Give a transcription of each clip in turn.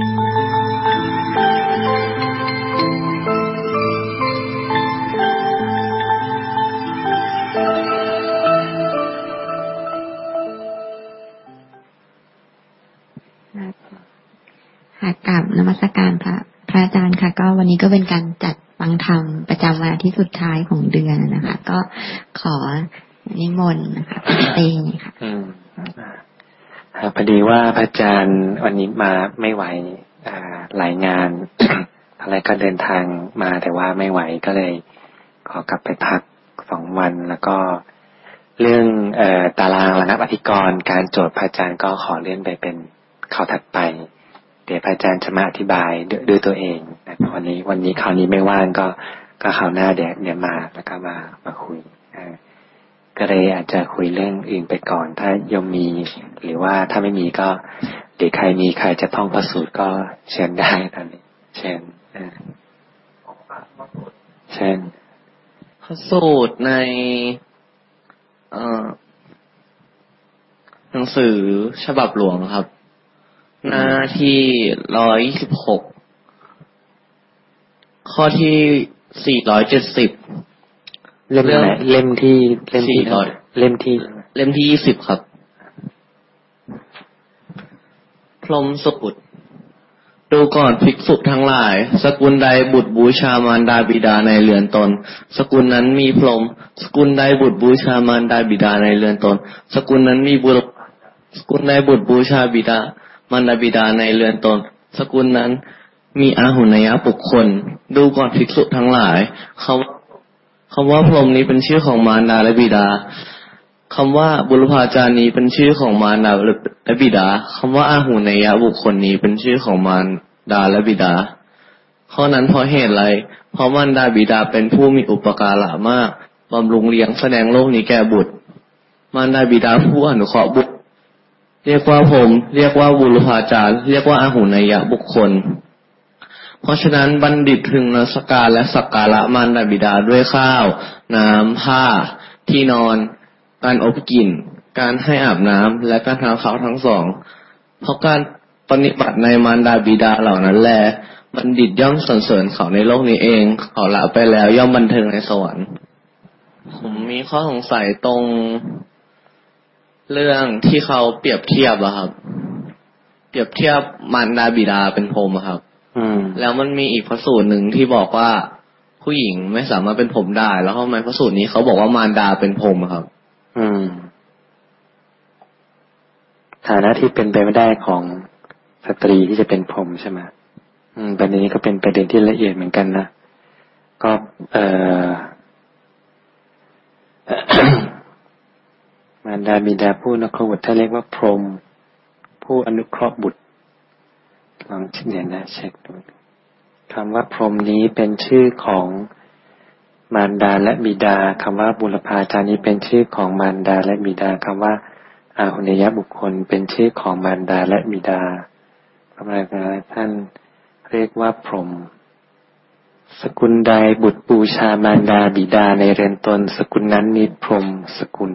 ค่ะกราบนมัสการพระอาจารย์ค่ะก็วันนี้ก็เป็นการจัดฟังธรรมประจำวันอาทิตย์สุดท้ายของเดือนนะคะก็ขอนิมนต์นะคะพระเตงค่ะพอดีว่าพระอาจารย์วันนี้มาไม่ไหวหลายงาน อะไรก็เดินทางมาแต่ว่าไม่ไหวก็เลยขอกลับไปพัก2 วันแล้วก็เรื่องตารางระงับอธิกรณ์การโจทย์พระอาจารย์ก็ขอเลื่อนไปเป็นคราวถัดไปเดี๋ยวพระอาจารย์จะมาอธิบายด้วยตัวเองนะวันนี้คราวนี้ไม่ว่างก็คราวหน้าเดี๋ยวมาแล้วก็มาคุยก็เลยอาจจะคุยเรื่องอื่นไปก่อนถ้ายังมีหรือว่าถ้าไม่มีก็เดี๋ยวใครจะท่องพระสูตรก็เชิญได้ตอนนี้เชิญพระสูตรในหนังสือฉบับหลวงครับหน้าที่126ข้อที่470เล่มที่ 20ครับพรหมสูตรดูก่อนภิกษุทั้งหลายสกุลใดบุตรบูชามารดาบิดาในเรือนตนสกุลนั้นมีพรหมสกุลใดบุตรบูชามารดาบิดาในเรือนตนสกุลนั้นมีบุรุษสกุลใดบุตรบูชาบิดามารดาบิดาในเรือนตนสกุลนั้นมีอาหุนยบุคคลดูก่อนภิกษุทั้งหลายคำว่าพรหมนี้เป็นชื่อของมารดาและบิดาคำว่าบุรพาจารย์นี้เป็นชื่อของมารดาและบิดาคำว่าอาหุนยบุคคลนี้เป็นชื่อของมารดาและบิดาข้อนั้นเพราะเหตุไรเพราะมารดาบิดาเป็นผู้มีอุปการะมากบำรุงเลี้ยงแสดงโลกนี้แก่บุตรมารดาบิดาผู้อนุเคราะห์บุตรเรียกว่าพรหมเรียกว่าบุรพาจารย์เรียกว่าอาหุนยบุคคลเพราะฉะนั้นบัณฑิตพึงนมัสการและสักการะมารดาบิดาด้วยข้าวน้ำผ้าที่นอนการอบกลิ่นการให้อาบน้ำและการทำเขาทั้งสองเพราะการปฏิบัติในมารดาบิดาเหล่านั้นแลบัณฑิตย่อมสรรเสริญเขาในโลกนี้เองเขาละไปแล้วย่อมบันเทิงในสวรรค์ผมมีข้อสงสัยตรงเรื่องที่เขาเปรียบเทียบอะครับเปรียบเทียบมารดาบิดาเป็นพรหมครับแล้วมันมีอีกพระสูตรหนึ่งที่บอกว่าผู้หญิงไม่สามารถเป็นพรหมได้แล้วทำไมพระสูตรนี้เขาบอกว่ามารดาเป็นพรหมครับฐานะที่เป็นไปไม่ได้ของสตรีที่จะเป็นพรหมใช่ไหมประเด็นนี้ก็เป็นประเด็นที่ละเอียดเหมือนกันนะก็ มารดาบิดาผู้อนุเคราะห์บุตรถ้าเรียกว่าพรหมผู้อนุเคราะห์บุตรลองเขียนนะเช็คดูคำว่าพรหมนี้เป็นชื่อของมารดาและบิดาคำว่าบุรพาจารย์นี้เป็นชื่อของมารดาและบิดาคำว่าอาหุนยบุคคลเป็นชื่อของมารดาและบิดาพระมหากษัตริย์ท่านเรียกว่าพรหมสกุลใดบุตรบูชามารดาบิดาในเรือนตนสกุลนั้นมีพรหมสกุล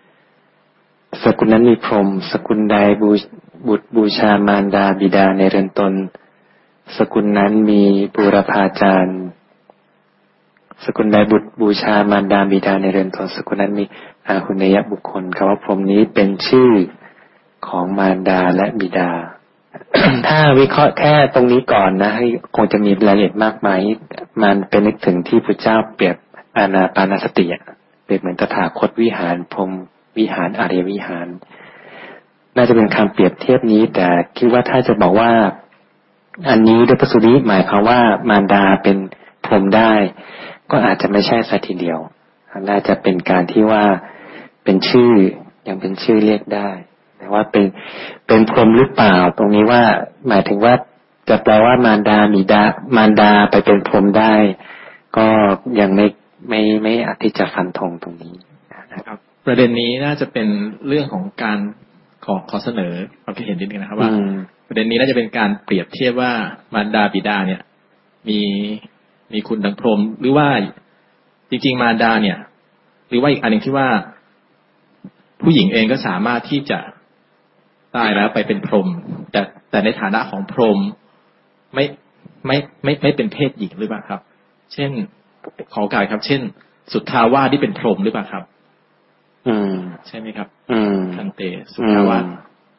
นั้นมีพรหมสกุลใดบุตรบูชามารดาบิดาในเรือนตนสกุลนั้นมีบูรพาจารย์สกุลใดบุตรบูชามารดาบิดาในเรือนตนสกุลนั้นมีอาหุนยบุคคลคำว่าพรหมนี้เป็นชื่อของมารดาและบิดา ถ้าวิเคราะห์แค่ตรงนี้ก่อนนะให้คงจะมีรายละเอียดมากมายมันเป็นนึกถึงที่พระเจ้าเปรียบอานาปานสติเปรียบเหมือนตถาคตวิหารพรหมวิหารอริยวิหารน่าจะเป็นคำเปรียบเทียบนี้แต่คิดว่าถ้าจะบอกว่าอันนี้ด้วยพระสูตรนี้หมายความว่ามารดาเป็นพรหมได้ก็อาจจะไม่ใช่ซะทีเดียวน่าจะเป็นการที่ว่าเป็นชื่อยังเป็นชื่อเรียกได้แต่ว่าเป็นพรหมหรือเปล่าตรงนี้ว่าหมายถึงว่าจะแปลว่ามารดาไปเป็นพรหมได้ก็ยังไม่อาจที่จะฟันธงตรงนี้นะครับประเด็นนี้น่าจะเป็นเรื่องของการขอเสนอความคิดเห็นนิดนึงนะครับว่าประเด็นนี้น่าจะเป็นการเปรียบเทียบว่ามารดาบิดาเนี่ยมีคุณดังพรหมหรือว่าจริงๆมารดาเนี่ยหรือว่าอีกอันหนึ่งที่ว่าผู้หญิงเองก็สามารถที่จะตายแล้วไปเป็นพรหมแต่ในฐานะของพรหมไม่เป็นเพศหญิงหรือเปล่าครับเช่นขอโอกาสครับเช่นสุทธาวาสที่เป็นพรหมหรือเปล่าครับใช่ไหมครับคันเตสุทธาวาส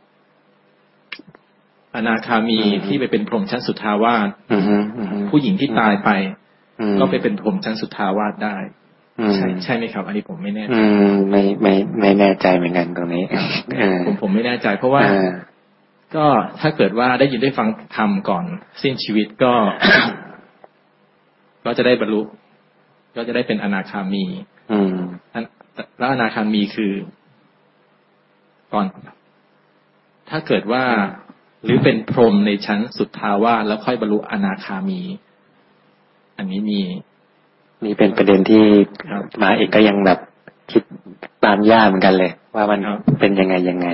อนาคามีที่ไปเป็นพรหมชั้นสุทธาวาสผู้หญิงที่ตายไปก็ไปเป็นพรหมชั้นสุทธาวาสได้ใช่ไหมครับอันนี้ผมไม่แน่ใจไม่แน่ใจเหมือนกันตรงนี้ผมไม่แน่ใจเพราะว่าก็ถ้าเกิดว่าได้ยินได้ฟังธรรมก่อนสิ้นชีวิตก็จะได้บรรลุก็จะได้เป็นอนาคามีแล้วอนาคามีคือก่อนถ้าเกิดว่าหรือเป็นพรหมในชั้นสุทธาวาสแล้วค่อยบรรลุอนาคามีอันนี้มีเป็นประเด็นที่มาเอกก็ยังแบบคิดตามยากเหมือนกันเลยว่ามันเป็นยังไง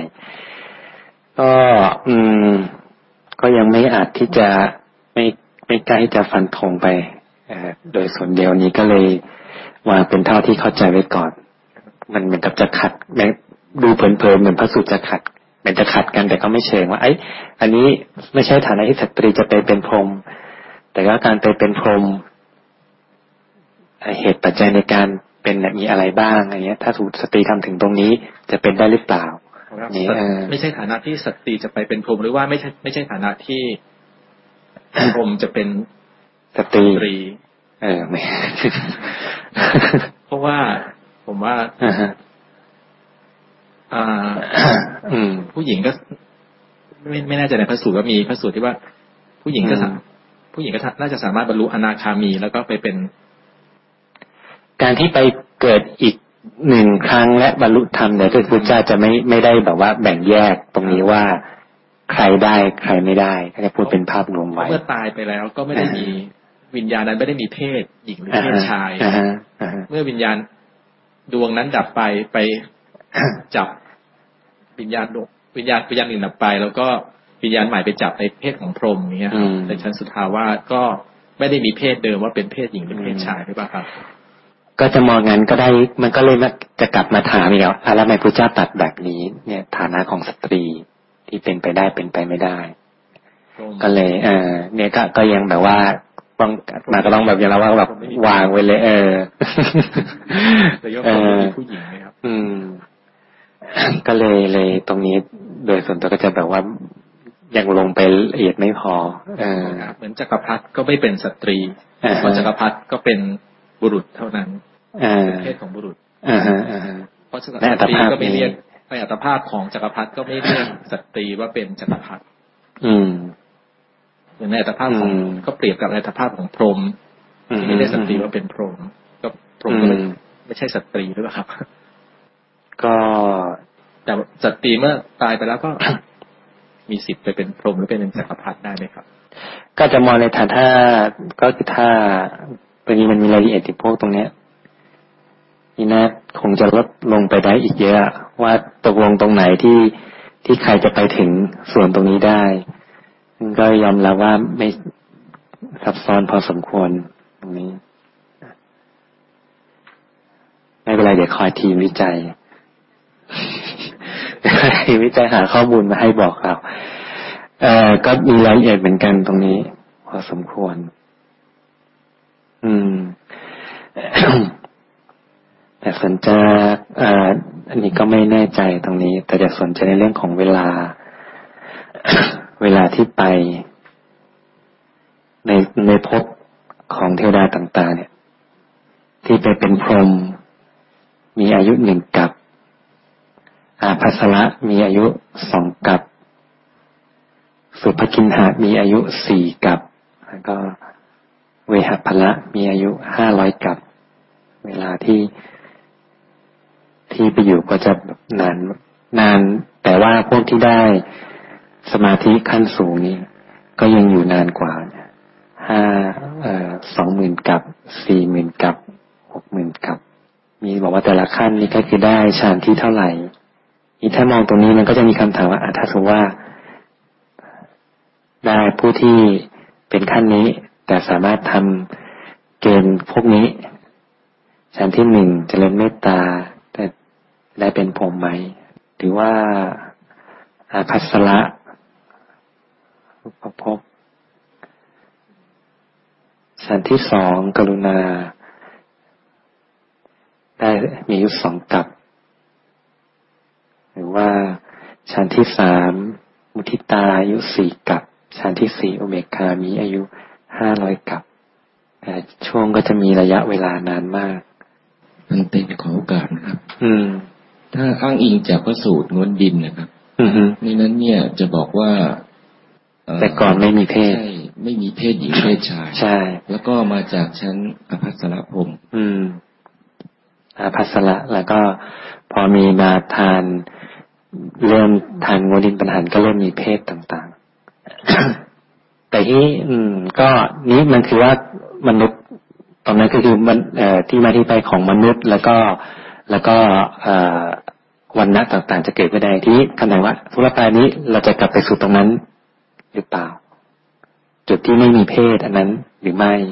ก็ยังไม่อาจที่จะไม่กล้าที่จะฟันธงไปโดยส่วนเดียวนี้ก็เลยวางเป็นเท่าที่เข้าใจไว้ก่อนมันเหมือนกับจะขัดดูเพลินๆเหมือนพระสูตรจะขัดมันจะขัดกันแต่ก็ไม่เชิงว่าอันนี้ไม่ใช่ฐานะที่สตรีจะไปเป็นพรหมแต่ว่าการไปเป็นพรหมเหตุปัจจัยในการเป็นมีอะไรบ้างอะไรเงี้ยถ้าสตรีทำถึงตรงนี้จะเป็นได้หรือเปล่านี่ไม่ใช่ฐานะที่สตรีจะไปเป็นพรหมหรือว่าไม่ใช่ฐานะที่พรหมจะเป็นสตรีไม่เพราะว่าผมว่าผู้หญิงก็ไม่น่าจะในพระสูตรก็มีพระสูตรที่ว่าผู้หญิงก็น่าจะสามารถบรรลุอนาคามีแล้วก็ไปเป็นการที่ไปเกิดอีกหนึ่งครั้งและบรรลุธรรมเนี่ยคือพุทธเจ้าจะไม่ได้แบบว่าแบ่งแยกตรงนี้ว่าใครได้ใครไม่ได้ก็จะพูดเป็นภาพรวมไว้เมื่อตายไปแล้วก็ไม่ได้มีวิญญาณนั้นไม่ได้มีเพศหญิงหรือเพศชายเมื่อวิญญาณดวงนั้นดับไปจับวิญญาณอื่นดับไปแล้วก็วิญญาณใหม่ไปจับในเพศของพรหมอย่างเงี้ยในชั้นสุทธาวาสก็ไม่ได้มีเพศเดิมว่าเป็นเพศหญิงหรือเพศชายหรือเปล่าครับก็จะมองงั้นก็ได้มันก็เลยจะกลับมาถามอีกแล้วแล้วทำไมพระเจ้าตัดแบบนี้เนี่ยฐานะของสตรีที่เป็นไปได้เป็นไปไม่ได้ก็เลยเนี่ยก็ยังแบบว่าต้องมาก็ต้องแบบอย่างเราว่าแบบวางไว้เลยแต่ยกเป็นผู้หญิงนะครับก็เลยตรงนี้โดยส่วนตัวก็จะแบบว่ายังลงไปละเอียดไม่พอเหมือนจักรพรรดิก็ไม่เป็นสตรีเพราะจักรพรรดิก็เป็นบุรุษเท่านั้นเป็นเพศของบุรุษเพราะสตรีก็ไม่เรียกในอัตภาพของจักรพรรดิก็ไม่เรียกสตรีว่าเป็นจักรพรรดิในอัตภาพของก็เปรียบกับอัตภาพของพรหมที่ไม่ได้สตรีว่าเป็นพรหมก็พรหมก็ไม่ใช่สตรีหรือเปล่าครับก็แต่สตรีเมื่อตายไปแล้วก็มีสิทธิ์ไปเป็นพรหมหรือเป็นจักรพรรดิได้ไหมครับก็จะมองในฐานถ้าก็คือถ้าตรงนี้มันมีรายละเอียดที่พวกตรงเนี้ยนี่นะคงจะลดลงไปได้อีกเยอะว่าตกลงตรงไหนที่ใครจะไปถึงส่วนตรงนี้ได้ก็ยอมรับว่าไม่ซับซ้อนพอสมควรตรงนี้ไม่เป็นไรเดี๋ยวคอยทีมวิจัยทีมวิจัยหาข้อมูลมาให้บอกเราก็มีรายละเอียดเหมือนกันตรงนี้พอสมควรแต่สนใจอันนี้ก็ไม่แน่ใจตรงนี้แต่จะสนใจในเรื่องของเวลา เวลาที่ไปในภพของเทวดาต่างๆเนี่ยที่ไปเป็นพรหมมีอายุ1 กัปอาภัสระมีอายุ2 กัปสุภกินหะมีอายุ4 กัปแล้วก็เวหพละมีอายุ500 กัปเวลาที่ไปอยู่ก็จะนานแต่ว่าพวกที่ได้สมาธิขั้นสูงนี้ก็ยังอยู่นานกว่า20,000 กัป 40,000 กัป 60,000 กัปมีบอกว่าแต่ละขั้นนี้ก็คือได้ฌานที่เท่าไหร่นี่ถ้ามองตรงนี้มันก็จะมีคำถามว่าถ้าสมมติว่าได้ผู้ที่เป็นขั้นนี้แต่สามารถทำเกณฑ์พวกนี้ชั้นที่1เจริญเมตตาแต่ได้เป็นพรหมไหมหรือว่าอาภัสระภพชั้นที่สองกรุณาได้มีอายุ2 กัปหรือว่าชั้นที่3มุทิตาอายุ4 กัปชั้นที่4อุเบกขามีอายุ500 กัปแต่ช่วงก็จะมีระยะเวลานานมากมันเป็นขอโอกาสนะครับถ้าอ้างอิงจากพระสูตรง้วนดินนะครับในนั้นเนี่ยจะบอกว่าแต่ก่อนไม่มีเพศใช่ไม่มีเพศหญิงเพศชายใช่แล้วก็มาจากชั้นอภัสรพรหมอภัสระแล้วก็พอมีมาทานเริ่มทานง้วนดินปัญหาก็เริ่มมีเพศต่างๆ แต่ที่ก็นี้มันคือว่ามนุษย์ตอนนั้นก็คือมันที่มาที่ไปของมนุษย์แล้วก็วรรณะต่างๆจะเกิดไม่ได้ที่คำถามว่าสุรตานี้เราจะกลับไปสู่ตรงนั้นหรือเปล่าจุดที่ไม่มีเพศอันนั้นหรือไม่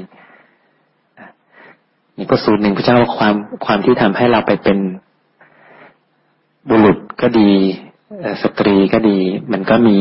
นี่ก็สูตรหนึ่งพระเจ้าความที่ทำให้เราไปเป็นบุรุษก็ดีสตรีก็ดีมันก็มี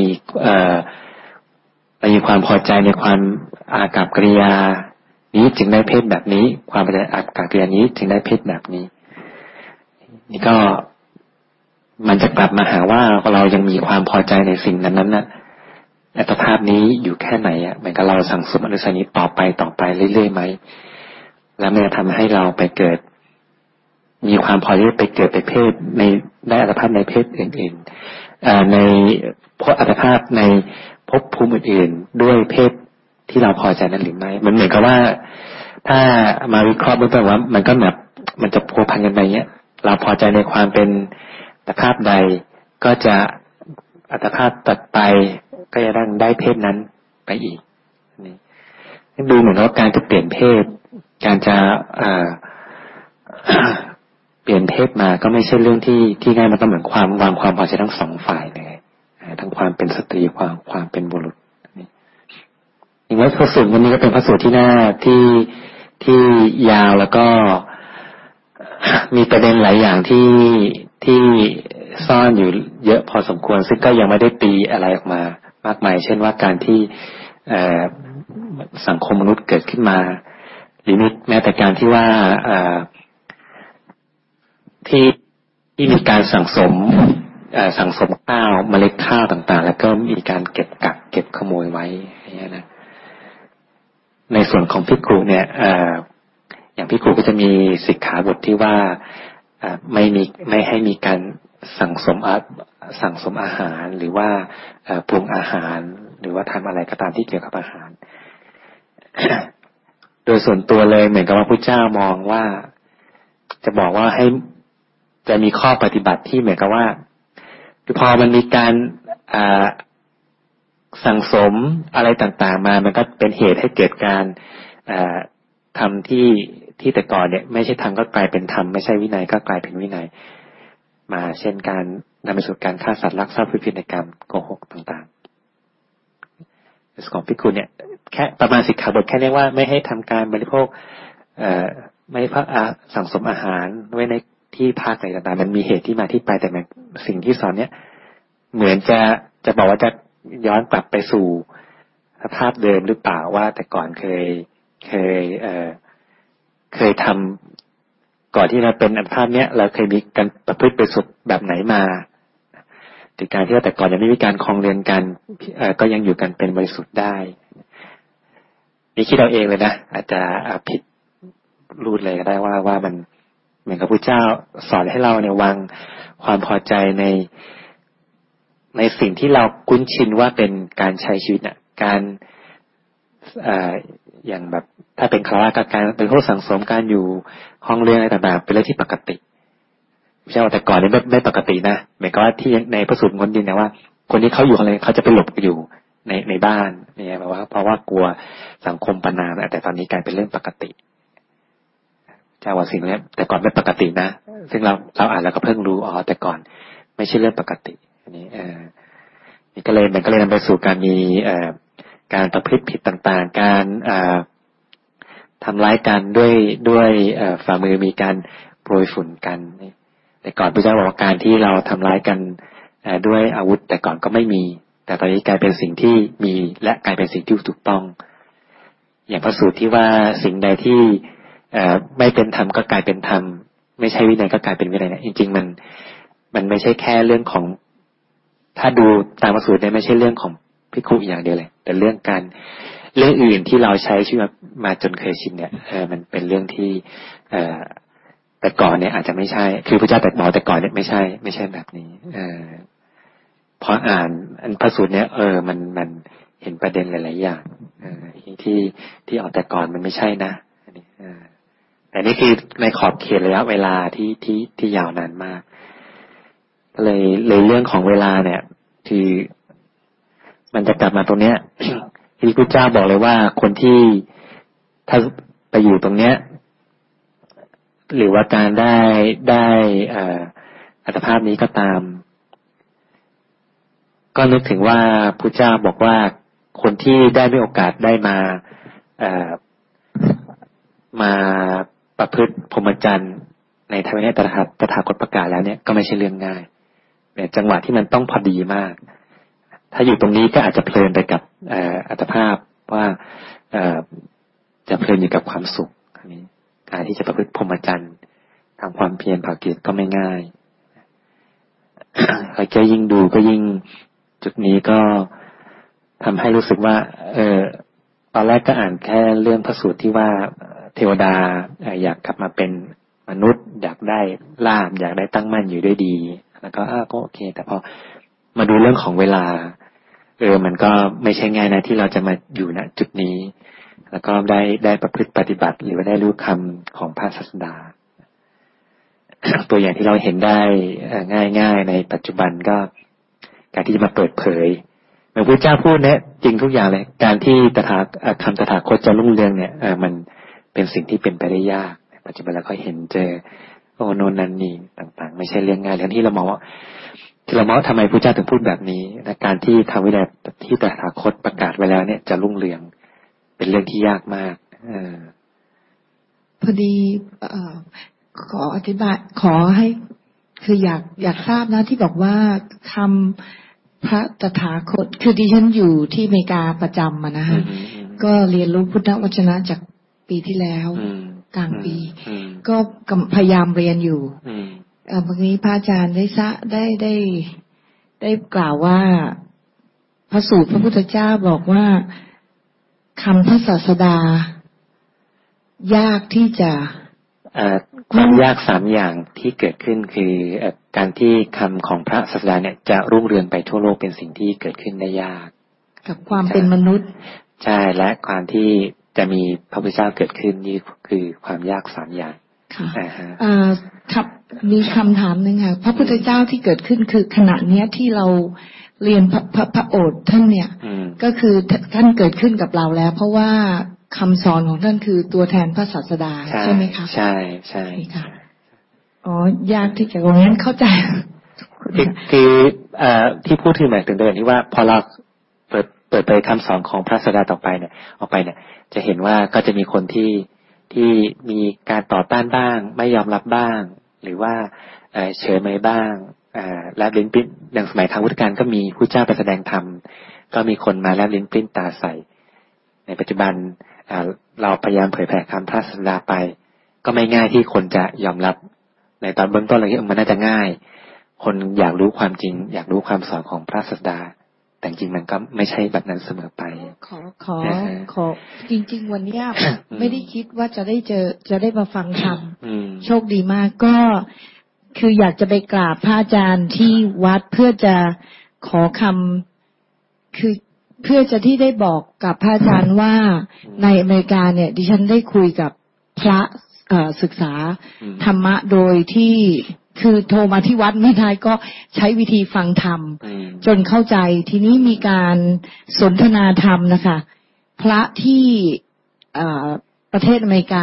ความพอใจในความอากัปกิริยานี้จึงได้เพศแบบนี้ความพอใจอากัปกิริยานี้จึงได้เพศแบบนี้นี่ก็มันจะกลับมาหาว่าเรายังมีความพอใจในสิ่งนั้นน่ะอัตภาพนี้อยู่แค่ไหนอ่ะเหมือนกับเราสั่งสมอนุสัยนี้ต่อไปเรื่อยๆไหมแล้วมันจะทำให้เราไปเกิดมีความพอใจไปเกิดไปเพศในได้อัตภาพในเพศอื่นๆในอัตภาพในภพภูมิอื่นๆด้วยเพศที่เราพอใจนั้นหรือไม่มันเหมือนกับว่าถ้ามาวิเคราะห์เบื้องต้นว่ามันก็แบบมันจะพัวพันกันไปเงี้ยเราพอใจในความเป็นอัตภาพใดก็จะอัตภาพตัดไปก็จะได้เพศนั้นไปอีกนี่ดูเหมือนว่าการจะเปลี่ยนเพศการจะเปลี่ยนเพศมาก็ไม่ใช่เรื่องที่ง่ายมันต้องเหมือนความพอใจทั้งสองฝ่ายเลยทั้งความเป็นสตรีความเป็นบุรุษอย่างว่าพระสูตรวันนี้ก็เป็นพระสูตรที่น่าที่ยาวแล้วก็มีประเด็นหลายอย่างที่ซ่อนอยู่เยอะพอสมควรซึ่งก็ยังไม่ได้ตีอะไรออกมามากมายเช่นว่าการที่สังคมมนุษย์เกิดขึ้นมาหรือแม้แต่การที่ว่าที่มีการสั่งสมข้าวเมล็ดข้าวต่างๆแล้วก็มีการเก็บขโมยไว้อย่างนี้นะในส่วนของภิกขุเนี่ยอย่างภิกขุก็จะมีสิกขาบทที่ว่าไม่ให้มีการสั่งสมอาหารหรือว่าปรุงอาหารหรือว่าทำอะไรก็ตามที่เกี่ยวกับอาหาร โดยส่วนตัวเลยเหมือนกับว่าพระเจ้ามองว่าจะบอกว่าให้จะมีข้อปฏิบัติที่เหมือนกับว่าพอมันมีการสั่งสมอะไรต่างๆมามันก็เป็นเหตุให้เกิดการทำที่แต่ก่อนเนี่ยไม่ใช่ธรรมก็กลายเป็นธรรมไม่ใช่วินัยก็กลายเป็นวินัยมาเช่นการนำไปสู่การฆ่าสัตว์ลักทรัพย์ผิดในกรรมโกหกต่างๆของภิกขุเนี่ยแค่ประมาณสิกขาบทแค่นี้ว่าไม่ให้ทำการบริโภคไม่พักสั่งสมอาหารไว้ในที่พักอะไรต่างๆมันมีเหตุที่มาที่ไปแต่สิ่งที่สอนเนี่ยเหมือนจะบอกว่าจะย้อนกลับไปสู่สภาพเดิมหรือเปล่าว่าแต่ก่อนเคยทำก่อนที่เราเป็นอัตภาพเนี้ยเราเคยมีการประพฤติไปสุดแบบไหนมาถึงการที่ว่าแต่ก่อนยังไม่มีการคลองเรือนกันก็ยังอยู่กันเป็นบริสุทธิ์ได้นี่คิดเราเองเลยนะอาจจะผิดรูดเลยก็ได้ว่ามันเหมือนกับพระเจ้าสอนให้เราเนี่ยวางความพอใจในสิ่งที่เราคุ้นชินว่าเป็นการใช้ชีวิตน่ะการอย่างแบบถ้าเป็นคารวะการเป็นผู้สังสมการอยู่ห้องเรียนอะไรต่างๆเป็นเรื่องที่ปกติไม่ใช่ว่าแต่ก่อนนี่ไม่ปกตินะเหมือนกับว่าที่ในพระสูตรง้วนดินนะว่าคนที่เขาอยู่อะไรเขาจะไปหลบอยู่ในบ้านเนี่ยแบบว่าเพราะว่ากลัวสังคมประณามแต่ตอนนี้กลายเป็นเรื่องปกติเจ้าว่าสิ่งนี้แต่ก่อนไม่ปกตินะซึ่งเราอ่านแล้วก็เพิ่งรู้แต่ก่อนไม่ใช่เรื่องปกติอันนี้นี่ก็เลยมันก็เลยนำไปสู่การมีการประพฤติผิดต่างๆการทำร้ายกันด้วยฝ่ามือมีการโปรยฝุ่นกันแต่ก่อนพระเจ้าบอกว่าการที่เราทำร้ายกันด้วยอาวุธแต่ก่อนก็ไม่มีแต่ตอนนี้กลายเป็นสิ่งที่มีและกลายเป็นสิ่งที่ถูกต้องอย่างพระสูตรที่ว่าสิ่งใดที่ไม่เป็นธรรมก็กลายเป็นธรรมไม่ใช่วินัยก็กลายเป็นวินัยเนี่ยจริงๆมันไม่ใช่แค่เรื่องของถ้าดูตามพระสูตรเนี่ยไม่ใช่เรื่องของภิกขุอย่างเดียวเลยแต่เรื่องอื่นที่เราใช้ชีวิตมาจนเคยชินเนี่ยมันเป็นเรื่องที่แต่ก่อนเนี่ยอาจจะไม่ใช่คือพระเจ้าแต่บอกแต่ก่อนเนี่ยไม่ใช่แบบนี้พออ่านอันพระสูตรเนี่ยมันเห็นประเด็นหลายๆอย่างที่ออกแต่ก่อนมันไม่ใช่นะอันนี้แต่นี่คือในขอบเขตระยะเวลาที่ยาวนานมากเลยเรื่องของเวลาเนี่ยคือมันจะกลับมาตรงเนี้ย ที่พระเจ้าบอกเลยว่าคนที่ถ้าไปอยู่ตรงเนี้ยหรือว่าการได้อัตภาพนี้ก็ตามก็นึกถึงว่าพระเจ้าบอกว่าคนที่ได้มีโอกาสได้มาประพฤติพรหมจรรย์ในทางนี้ตถาคตประกาศแล้วเนี่ยก็ไม่ใช่เรื่องง่ายเนี่ยจังหวะที่มันต้องพอดีมากถ้าอยู่ตรงนี้ก็อาจจะเพลินไปกับอัตภาพว่าจะเพลินอยู่กับความสุขอันนี้การที่จะประพฤติพรหมจรรย์ทำความเพียรภาคกิจก็ไม่ง่ายใครยิ่งดูก็ยิ่งจุดนี้ก็ทำให้รู้สึกว่าตอนแรกก็อ่านแค่เรื่องพระสูตรที่ว่าเทวดาอยากกลับมาเป็นมนุษย์อยากได้ลาภอยากได้ตั้งมั่นอยู่ด้วยดีแล้วก็โอเคแต่พอมาดูเรื่องของเวลามันก็ไม่ใช่ง่ายนะที่เราจะมาอยู่ณจุดนี้แล้วก็ได้ประพฤติปฏิบัติหรือว่าได้รู้คำของพระศาสดา ตัวอย่างที่เราเห็นได้ง่ายๆในปัจจุบันก็การที่จะมาเปิดเผยเหมือนพระเจ้าพูดเนี่ยจริงทุกอย่างเลยการที่คำตถาคตจะรุ่งเรืองเนี่ยมันเป็นสิ่งที่เป็นไปได้ยากปัจจุบันเราก็เห็นเจอโน่นนั่นนี่ต่างๆไม่ใช่เรื่องง่ายเรื่องที่เรามองว่าทำไมพระเจ้าถึงพูดแบบนี้และการที่ทำวินัยที่ตถาคตประกาศไว้แล้วเนี่ยจะรุ่งเรืองเป็นเรื่องที่ยากมากพอดีขออธิบายขอให้คืออยากทราบนะที่บอกว่าคำพระตถาคตคือดิฉันอยู่ที่อเมริกาประจำนะฮะก็เรียนรู้พุทธวจนะจากปีที่แล้วกลางปีก็พยายามเรียนอยู่เมื่อกี้พระอาจารย์ได้กล่าวว่าพระสูตรพระพุทธเจ้าบอกว่าคำพระศาสดายากที่จะความยาก3อย่างที่เกิดขึ้นคือการที่คำของพระศาสดาเนี่ยจะรุ่งเรืองไปทั่วโลกเป็นสิ่งที่เกิดขึ้นได้ยากกับความเป็นมนุษย์ใช่และความที่จะมีพระพุทธเจ้าเกิดขึ้นนี่คือความยาก3อย่างค่ะครับมีคำถามนึงค่ะพระพุทธเจ้าที่เกิดขึ้นคือขณะเนี้ยที่เราเรียนพระโอษฐ์ท่านเนี่ยก็คือท่านเกิดขึ้นกับเราแล้วเพราะว่าคำสอนของท่านคือตัวแทนพระศาสดาใช่ไหมคะใช่ใช่ค่ะอ๋อยากที่จะงั้นเข้าใจคือที่พูดถึงหมายถึงเดิมที่ว่าพอเราเปิดเผยคำสอนของพระศาสดาต่อไปเนี่ยออกไปเนี่ยจะเห็นว่าก็จะมีคนที่มีการต่อต้านบ้างไม่ยอมรับบ้างหรือว่าเฉยเมยบ้างแลบลิ้นปลิ้นอย่างสมัยทางพุทธกาลก็มีผู้เจ้าไปแสดงธรรมก็มีคนมาแลบลิ้นปลิ้นตาใส่ในปัจจุบันเราพยายามเผยแผ่คำพระศาสดาไปก็ไม่ง่ายที่คนจะยอมรับในตอนเบื้องต้นเราคิดว่ามันน่าจะง่ายคนอยากรู้ความจริงอยากรู้ความสอนของพระศาสดาแต่จริงมันก็ไม่ใช่แบบนั้นเสมอไปขอจริงๆวันนี้ไม่ได้คิดว่าจะได้มาฟังธรรมโชคดีมากก็คืออยากจะไปกราบพระอาจารย์ที่วัดเพื่อจะขอคำคือเพื่อจะที่ได้บอกกับพระอาจารย์ว่าในอเมริกาเนี่ยดิฉันได้คุยกับพระศึกษาธรรมะโดยที่คือโทรมาที่วัดไม่ได้ก็ใช้วิธีฟังธรรมจนเข้าใจทีนี้มีการสนทนาธรรมนะคะพระที่ประเทศอเมริกา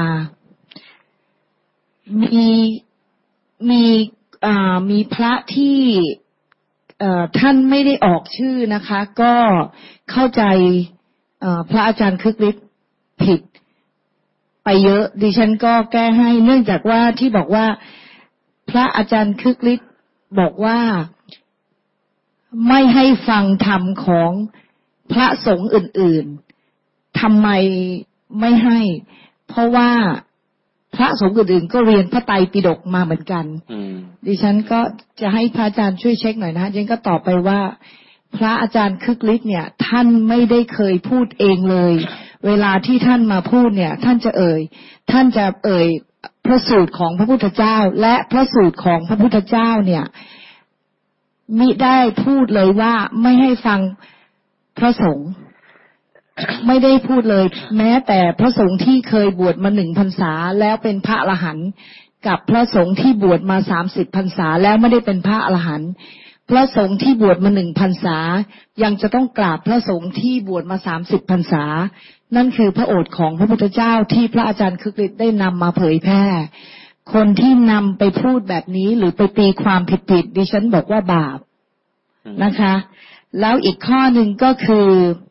มีพระที่ท่านไม่ได้ออกชื่อนะคะก็เข้าใจพระอาจารย์คึกฤทธิ์ผิดไปเยอะดิฉันก็แก้ให้เนื่องจากว่าที่บอกว่าพระอาจารย์คึกฤทธิ์บอกว่าไม่ให้ฟังธรรมของพระสงฆ์อื่นๆทำไมไม่ให้เพราะว่าพระสงฆ์อื่นๆก็เรียนพระไตรปิฎกมาเหมือนกันดิฉันก็จะให้พระอาจารย์ช่วยเช็คหน่อยนะดิฉันก็ตอบไปว่าพระอาจารย์คึกฤทธิ์เนี่ยท่านไม่ได้เคยพูดเองเลยเวลาที่ท่านมาพูดเนี่ยท่านจะเอ่ยพระสูตรของพระพุทธเจ้าและพระสูตรของพระพุทธเจ้าเนี่ยมิได้พูดเลยว่าไม่ให้ฟังพระสงฆ์ไม่ได้พูดเลยแม้แต่พระสงฆ์ที่เคยบวชมา1 พรรษาแล้วเป็นพระอรหันต์กับพระสงฆ์ที่บวชมา30 พรรษาแล้วไม่ได้เป็นพระอรหันต์พระสงฆ์ที่บวชมา1 พรรษายังจะต้องกราบพระสงฆ์ที่บวชมา30 พรรษานั่นคือพระโอษฐ์ของพระพุทธเจ้าที่พระอาจารย์คึกฤทธิ์ได้นำมาเผยแพร่คนที่นำไปพูดแบบนี้หรือไปตีความผิดๆดิฉันบอกว่าบาปนะคะแล้วอีกข้อหนึ่งก็คือ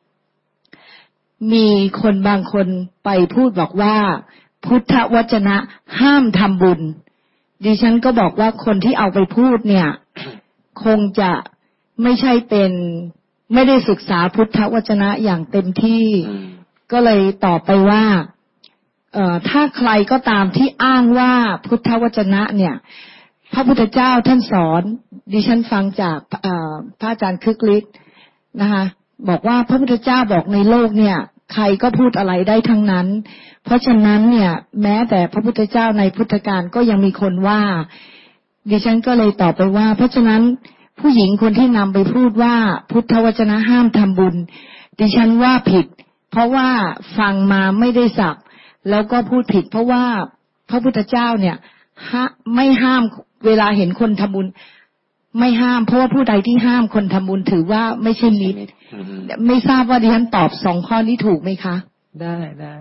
มีคนบางคนไปพูดบอกว่าพุทธวจนะห้ามทำบุญดิฉันก็บอกว่าคนที่เอาไปพูดเนี่ยคงจะไม่ได้ศึกษาพุทธวจนะอย่างเต็มที่ก็เลยตอบไปว่าถ้าใครก็ตามที่อ้างว่าพุทธวจนะเนี่ยพระพุทธเจ้าท่านสอนดิฉันฟังจากพระอาจารย์คึกฤทธิ์นะคะบอกว่าพระพุทธเจ้าบอกในโลกเนี่ยใครก็พูดอะไรได้ทั้งนั้นเพราะฉะนั้นเนี่ยแม้แต่พระพุทธเจ้าในพุทธกาลก็ยังมีคนว่าดิฉันก็เลยตอบไปว่าเพราะฉะนั้นผู้หญิงคนที่นำไปพูดว่าพุทธวจนะห้ามทำบุญดิฉันว่าผิดเพราะว่าฟังมาไม่ได้สับแล้วก็พูดผิดเพราะว่าพระพุทธเจ้าเนี่ยไม่ห้ามเวลาเห็นคนทำบุญไม่ห้ามเพราะว่าผู้ใดที่ห้ามคนทำบุญถือว่าไม่ใช่มิตรไม่ทราบว่าดิฉันตอบ2 ข้อนี้ถูกไหมคะได้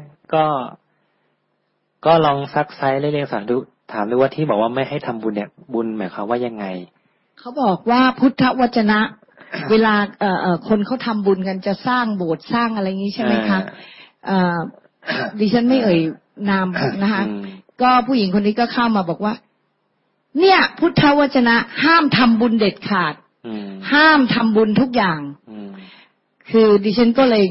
ก็ลองซักไซส์เรียงสารดูถามดูว่าที่บอกว่าไม่ให้ทำบุญเนี่ยบุญหมายความว่ายังไงเขาบอกว่าพุทธวจนะ เวลาคนเขาทำบุญกันจะสร้างโบสถ์สร้างอะไรงี้ใช่ไหมคะดิฉันไม่เอ่ยนามนะคะก็ผู้หญิงคนนี้ก็เข้ามาบอกว่าเนี่ยพุทธวจนะห้ามทำบุญเด็ดขาดห้ามทำบุญทุกอย่างคือดิฉันก็เลย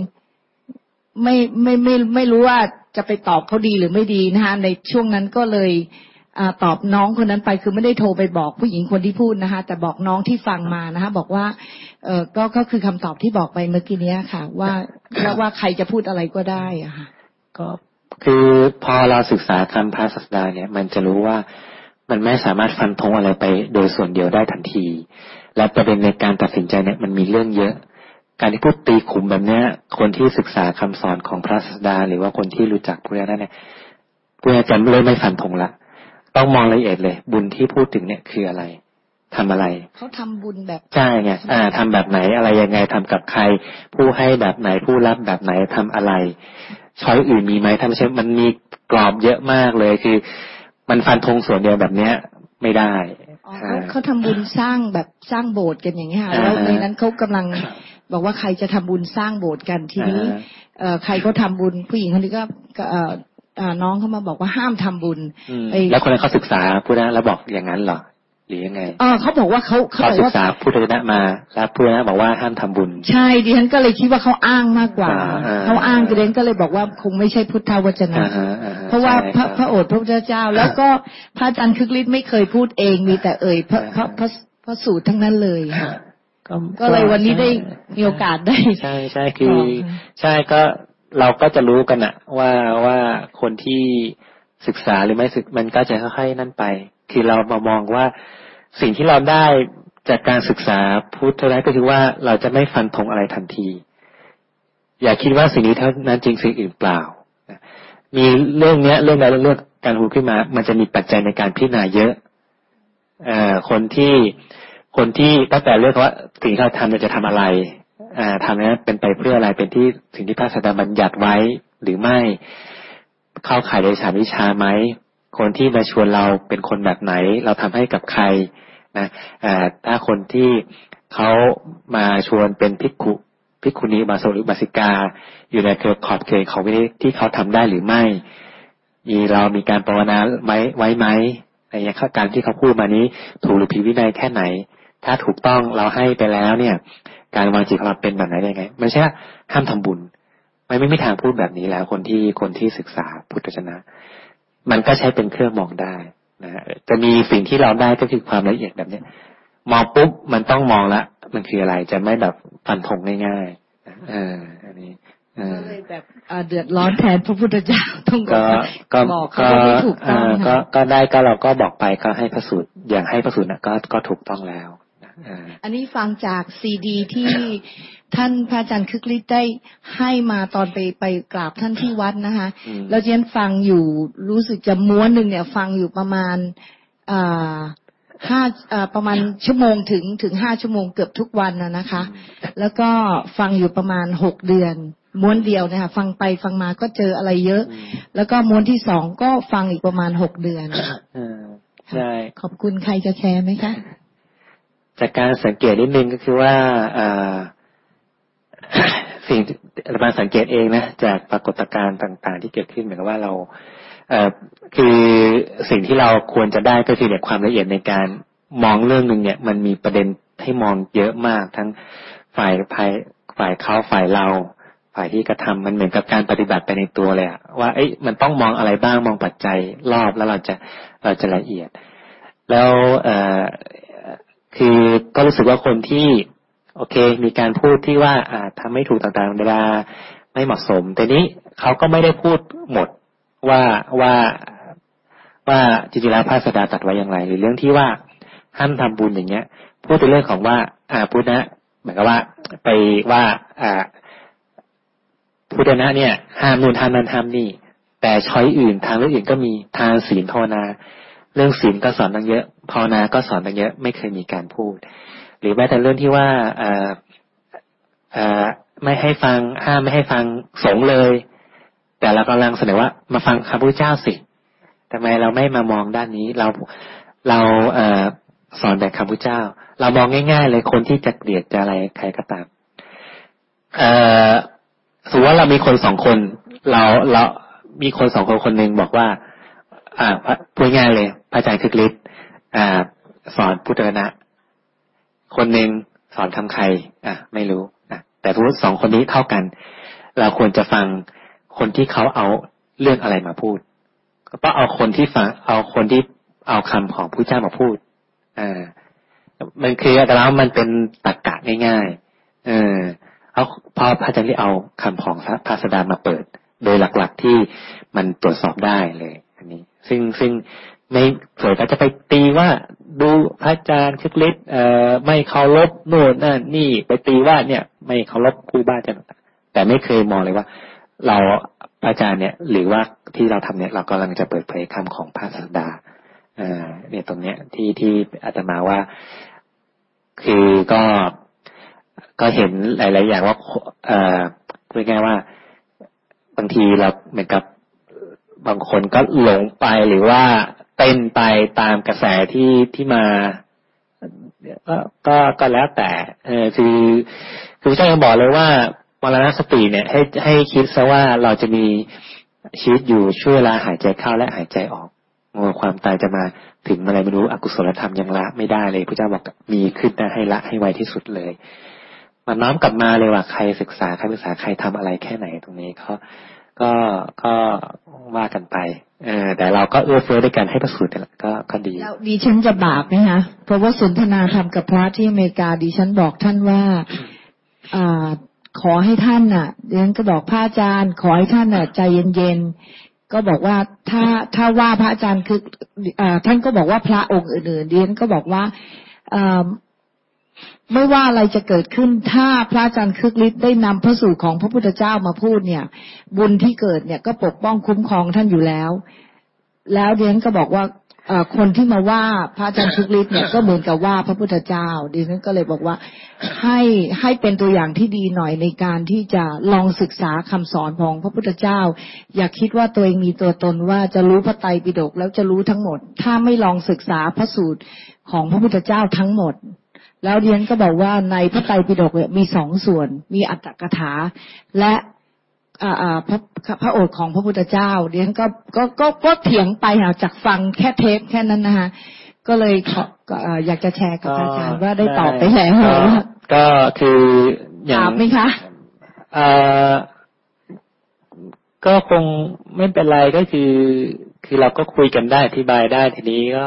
ไม่รู้ว่าจะไปตอบเขาดีหรือไม่ดีนะคะในช่วงนั้นก็เลยตอบน้องคนนั้นไปคือไม่ได้โทรไปบอกผู้หญิงคนที่พูดนะคะแต่บอกน้องที่ฟังมานะคะบอกว่าก็คือคำตอบที่บอกไปเมื่อกี้นี้ค่ะว่าใครจะพูดอะไรก็ได้อะค่ะก็คือพอเราศึกษาคำพระศาสดาเนี่ยมันจะรู้ว่ามันไม่สามารถฟันธงอะไรไปโดยส่วนเดียวได้ทันทีและประเด็นในการตัดสินใจเนี่ยมันมีเรื่องเยอะการที่พูดตีขุมแบบเนี้ยคนที่ศึกษาคำสอนของพระศาสดาหรือว่าคนที่รู้จักพระนั้นเนี่ยพระอาจารย์เลยไม่ฟันธงละต้องมองละเอียดเลยบุญที่พูดถึงเนี่ยคืออะไรทำอะไรเขาทำบุญแบบใช่ไงทำแบบไหนอะไรยังไงทำกับใครผู้ให้แบบไหนผู้รับแบบไหนทำอะไรช้อยอื่นมีไหมถ้าไม่ใช่มันมีกรอบเยอะมากเลยคือมันฟันธงส่วนเดียวแบบเนี้ยไม่ได้เขาทำบุญสร้างแบบสร้างโบสถ์กันอย่างเงี้ยแล้วในนั้นเขากำลังบอกว่าใครจะทำบุญสร้างโบสถ์กันทีนี้ใครก็ทำบุญผู้หญิงคนนี้ก็น้องเขามาบอกว่าห้ามทำบุญแล้วคนนั้นเขาศึกษาพุทธะแล้วบอกอย่างนั้นเหรอหรือยังไงเขาบอกว่าเขาศึกษาพุทธะมาแล้วพุทธะบอกว่าห้ามทำบุญใช่ดิฉันก็เลยคิดว่าเขาอ้างมากกว่าเขาอ้างดิฉันก็เลยบอกว่าคงไม่ใช่พุทธวจนะเพราะว่าพระโอษฐ์พระพุทธเจ้าแล้วก็พระอาจารย์คึกฤทธิ์ไม่เคยพูดเองมีแต่เอ่ยพระสูตรทั้งนั้นเลยค่ะก็เลยวันนี้ได้มีโอกาสได้ใช่คือใช่ก็เราก็จะรู้กันอะว่าคนที่ศึกษาหรือไม่ศึกมันก็จะค่อยๆนั่นไปคือเรามามองว่าสิ่งที่เราได้จากการศึกษาพุทธะก็คือว่าเราจะไม่ฟันธงอะไรทันทีอย่าคิดว่าสิ่งนี้เท่านั้นจริงสิ่งอื่นเปล่ามีเรื่องนี้เรื่องใดเรื่องการพูดขึ้นมามันจะมีปัจจัยในการพิจารณาเยอะคนที่ตั้งแต่เรื่องว่าสิ่งที่เราทำจะทำอะไรทำนั้นเป็นไปเพื่ออะไรเป็นที่สิ่งที่พระศาสดาบัญญัติไว้หรือไม่เข้าข่ายโดยสารวิชาไหมคนที่มาชวนเราเป็นคนแบบไหนเราทำให้กับใครนะถ้าคนที่เขามาชวนเป็นภิกขุณีอุบาสกหรืออุบาสิกาอยู่ในขอบเขตของวินัยที่เขาทำได้หรือไม่เรามีการภาวนาไว้ไหมอะไรอย่างการที่เขาพูดมานี้ถูกหรือผิดวินัยแค่ไหนถ้าถูกต้องเราให้ไปแล้วเนี่ยการวางจิตของเราเป็นแบบไหนได้ไงไม่ใช่ห้ามทำบุญไม่มีทางพูดแบบนี้แล้วคนที่ศึกษาพุทธวจนะมันก็ใช้เป็นเครื่องมองได้นะจะมีสิ่งที่เราได้ก็คือความละเอียดแบบนี้มองปุ๊บมันต้องมองละมันคืออะไรจะไม่แบบฟันธงง่ายๆอันนี้ก็เลยแบบเดือดร้อนแทนพระพุทธเจ้าต้องบอกเขาไม่ถูกต้องก็ได้ก็เราก็บอกไปก็ให้พระสูตรอย่างให้พระสูตรน่ะก็ถูกต้องแล้วอันนี้ฟังจากซีดีที่ท่านพระอาจารย์คึกฤทธิ์ได้ให้มาตอนไปกราบท่านที่วัดนะคะแล้วเจนฟังอยู่รู้สึกจะม้วนหนึ่งเนี่ยฟังอยู่ประมาณประมาณชั่วโมงถึง5 ชั่วโมงเกือบทุกวันนะคะแล้วก็ฟังอยู่ประมาณ6 เดือนม้วนเดียวนะคะฟังไปฟังมาก็เจออะไรเยอะแล้วก็ม้วนที่2ก็ฟังอีกประมาณ6 เดือนใช่ขอบคุณใครจะแชร์ไหมคะจากการสังเกตนิดนึงก็คือว่าสิ่งเราสังเกตเองนะจากปรากฏการณ์ต่างๆที่เกิดขึ้นเหมือนกับว่าเราคือสิ่งที่เราควรจะได้ก็คือเนี่ยความละเอียดในการมองเรื่องนึงเนี่ยมันมีประเด็นให้มองเยอะมากทั้งฝ่ายเขาฝ่ายเราฝ่ายที่กระทำมันเหมือนกับการปฏิบัติไปในตัวเลยอะว่ามันต้องมองอะไรบ้างมองปัจจัยรอบแล้วเราจะละเอียดแล้วคือก็รู้สึกว่าคนที่โอเคมีการพูดที่ว่าทำไม่ถูกต่างๆเวลาไม่เหมาะสมแต่นี้เขาก็ไม่ได้พูดหมดว่าจริงๆแล้วพระศาสดาตรัสไว้อย่างไรหรือเรื่องที่ว่าห้ามทำบุญอย่างเงี้ยพูดในเรื่องของว่าพุทธนะหมายความว่าไปว่าพุทธนะเนี่ยห้ามนู่นห้ามนั่นห้ามนี่แต่ช้อยอื่นทางเรื่องอื่นก็มีทานศีลภาวนาเรื่องศีลก็สอนตั้งเยอะภาวนาก็สอนตั้งเยอะไม่เคยมีการพูดหรือแม้แต่เรื่องที่ว่าไม่ให้ฟังห้ามไม่ให้ฟังสงฆ์เลยแต่เรากำลังเสนอว่ามาฟังคำพุทธเจ้าสิทำไมเราไม่มามองด้านนี้เราสอนแต่คำพุทธเจ้าเรามองง่ายๆเลยคนที่จะเกลียดจะอะไรใครก็ตามสมมติว่าเรามีคน2 คนเรามีคน2 คนคนหนึ่งบอกว่าพูดง่ายเลยพระอาจารย์คึกฤทธิ์สอนพุทธวจนะคนหนึ่งสอนคำใครไม่รู้แต่สมมติ2 คนนี้เท่ากันเราควรจะฟังคนที่เขาเอาเรื่องอะไรมาพูดก็ต้องเอาคนที่ฟังเอาคนที่เอาคำของพระเจ้ามาพูดมันคือแต่แล้วมันเป็นตรรกะง่ายๆเอาพอพระอาจารย์ที่เอาคำของพระศาสดามาเปิดโดยหลักๆที่มันตรวจสอบได้เลยอันนี้ซึ่งไม่เผยก็จะไปตีว่าดูพระอาจารย์คึกฤทธิ์ไม่เคารพโน่นนั่นนี่ไปตีว่าเนี่ยไม่เคารพครูบาอาจารย์แต่ไม่เคยมองเลยว่าเราอาจารย์เนี่ยหรือว่าที่เราทำเนี่ยเรากำลังจะเปิดเผยคำของพระศาสดาเนี่ยตรงเนี้ยที่อาตมาว่าคือก็เห็นหลายๆอย่างว่าพูดง่ายว่าบางทีเราเหมือนกับบางคนก็หลงไปหรือว่าเต้นไปตามกระแสที่มาก็แล้วแต่คือพระเจ้ายังบอกเลยว่ามรณสติเนี่ยให้คิดซะว่าเราจะมีชีวิตอยู่ช่วงเวลาหายใจเข้าและหายใจออกความตายจะมาถึงอะไรไม่รู้อกุศลธรรมยังละไม่ได้เลยพระเจ้าบอกมีขึ้นให้ละให้ไวที่สุดเลยมันน้อมกลับมาเลยว่าใครศึกษาใครทำอะไรแค่ไหนตรงนี้ก็ว่ากันไปแต่เราก็เอื้อเฟื้อด้วยกันให้ประสูติก็ดีแล้วดิฉันจะบาปไหมคะเพราะว่าสนทนาธรรมกับพระที่อเมริกาดิฉันบอกท่านว่าขอให้ท่านน่ะดิฉันก็บอกพระอาจารย์ขอให้ท่านน่ะใจเย็นๆก็บอกว่าถ้าว่าพระอาจารย์คือท่านก็บอกว่าพระองค์อื่นๆดิฉันก็บอกว่าไม่ว่าอะไรจะเกิดขึ้นถ้าพระอาจารย์คึกฤทธิ์ได้นำพระสูตรของพระพุทธเจ้ามาพูดเนี่ยบุญที่เกิดเนี่ยก็ปกป้องคุ้มครองท่านอยู่แล้วดิฉันก็บอกว่าคนที่มาว่าพระอาจารย์คึกฤทธิ์เนี่ยก็เหมือนกับว่าพระพุทธเจ้าดิฉันก็เลยบอกว่าให้เป็นตัวอย่างที่ดีหน่อยในการที่จะลองศึกษาคำสอนของพระพุทธเจ้าอย่าคิดว่าตัวเองมีตัวตนว่าจะรู้พระไตรปิฎกแล้วจะรู้ทั้งหมดถ้าไม่ลองศึกษาพระสูตรของพระพุทธเจ้าทั้งหมดแล้วเรียนก็บอกว่าในพระไตรปิฎกเนี่ยมี2 ส่วนมีอัตถกถาและพระโอษฐ์ของพระพุทธเจ้าเรียนก็เถียงไปจากฟังแค่เทปแค่นั้นนะคะก็เลยอยากจะแชร์กับอาจารย์ว่าได้ตอบไปแล้วก็คืออย่างไหมคะก็คงไม่เป็นไรก็คือเราก็คุยกันได้อธิบายได้ทีนี้ก็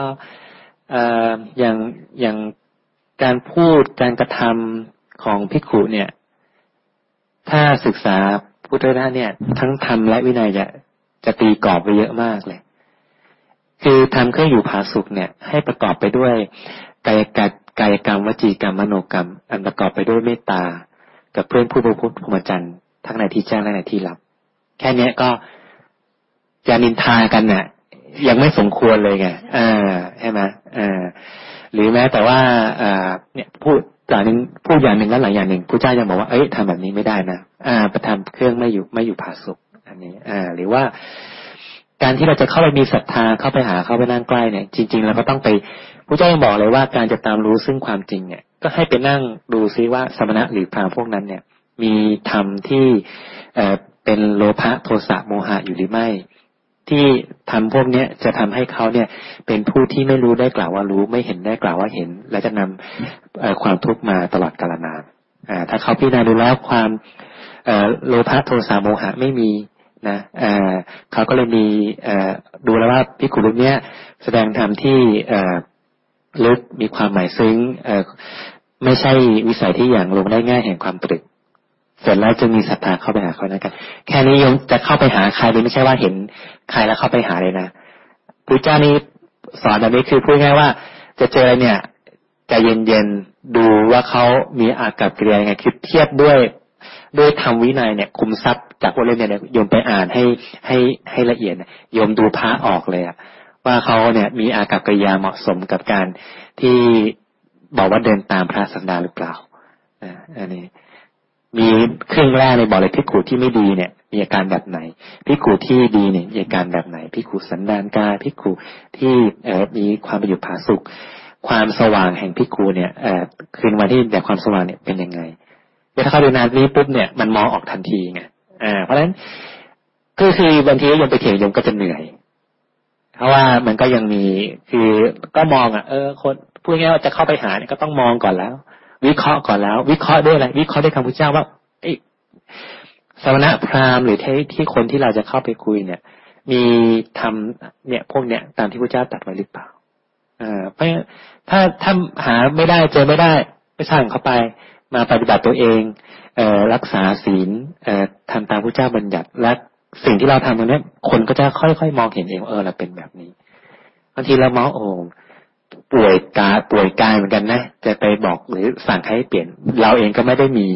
อย่างการพูดการกระทำของภิกขุเนี่ยถ้าศึกษาพุทธวจนะเนี่ยทั้งธรรมและวินัยจะตีกรอบไว้เยอะมากเลยคือทำเครื่องอยู่ผาสุกเนี่ยให้ประกอบไปด้วยกายกรรมวจีกรรมมโนกรรมอันประกอบไปด้วยเมตตากับเพื่อนผู้ประพฤติพรหมจรรย์ทั้งในที่แจ้งและในที่ลับแค่นี้ก็จะนินทากันน่ะยังไม่สมควรเลยไงใช่ไหมหรือแม้แต่ว่าเนี่ยพูดอย่างหนึ่งแล้วหลังอย่างหนึ่งพระเจ้ายังบอกว่าทำแบบนี้ไม่ได้นะประทำเครื่องไม่อยู่ผาสุกอันนี้หรือว่าการที่เราจะเข้าไปมีศรัทธาเข้าไปหาเข้าไปนั่งใกล้เนี่ยจริงๆเราก็ต้องไปพระเจ้ายังบอกเลยว่าการจะตามรู้ซึ่งความจริงเนี่ยก็ให้ไปนั่งดูซิว่าสมณะหรือพราหมณ์พวกนั้นเนี่ยมีธรรมที่เป็นโลภะโทสะโมหะอยู่หรือไม่ที่ทำพวกนี้จะทำให้เขาเนี่ยเป็นผู้ที่ไม่รู้ได้กล่าวว่ารู้ไม่เห็นได้กล่าวว่าเห็นและจะนำความทุกข์มาตลอดกาลนานถ้าเขาพิจารณาดูแล้วความโลภะโทสะโมหะไม่มีนะเขาก็เลยมีดูแล้วว่าภิกขุรูปเนี้ยแสดงธรรมที่ลึกมีความหมายซึ้งไม่ใช่วิสัยที่อย่างลงได้ง่ายแห่งความตรึกเสร็จแล้วจึงมีศรัทธาเข้าไปหาเขานั่นกันแค่นี้โยมจะเข้าไปหาใครเลยไม่ใช่ว่าเห็นใครแล้วเข้าไปหาเลยนะพุทธเจ้านี้สอนแบบนี้คือพูดง่ายว่าจะเจอเนี่ยใจเย็นๆดูว่าเขามีอากัปกิริยายังไงคือเทียบด้วยธรรมวินัยเนี่ยคุมทรัพย์จากพวกเล่มเนี่ยโยมไปอ่านให้ละเอียดโยมดูพระออกเลยอะว่าเขาเนี่ยมีอากัปกิริยาเหมาะสมกับการที่บอกว่าเดินตามพระสัสดาหรือเปล่าอันนี้มีครึ่งแรกในบอกเลยภิกขุที่ไม่ดีเนี่ยมีอาการแบบไหนภิกขุที่ดีเนี่ยมีอาการแบบไหนภิกขุสันดานกายภิกขุที่มีความเป็นอยู่ผาสุกความสว่างแห่งภิกขุเนี่ยคืนวันที่แต่ความสว่างเนี่ยเป็นยังไงถ้าเขาดูนานนี้ปุ๊บเนี่ยมันมองออกทันทีไงเพราะฉะนั้นคือบางทีโยมไปเถียงโยมก็จะเหนื่อยเพราะว่ามันก็ยังมีคือก็มองคนพูดง่ายว่าจะเข้าไปหาเนี่ยก็ต้องมองก่อนแล้ววิเคราะห์ก่อนแล้ววิเคราะห์ด้วยอะไรวิเคราะห์ด้วยคำพุทธเจ้าว่าสมณะพราหมณ์หรือที่คนที่เราจะเข้าไปคุยเนี่ยมีทำเนี่ยพวกเนี่ยตามที่พุทธเจ้าตรัสไว้หรือเปล่าเพราะถ้าหาไม่ได้เจอไม่ได้ไม่สร้างเข้าไปมาปฏิบัติตัวเองรักษาศีลทำตามพุทธเจ้าบัญญัติและสิ่งที่เราทำตรงนี้คนก็จะค่อยๆมองเห็นเองเราเป็นแบบนี้บางทีเรามองป่วยกายเหมือนกันนะจะไปบอกหรือสั่งให้เปลี่ยนเราเองก็ไม่ได้มี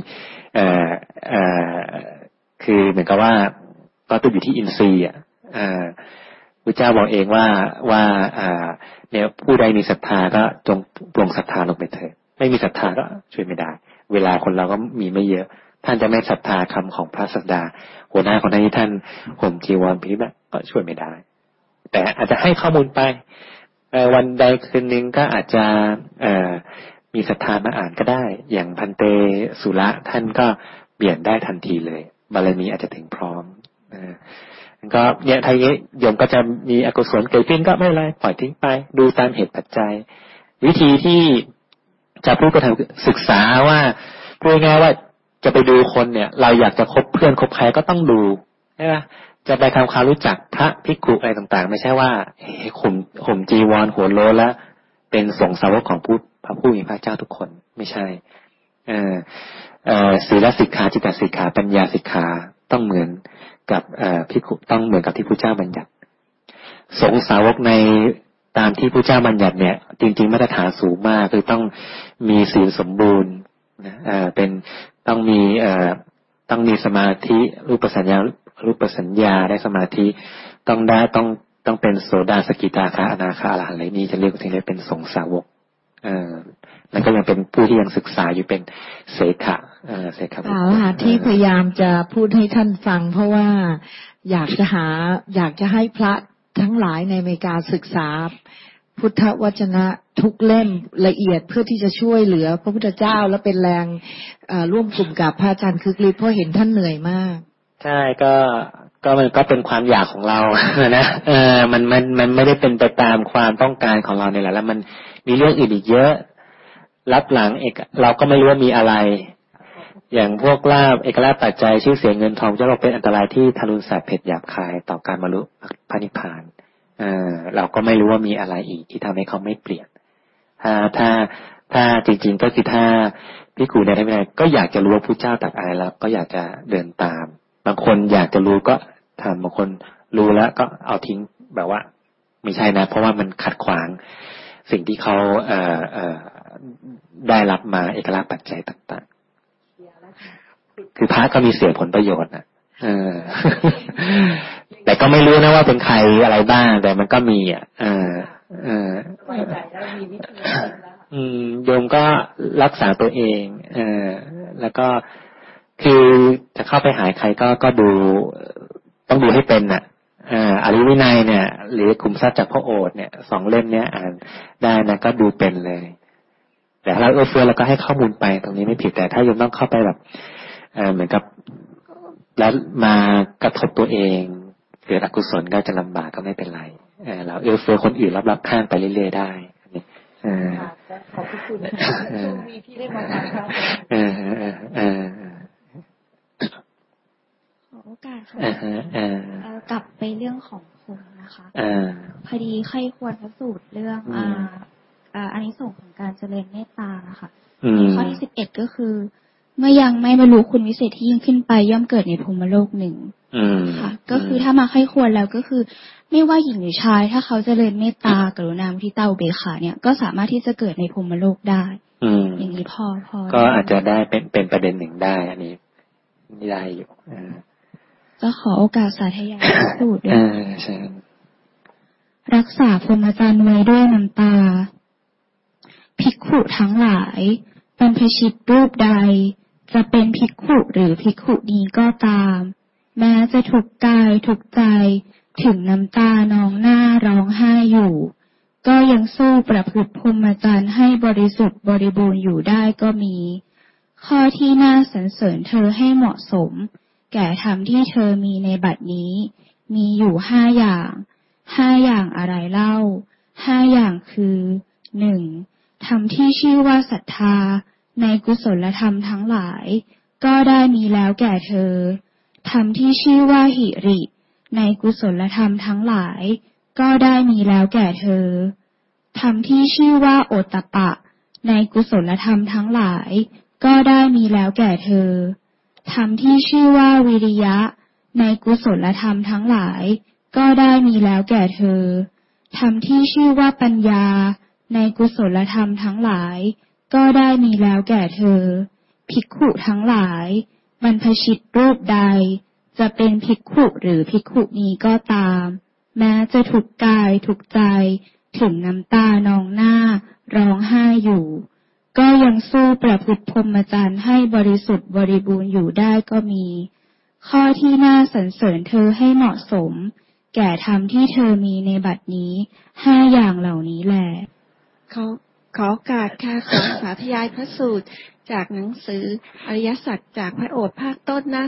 คือเหมือนกับว่าก็ติดอยู่ที่อินทรีย์พระเจ้าบอกเองว่าเนี่ยผู้ใดมีศรัทธาก็จงปลงศรัทธาลงไปเถิดไม่มีศรัทธาก็ช่วยไม่ได้เวลาคนเราก็มีไม่เยอะท่านจะไม่ศรัทธาคำของพระสัสดาหัวหน้าของท่านห่มจีวรพิบัติก็ช่วยไม่ได้แต่อาจจะให้ข้อมูลไปวันใดคืนนึงก็อาจจะมีศรัทธามาอ่านก็ได้อย่างพันเตสุระท่านก็เปลี่ยนได้ทันทีเลยบารมีอาจจะถึงพร้อมก็เนี่ยไทยโยมก็จะมีอกุศลเกิดขึ้นก็ไม่เป็นไรปล่อยทิ้งไปดูตามเหตุปัจจัยวิธีที่จะพูดก็ทำศึกษาว่าพูดง่ายว่าจะไปดูคนเนี่ยเราอยากจะคบเพื่อนคบใครก็ต้องดูใช่ไหมจะไปทำความรู้จักพระภิกขุอะไรต่างๆไม่ใช่ว่าข่มจีวรหัวโลแล้วเป็นสงฆ์สาวกของพระผู้มีพระเจ้าทุกคนไม่ใช่ศีลสิกขาจิตตสิกขาปัญญาสิกขาต้องเหมือนกับภิกขุต้องเหมือนกับที่พระเจ้าบัญญัติสงฆ์สาวกในตามที่พระเจ้าบัญญัติเนี่ยจริงๆมาตรฐานสูงมากคือต้องมีศีลสมบูรณ์เป็นต้องมีสมาธิรูปสัญญาได้สมาธิต้องเป็นโสดาสกิทาคาอนาคาอรหันต์อะไรนี้จะเรียกว่าถึงได้เป็นสงฆ์สาวกแล้วก็ยังเป็นผู้ที่ยังศึกษาอยู่เป็นเสขะที่พยายามจะพูดให้ท่านฟังเพราะว่าอยากจะให้พระทั้งหลายในอเมริกาศึกษาพุทธวจนะทุกเล่มละเอียดเพื่อที่จะช่วยเหลือพระพุทธเจ้าและเป็นแรงร่วมกลุ่มกับพระอาจารย์คึกฤทธิ์เพราะเห็นท่านเหนื่อยมากใช่ก็มันก็เป็นความอยากของเรานะมันไม่ได้เป็นไปตามความต้องการของเราเนี่ยแหละแล้วมันมีเรื่องอื่นอีกเยอะรับหลังเราก็ไม่รู้ว่ามีอะไรอย่างพวกลาภเอกลาภปัจจัยชื่อเสียงเงินทองจะบอกเป็นอันตรายที่ทารุณสัตว์เผ็ดหยาบคายต่อการบรรลุพระนิพพานเราก็ไม่รู้ว่ามีอะไรอีกที่ทำให้เขาไม่เปลี่ยนถ้าจริงๆก็คือถ้าภิกขุในธรรมวินัยก็อยากจะรู้ว่าพระเจ้าตรัสอะไรแล้วก็อยากจะเดินตามบางคนอยากจะรู้ก็ทำบางคนรู้แล้วก็เอาทิ้งแบบว่าไม่ใช่นะเพราะว่ามันขัดขวางสิ่งที่เขาได้รับมาเอกลาภปัจจัยต่างๆคือพระก็มีเสียผลประโยชน์นะแต่ก็ไม่รู้นะว่าเป็นใครอะไรบ้างแต่มันก็มีโยมก็รักษาตัวเองแล้วก็คือจะเข้าไปหาใครก็ดูต้องดูให้เป็นน่ะอริยวินัยเนี่ยหรือขุมทรัพย์จากพระโอษฐ์เนี่ย2เล่มเนี้ยอ่านได้นะก็ดูเป็นเลยแต่ถ้าเราเฟื้อแล้วก็ให้ข้อมูลไปตรงนี้ไม่ผิดแต่ถ้าโยมต้องเข้าไปแบบเหมือนกับแล้วมากระทบตัวเองเกิดอกุศลก็จะลำบากก็ไม่เป็นไรเราเฟื้อคนอื่นรับข้างไปเรื่อยๆได้ขอบคุณช่วงนี้ที่ได้มาฟังครับขอโอกาสค่ะกลับไปเรื่องของคนนะคะพอดีใครควรพระสูตรเรื่องอานิสงส์ของการเจริญเมตตาค่ะข้อที่11ก็คือเมื่อยังไม่บรรลุคุณวิเศษที่ยิ่งขึ้นไปย่อมเกิดในพรหมโลกหนึ่งค่ะก็คือถ้ามาใครควรแล้วก็คือไม่ว่าหญิงหรือชายถ้าเขาเจริญเมตตากรุณามุทิตาอุเบกขาเนี่ยก็สามารถที่จะเกิดในพรหมโลกได้อย่างนี้พอก็อาจจะได้เป็นประเด็นหนึ่งได้อันนี้ได้อยู่ก็ขอโอกาสสาธยายสูตรด้วยรักษาพรหมจรรย์ไว้ด้วยน้ำตาภิกขุทั้งหลายบรรพชิตรูปใดจะเป็นภิกขุหรือภิกขุณีก็ตามแม้จะทุกข์กายทุกข์ใจถึงน้ำตานองหน้าร้องไห้อยู่ก็ยังสู้ประพฤติพรหมจรรย์ให้บริสุทธิ์บริบูรณ์อยู่ได้ก็มีข้อที่น่าสรรเสริญเธอให้เหมาะสมแก่ธรรมที่เธอมีในบัดนี้มีอยู่5 อย่างอะไรเล่า5 อย่างคือ 1. ธรรมที่ชื่อว่าศรัทธาในกุศลธรรมทั้งหลายก็ได้มีแล้วแก่เธอธรรมที่ชื่อว่าหิริในกุศลธรรมทั้งหลายก็ได้มีแล้วแก่เธอธรรมที่ชื่อว่าโอตตัปปะในกุศลธรรมทั้งหลายก็ได้มีแล้วแก่เธอธรรมที่ชื่อว่าวิริยะในกุศลธรรมทั้งหลายก็ได้มีแล้วแก่เธอธรรมที่ชื่อว่าปัญญาในกุศลธรรมทั้งหลายก็ได้มีแล้วแก่เธอภิกขุทั้งหลายบรรพชิตรูปใดจะเป็นภิกขุหรือภิกขุณีก็ตามแม้จะทุกข์กายทุกข์ใจถึงน้ำตานองหน้าร้องไห้อยู่ก็ยังสู้ประพฤติพรหมจรรย์ให้บริสุทธิ์บริบูรณ์อยู่ได้ก็มีข้อที่น่าสรรเสริญเธอให้เหมาะสมแก่ธรรมที่เธอมีในบัดนี้5 อย่างเหล่านี้แหละขอโอกาสค่ะขอสาธยายพระสูตรจากหนังสืออริยสัจจากพระโอษฐ์ภาคต้นหน้า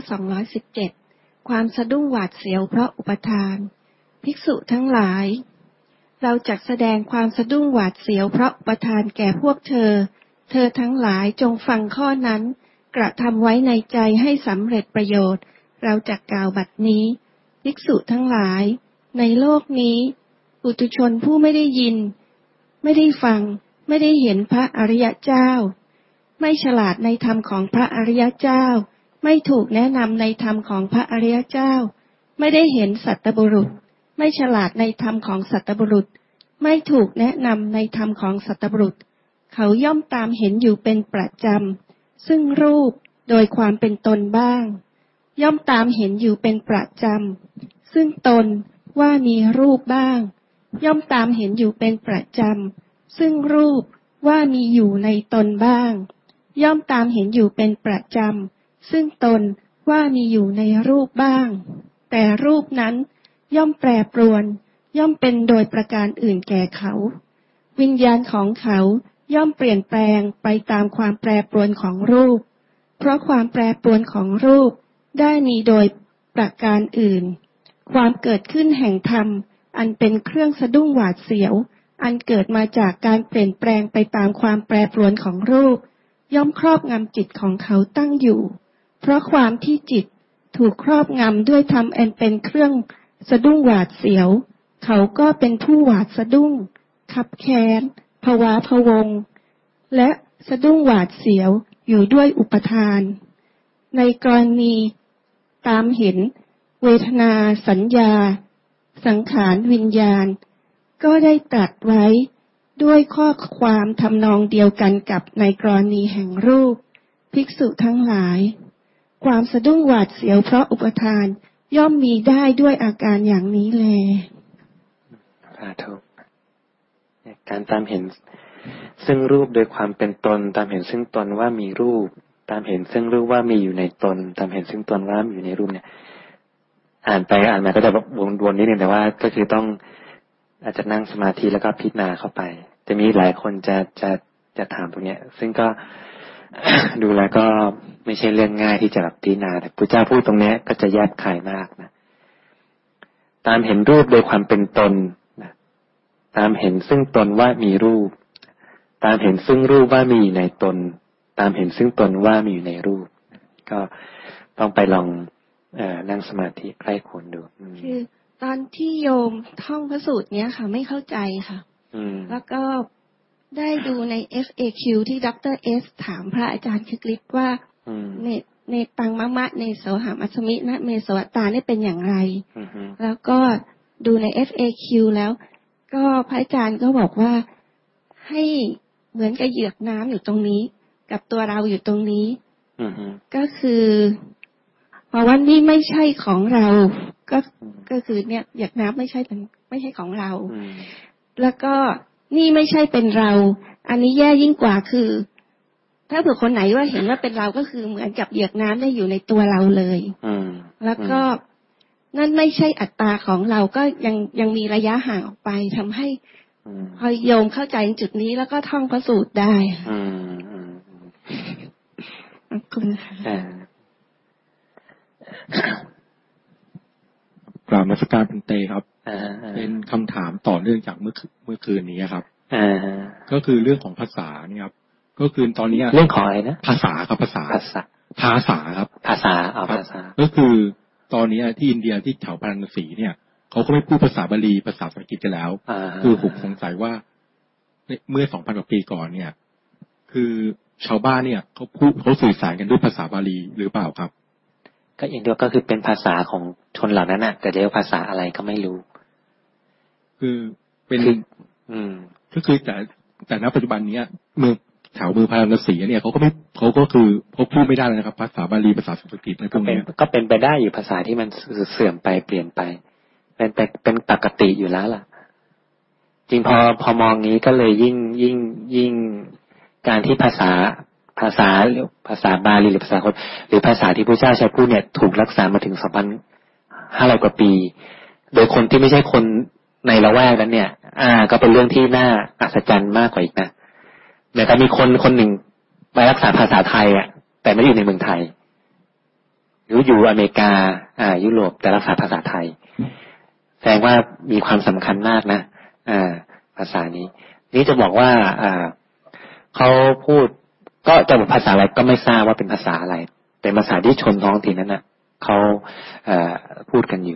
217ความสะดุ้งหวาดเสียวเพราะอุปทานภิกษุทั้งหลายเราจักแสดงความสะดุ้งหวาดเสียวเพราะอุปทานแก่พวกเธอทั้งหลายจงฟังข้อนั้นกระทำไว้ในใจให้สำเร็จประโยชน์เราจักกล่าวบัดนี้ภิกษุทั้งหลายในโลกนี้ปุถุชนผู้ไม่ได้ยินไม่ได้ฟังไม่ได้เห็นพระอริยเจ้าไม่ฉลาดในธรรมของพระอริยเจ้าไม่ถูกแนะนำในธรรมของพระอริยเจ้าไม่ได้เห็นสัตตบุรุษไม่ฉลาดในธรรมของสัตตบุรุษไม่ถูกแนะนำในธรรมของสัตตบุรุษเขาย่อมตามเห็นอยู่เป็นประจำซึ่งรูปโดยความเป็นตนบ้างย่อมตามเห็นอยู่เป็นประจำซึ่งตนว่ามีรูปบ้างย่อมตามเห็นอยู่เป็นประจำซึ่งรูปว่ามีอยู่ในตนบ้างย่อมตามเห็นอยู่เป็นประจำซึ่งตนว่ามีอยู่ในรูปบ้างแต่รูปนั้นย่อมแปรปรวนย่อมเป็นโดยประการอื่นแก่เขาวิญญาณของเขาย่อมเปลี่ยนแปลงไปตามความแปรปรวนของรูปเพราะความแปรปรวนของรูปได้มีโดยประการอื่นความเกิดขึ้นแห่งธรรมอันเป็นเครื่องสะดุ้งหวาดเสียวอันเกิดมาจากการเปลี่ยนแปลงไปตามความแปรปรวนของรูปย่อมครอบงำจิตของเขาตั้งอยู่เพราะความที่จิตถูกครอบงำด้วยธรรมอันเป็นเครื่องสะดุ้งหวาดเสียวเขาก็เป็นผู้หวาดสะดุ้งคับแค้นภวาพะวงและสะดุ้งหวาดเสียวอยู่ด้วยอุปทานในกรณีตามเห็นเวทนาสัญญาสังขารวิญญาณก็ได้ตรัสไว้ด้วยข้อความทำนองเดียวกันกับในกรณีแห่งรูปภิกษุทั้งหลายความสะดุ้งหวาดเสียวเพราะอุปทานย่อมมีได้ด้วยอาการอย่างนี้แลการตามเห็นซึ่งรูปโดยความเป็นตนตามเห็นซึ่งตนว่ามีรูปตามเห็นซึ่งรูปว่ามีอยู่ในตนตามเห็นซึ่งตนว่ามีอยู่ในรูปเนี่ยอ่านไปอ่านมาก็จะวนๆนิดนึงแต่ว่าก็คือต้องอาจจะนั่งสมาธิแล้วก็พิจารณาเข้าไปจะมีหลายคนจะถามตรงเนี้ยซึ่งก็ ดูแล้วก็ไม่ใช่เรื่องง่ายที่จะแบบพิจารณาแต่พระเจ้าพูดตรงเนี้ยก็จะแยบคายมากนะตามเห็นรูปโดยความเป็นตนนะตามเห็นซึ่งตนว่ามีรูปตามเห็นซึ่งรูปว่ามีอยู่ในตนตามเห็นซึ่งตนว่ามีอยู่ในรูปก็ต้องไปลองนั่งสมาธิใกล้ควรดูคือตอนที่โยมท่องพระสูตรเนี้ยค่ะไม่เข้าใจค่ะแล้วก็ได้ดูใน FAQ ที่ดร.เอสถามพระอาจารย์คริสต์ว่าในตังมะมะในโสหมัสมินะเมโสวตานี่เป็นอย่างไรแล้วก็ดูใน FAQ แล้วก็พระอาจารย์ก็บอกว่าให้เหมือนกับเหยือกน้ำอยู่ตรงนี้กับตัวเราอยู่ตรงนี้ก็คือเพราะว่านี่ไม่ใช่ของเราก็คือเนี่ยเหยือกน้ำไม่ใช่ของเราแล้วก็นี่ไม่ใช่เป็นเราอันนี้แย่ยิ่งกว่าคือถ้าเผื่อคนไหนว่าเห็นว่าเป็นเราก็คือเหมือนกับเหยือกน้ำได้อยู่ในตัวเราเลยแล้วก็นั่นไม่ใช่อัตตาของเราก็ยังมีระยะห่างออกไปทำให้พอโยมเข้าใจจุดนี้แล้วก็ท่องพระสูตรได้ขอบคุณค่ะกราบนมัสการพันเตครับเป็นคำถามต่อเนื่องจากเมื่อคืนนี้ครับก็คือเรื่องของภาษาเนี่ยครับก็คือตอนนี้เรื่องของอะไรนะภาษาครับภาษาครับภาษาก็คือตอนนี้ที่อินเดียที่แถวพาราณสีเนี่ยเขาก็ไม่พูดภาษาบาลีภาษาสันสกฤตกันแล้วคือผมสงสัยว่าเมื่อ 2,000 กว่าปีก่อนเนี่ยคือชาวบ้านเนี่ยเขาสื่อสารกันด้วยภาษาบาลีหรือเปล่าครับก็อย่างเดียวก็คือเป็นภาษาของชนเหล่านั้นน่ะแต่เรียกภาษาอะไรก็ไม่รู้คือเป็นก็คือแต่ณปัจจุบันนี้เมืองแถวเมืองพาราณสีเนี่ยเขาก็คือเขาพูดไม่ได้เลยนะครับภาษาบาลีภาษาสันสกฤตอะไรพวกนี้ก็เป็นไปได้อยู่ภาษาที่มันเสื่อมไปเปลี่ยนไปเป็นปกติอยู่แล้วล่ะจริงพอมองนี้ก็เลยยิ่งการที่ภาษาบาลีหรือภาษาคนหรือภาษาที่พระเจ้าใช้พูดเนี่ยถูกรักษามาถึง 2,500 กว่าปีโดยคนที่ไม่ใช่คนในละแวกนั้นเนี่ยก็เป็นเรื่องที่น่าอัศจรรย์มากกว่าอีกนะแต่ก็มีคนหนึ่งไปรักษาภาษาไทยแต่ไม่ได้อยู่ในเมืองไทยหรืออยู่อเมริกายุโรปแต่รักษาภาษาไทยแสดงว่ามีความสำคัญมากนะภาษานี้นี่จะบอกว่าเขาพูดก็จะบอกภาษาอะไรก็ไม่ทราบว่าเป็นภาษาอะไรเป็นภาษาที่ชนท้องถิ่นนั้นนะเขาพูดกันอยู่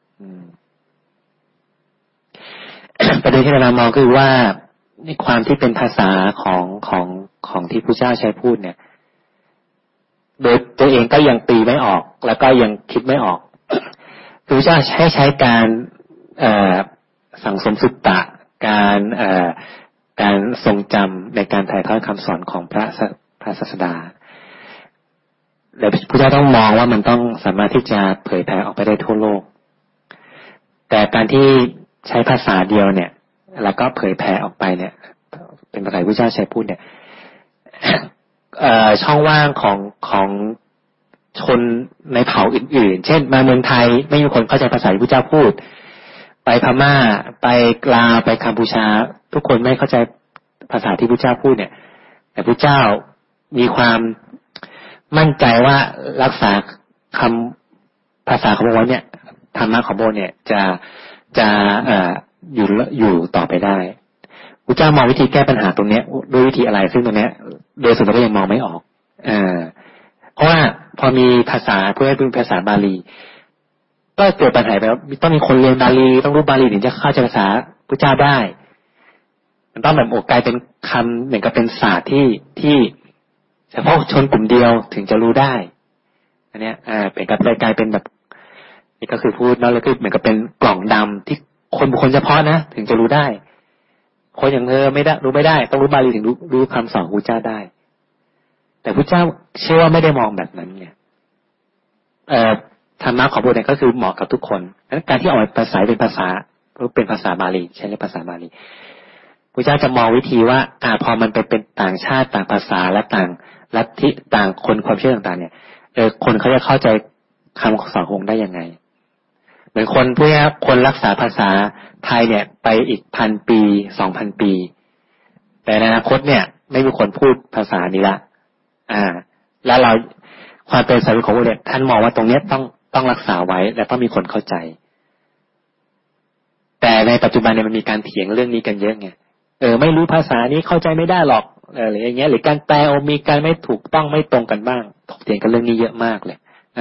ประเด็นที่เรามองคือว่าในความที่เป็นภาษาของที่พระเจ้าใช้พูดเนี่ยโดยตัวเองก็ยังตีไม่ออกแล้วก็ยังคิดไม่ออกพระเจ้าใช้การสังสมสุตตะการทรงจำในการถ่ายทอดคำสอนของพระศาสดาและพระเจ้าต้องมองว่ามันต้องสามารถที่จะเผยแผ่ออกไปได้ทั่วโลกแต่การที่ใช้ภาษาเดียวเนี่ยแล้วก็เผยแผ่ออกไปเนี่ยเป็นภาษาที่พระเจ้าใช้พูดเนี่ยช่องว่างของชนในเผ่าอื่นๆเช่นมาเมืองไทยไม่มีคนเข้าใจภาษาที่พระเจ้าพูดไปพม่าไปลาวไปกัมพูชาทุกคนไม่เข้าใจภาษาที่พระเจ้าพูดเนี่ยแต่พระเจ้ามีความมั่นใจว่ารักษาคำภาษาของพระองค์เนี่ยธรรมะของพระองค์เนี่ยจะอยู่ต่อไปได้พระเจ้ามองวิธีแก้ปัญหาตรงเนี้ยด้วยวิธีอะไรซึ่งตรงเนี้ยโดยส่วนตัวก็ยังมองไม่ออกเพราะว่าพอมีภาษาเพื่อให้เป็นภาษาบาลีก็เกิดปัญหาไปว่าต้องมีคนเรียนบาลีต้องรู้บาลีถึงจะเข้าใจภาษาพระเจ้าได้มันต้องแบบกลายเป็นคำเหมือนกับเป็นศาสตร์ที่เฉพาะชนกลุ่มเดียวถึงจะรู้ได้อันเนี้ยเป็นกับกลายเป็นแบบนี่ก็คือพูดแล้วคือเหมือนกับเป็นกล่องดำที่คนบุคคลเฉพาะนะถึงจะรู้ได้คนอย่างเธอไม่ได้รู้ไม่ได้ต้องรู้บาลีถึงรู้คำสอนพระเจ้าได้แต่พระเจ้าเชื่อว่าไม่ได้มองแบบนั้นไงธรรมะของพระองค์ก็คือเหมาะกับทุกคนการที่ออกภาษาเป็นภาษาบาลีใช้เรียกภาษาบาลีพระเจ้าจะมองวิธีว่าพอมันเป็นต่างชาติต่างภาษาและต่างลัทธิต่างคนความเชื่อต่างๆเนี่ยคนเขาจะเข้าใจคำสอนองค์ได้ยังไงเหมือนคนพวกนี้คนรักษาภาษาไทยเนี่ยไปอีก1,000 ปี2,000 ปีแต่ในอนาคตเนี่ยไม่มีคนพูดภาษานี้ละแล้วเราความเป็นสารีของพระเนี่ยท่านมองว่าตรงนี้ต้องรักษาไว้และต้องมีคนเข้าใจแต่ในปัจจุบันเนี่ยมันมีการเถียงเรื่องนี้กันเยอะไงไม่รู้ภาษานี้เข้าใจไม่ได้หรอกอะไรอย่างเงี้ยหรือการแปลมีการไม่ถูกต้องไม่ตรงกันบ้างถกเถียงกันเรื่องนี้เยอะมากเลย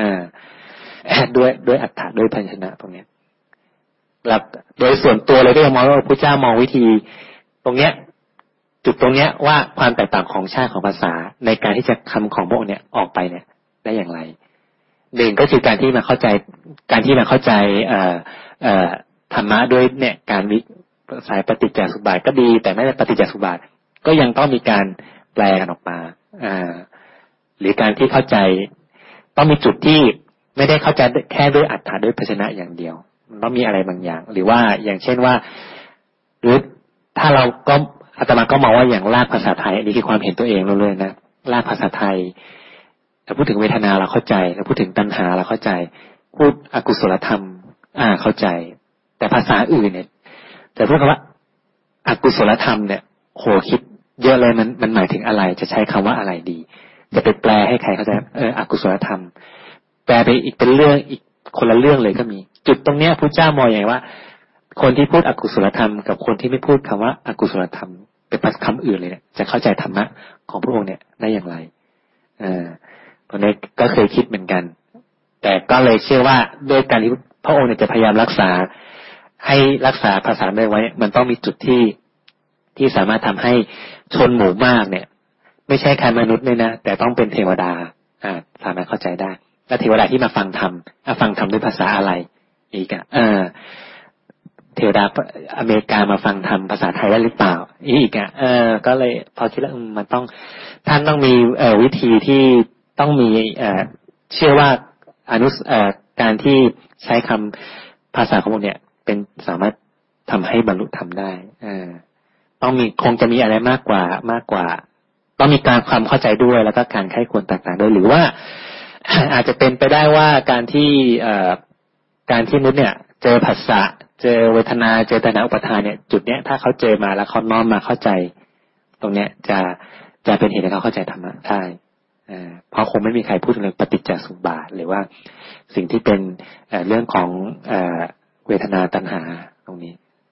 ด้วยอัตถะด้วยพันชนะตรงนี้แล้วโดยส่วนตัวเลยก็ยังมองว่าพระเจ้ามองวิธีตรงเนี้ยจุดตรงเนี้ยว่าความแตกต่างของชาติของภาษาในการที่จะคำของพระองค์เนี่ยออกไปเนี่ยได้อย่างไรหนึ่งก็คือการที่มาเข้าใจธรรมะด้วยเนี่ยการสายปฏิจจสมุปบาทก็ดีแต่ไม่ได้ปฏิจจสมุปบาทก็ยังต้องมีการแปลกันออกมาหรือการที่เข้าใจต้องมีจุดที่ไม่ได้เข้าใจแค่ด้วยอัตถะด้วยพยัญชนะอย่างเดียวมันต้องมีอะไรบางอย่างหรือว่าอย่างเช่นว่าหรือถ้าเราก็อาตมาก็มองว่าอย่างรากภาษาไทยอันนี้คือความเห็นตัวเองเลยนะรากภาษาไทยเราพูดถึงเวทนาเราเข้าใจเราพูดถึงตัณหาเราเข้าใจพูดอกุศลธรรมเข้าใจแต่ภาษาอื่นเนี่ยแต่พูดคำว่าอกุศลธรรมเนี่ยโหคิดเยอะเลยมันหมายถึงอะไรจะใช้คำว่าอะไรดีจะไปแปลให้ใครเข้าใจอกุศลธรรมแปลไปอีกเป็นเรื่องอีกคนละเรื่องเลยก็มีจุดตรงเนี้ยพระเจ้ามองอย่างว่าคนที่พูดอกุศลธรรมกับคนที่ไม่พูดคำว่าอกุศลธรรมเป็นคำอื่นเลยเนี่ยจะเข้าใจธรรมะของพระองค์เนี่ยได้อย่างไรตรงนี้ก็เคยคิดเหมือนกันแต่ก็เลยเชื่อว่าโดยการที่พระองค์เนี่ยจะพยายามรักษาให้รักษาภาษาไว้มันต้องมีจุดที่สามารถทำให้ชนหมู่มากเนี่ยไม่ใช่แค่มนุษย์เลยนะแต่ต้องเป็นเทวดาสามารถเข้าใจได้และเทวดาที่มาฟังธรรมด้วยภาษาอะไรอีกเทวดาอเมริกามาฟังธรรมภาษาไทยได้หรือเปล่าอีกก็เลยพอคิดแล้วมันต้องท่านต้องมีวิธีที่ต้องมีเชื่อว่าการที่ใช้คำภาษาของพวกเนี่ยเป็นสามารถทำให้บรรลุธรรมได้ต้องมีคงจะมีอะไรมากกว่าต้องมีการความเข้าใจด้วยแล้วก็การไข้ควรต่างๆด้วยหรือว่า อาจจะเป็นไปได้ว่าการที่มนุษย์เนี่ยเจอผัสสะเจอเวทนาเจอตัณหาอุปาทานเนี่ยจุดเนี้ยถ้าเขาเจอมาแล้วเขาน้อมมาเข้าใจตรงเนี้ยจะเป็นเหตุให้เขาเข้าใจธรรมะได้เพราะคงไม่มีใครพูดถึงเรื่องปฏิจจสมุปบาทหรือว่าสิ่งที่เป็นเรื่องของเวทนาตัณหาตรงนี้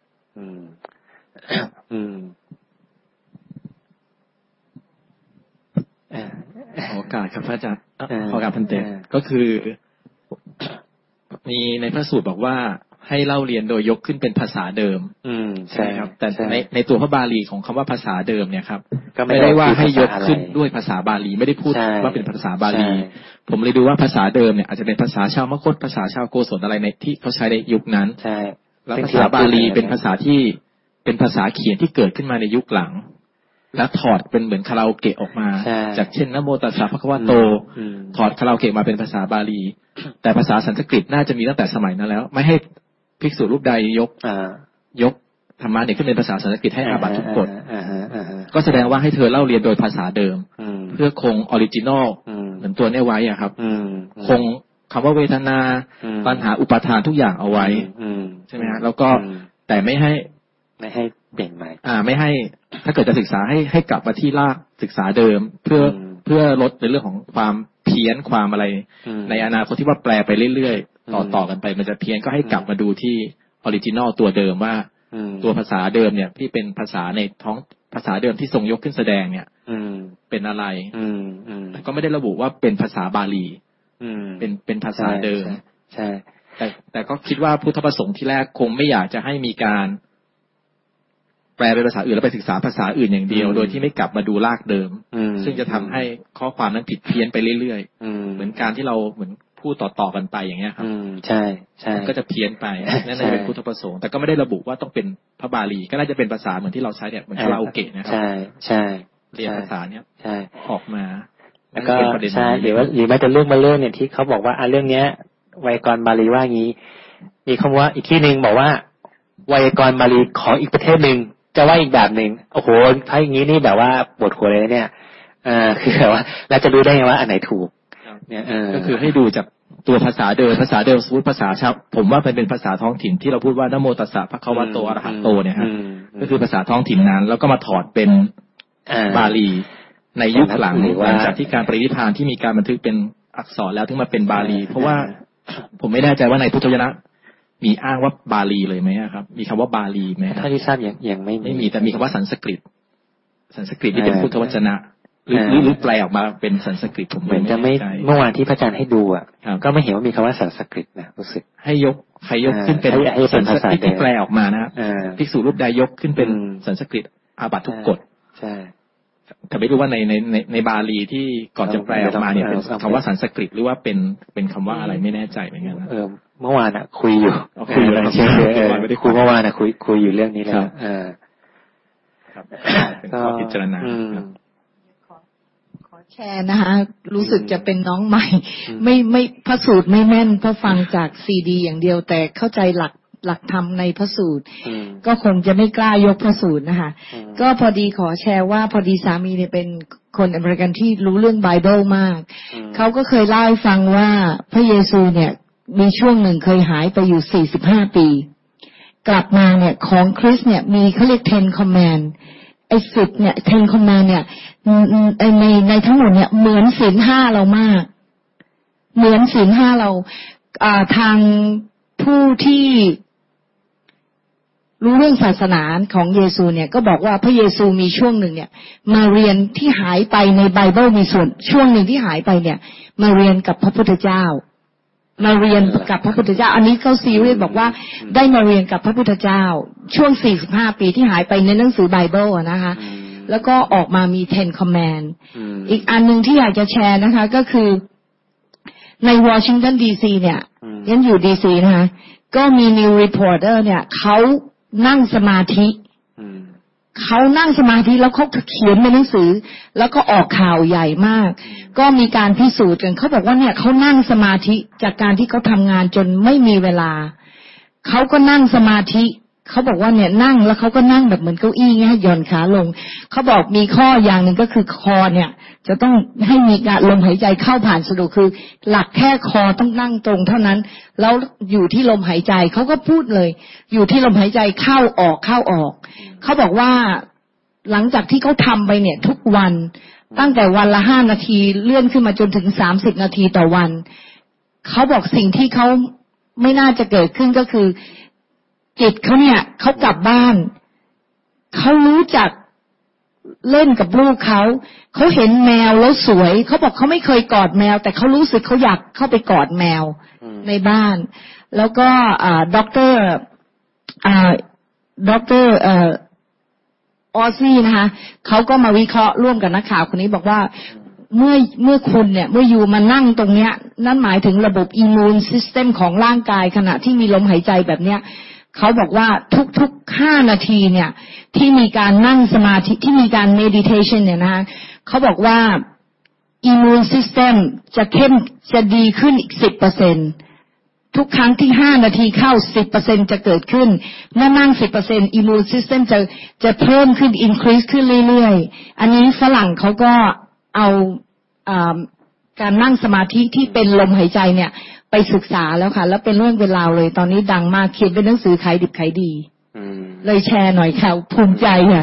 ขอโอกาสครับพระอาจารย์ขอโอกาสพันเตก็คือมีในพระสูตรบอกว่าให้เล่าเรียนโดยยกขึ้นเป็นภาษาเดิมใช่ครับแต่ในตัวพระบาลีของคำว่าภาษาเดิมเนี่ยครับไม่ได้ว่าให้ยกขึ้นด้วยภาษาบาลีไม่ได้พูดว่าเป็นภาษาบาลีผมเลยดูว่าภาษาเดิมเนี่ยอาจจะเป็นภาษาชาวมคธภาษาชาวโกศลอะไรในที่เขาใช้ในยุคนั้นแล้วภาษาบาลีเป็นภาษาที่เป็นภาษาเขียนที่เกิดขึ้นมาในยุคหลังแล้วถอดเป็นเหมือนคาราโอเกะออกมาจากเช่นนะโมตัสสะภะคะวะโตถอดคาราโอเกะมาเป็นภาษาบาลีแต่ภาษาสันสกฤตน่าจะมีตั้งแต่สมัยนั้นแล้วไม่ให้ภิกษุรูปใดยกธรรมะเนี่ยขึ้นเป็นภาษาสันสกฤตให้อาบัติทุกกฎก็แสดงว่าให้เธอเล่าเรียนโดยภาษาเดิมเพื่อคงออริจินอลเหมือนตัวนี้ไว้อะครับคงคำว่าเวทนาปัญหาอุปาทานทุกอย่างเอาไว้ใช่ไหมฮะแล้วก็แต่ไม่ให้เปลี่ยนใหม่ไม่ให้ถ้าเกิดจะศึกษาให้กลับมาที่รากศึกษาเดิมเพื่อลดในเรื่องของความเพี้ยนความอะไรในอนาคตที่ว่าแปลไปเรื่อยๆต่อกันไปมันจะเพี้ยนก็ให้กลับมาดูที่ออริจินอลตัวเดิมว่าตัวภาษาเดิมเนี่ยที่เป็นภาษาในท้องภาษาเดิมที่ทรงยกขึ้นแสดงเนี่ยเป็นอะไรแต่ก็ไม่ได้ระบุว่าเป็นภาษาบาลีเป็นภาษาเดิมใช่แต่ก็คิดว่าพุทธประสงค์ที่แรกคงไม่อยากจะให้มีการแปลเป็นภาษาอื่นแล้วไปศึกษาภาษาอื่นอย่างเดียวโดยที่ไม่กลับมาดูรากเดิมซึ่งจะทำให้ข้อความนั้นผิดเพี้ยนไปเรื่อยๆเหมือนการที่เราเหมือนพูดต่อๆกันไปอย่างเงี้ยครับใช่ใช่ก็จะเพี้ยนไปนั่นเป็นพุทธประสงค์แต่ก็ไม่ได้ระบุว่าต้องเป็นพระบาลีก็น่าจะเป็นภาษาเหมือนที่เราใช้เนี่ยเหมือนคาราโอเกะนะครับใช่ใช่เรียนภาษาเนี้ยใช่ออกมาแล้วก็ใช่หรือแม้แต่เรื่องมาเรื่องเนี่ยที่เขาบอกว่าเรื่องเนี้ยไวยากรณ์บาลีว่างี้มีคำว่าอีกที่นึงบอกว่าไวยากรณ์บาลีของอีกประเทศนึงจะว่าอีกแบบนึงโอ้โหถ้าอย่างนี้นี่แบบว่าปวดหัวเลยเนี่ยคือแบบว่าเราจะรู้ได้ไงว่าอันไหนถูกเนี่ยก็คือให้ดูจากตัวภาษาเดิมสมมติภาษาชาวผมว่าเป็นภาษาท้องถิ่นที่เราพูดว่านะโมตัสสะภะคะวะโตอะระหะโตเนี่ยครับก็คือภาษาท้องถิ่นนั้นแล้วก็มาถอดเป็นบาลีในยุคหลังจากที่การปรินิพพานที่มีการบันทึกเป็นอักษรแล้วถึงมาเป็นบาลีเพราะว่าผมไม่แน่ใจว่าในพุทธวจนะมีอ้างว่าบาลีเลยไหมครับมีคำว่าบาลีไหมถ้าที่ทราบยังไม่มีแต่มีคำว่าสันสกฤตที่เป็นพุทธวจนะหรือแปลออกมาเป็นสันสกฤตผมไม่แน่ใจเมื่อวานที่พระอาจารย์ให้ดูก็ไม่เห็นว่ามีคำว่าสันสกฤตนะรู้สึกให้ยกขึ้นเป็นสันสกฤตที่แปลออกมานะภิกษุรูปใดยกขึ้นเป็นสันสกฤตอาบัติทุกกฎใช่แต่ไม่รู้ว่าในบาลีที่ก่อนจะแปลออกมาเนี่ยเป็นคำว่าสันสกฤตหรือว่าเป็นคำว่าอะไรไม่แน่ใจเหมือนกันเมื่อวานคุยอยู่อะไรเช่นไม่ได้คุยเมื่อวานคุยอยู่เรื่องนี้แล้วเป็นข้อพิจารณาขอแชร์นะคะรู้สึกจะเป็นน้องใหม่ไม่พระสูตรไม่แม่นเพราะฟังจากซีดีอย่างเดียวแต่เข้าใจหลักธรรมในพระสูตรก็คงจะไม่กล้ายกพระสูตรนะคะก็พอดีขอแชร์ว่าพอดีสามีเนี่ยเป็นคนอเมริกันที่รู้เรื่องไบเบิลมากเขาก็เคยเล่าให้ฟังว่าพระเยซูเนี่ยมีช่วงหนึ่งเคยหายไปอยู่45 ปีกลับมาเนี่ยของคริสเนี่ยมีเขาเรียก Ten Command ไอ้10เนี่ย Ten Command เนี่ยในทั้งหมดเนี่ยเหมือนศีล5เรามากเหมือนศีล5เราทางผู้ที่รู้เรื่องศาสนาของเยซูเนี่ยก็บอกว่าพระเยซูมีช่วงหนึ่งเนี่ยมาเรียนที่หายไปในไบเบิลมีส่วนช่วงหนึ่งที่หายไปเนี่ยมาเรียนกับพระพุทธเจ้ามาเรียนกับพระพุทธเจ้าอันนี้เขาซีเรียสบอกว่าได้มาเรียนกับพระพุทธเจ้าช่วง45 ปีที่หายไปในหนังสือไบเบิลนะคะแล้วก็ออกมามี Ten Command อีกอันนึงที่อยากจะแชร์นะคะก็คือในวอชิงตันดีซีเนี่ยยันอยู่ดีซีนะคะก็มีนิวรีพอร์เตอร์เนี่ยเขานั่งสมาธิแล้วเขาเขียนในหนังสือแล้วก็ออกข่าวใหญ่มากก็มีการพิสูจน์กันเขาบอกว่าเนี่ยเขานั่งสมาธิจากการที่เขาทำงานจนไม่มีเวลาเขาก็นั่งสมาธิเขาบอกว่าเนี่ยนั่งแล้วเขาก็นั่งแบบเหมือนเก้าอี้ให้หย่อนขาลงเขาบอกมีข้ออย่างหนึ่งก็คือคอเนี่ยจะต้องให้มีการลมหายใจเข้าผ่านสะดวกคือหลักแค่คอต้องนั่งตรงเท่านั้นแล้วอยู่ที่ลมหายใจเขาก็พูดเลยอยู่ที่ลมหายใจเข้าออกเขาบอกว่าหลังจากที่เขาทำไปเนี่ยทุกวันตั้งแต่วันละ5 นาทีเลื่อนขึ้นมาจนถึง30 นาทีต่อวันเขาบอกสิ่งที่เขาไม่น่าจะเกิดขึ้นก็คือจิตเขาเนี่ยเขากลับบ้านเขารู้จักเล่นกับลูกเขาเห็นแมวแล้วสวยเขาบอกเขาไม่เคยกอดแมวแต่เขารู้สึกเขาอยากเข้าไปกอดแมวในบ้านแล้วก็ด็อกเตอร์ออซี่นะคะเขาก็มาวิเคราะห์ร่วมกับนักข่าวคนนี้บอกว่าเมื่อคุณเนี่ยเมื่ออยู่มานั่งตรงเนี้ยนั่นหมายถึงระบบอิมมูนซิสเต็มของร่างกายขณะที่มีลมหายใจแบบเนี้ยเขาบอกว่าทุก5 นาทีเนี่ยที่มีการนั่งสมาธิที่มีการเมดิเทชันเนี่ยนะคะเขาบอกว่าอิมมูนซิสเต็มจะดีขึ้นอีก 10%ทุกครั้งที่5 นาทีเข้า 10% จะเกิดขึ้นเมื่อนั่ง 10% อิมมูนซิสเต็มจะเพิ่มขึ้น increase ขึ้นเรื่อยๆอันนี้ฝรั่งเขาก็เอาการนั่งสมาธิที่เป็นลมหายใจเนี่ยไปศึกษาแล้วค่ะแล้วเป็นเรื่องเป็นราวเลยตอนนี้ดังมากเขียนเป็นหนังสือขายดิบขายดีเลยแชร์หน่อยค่ะภูมิใจค่ะ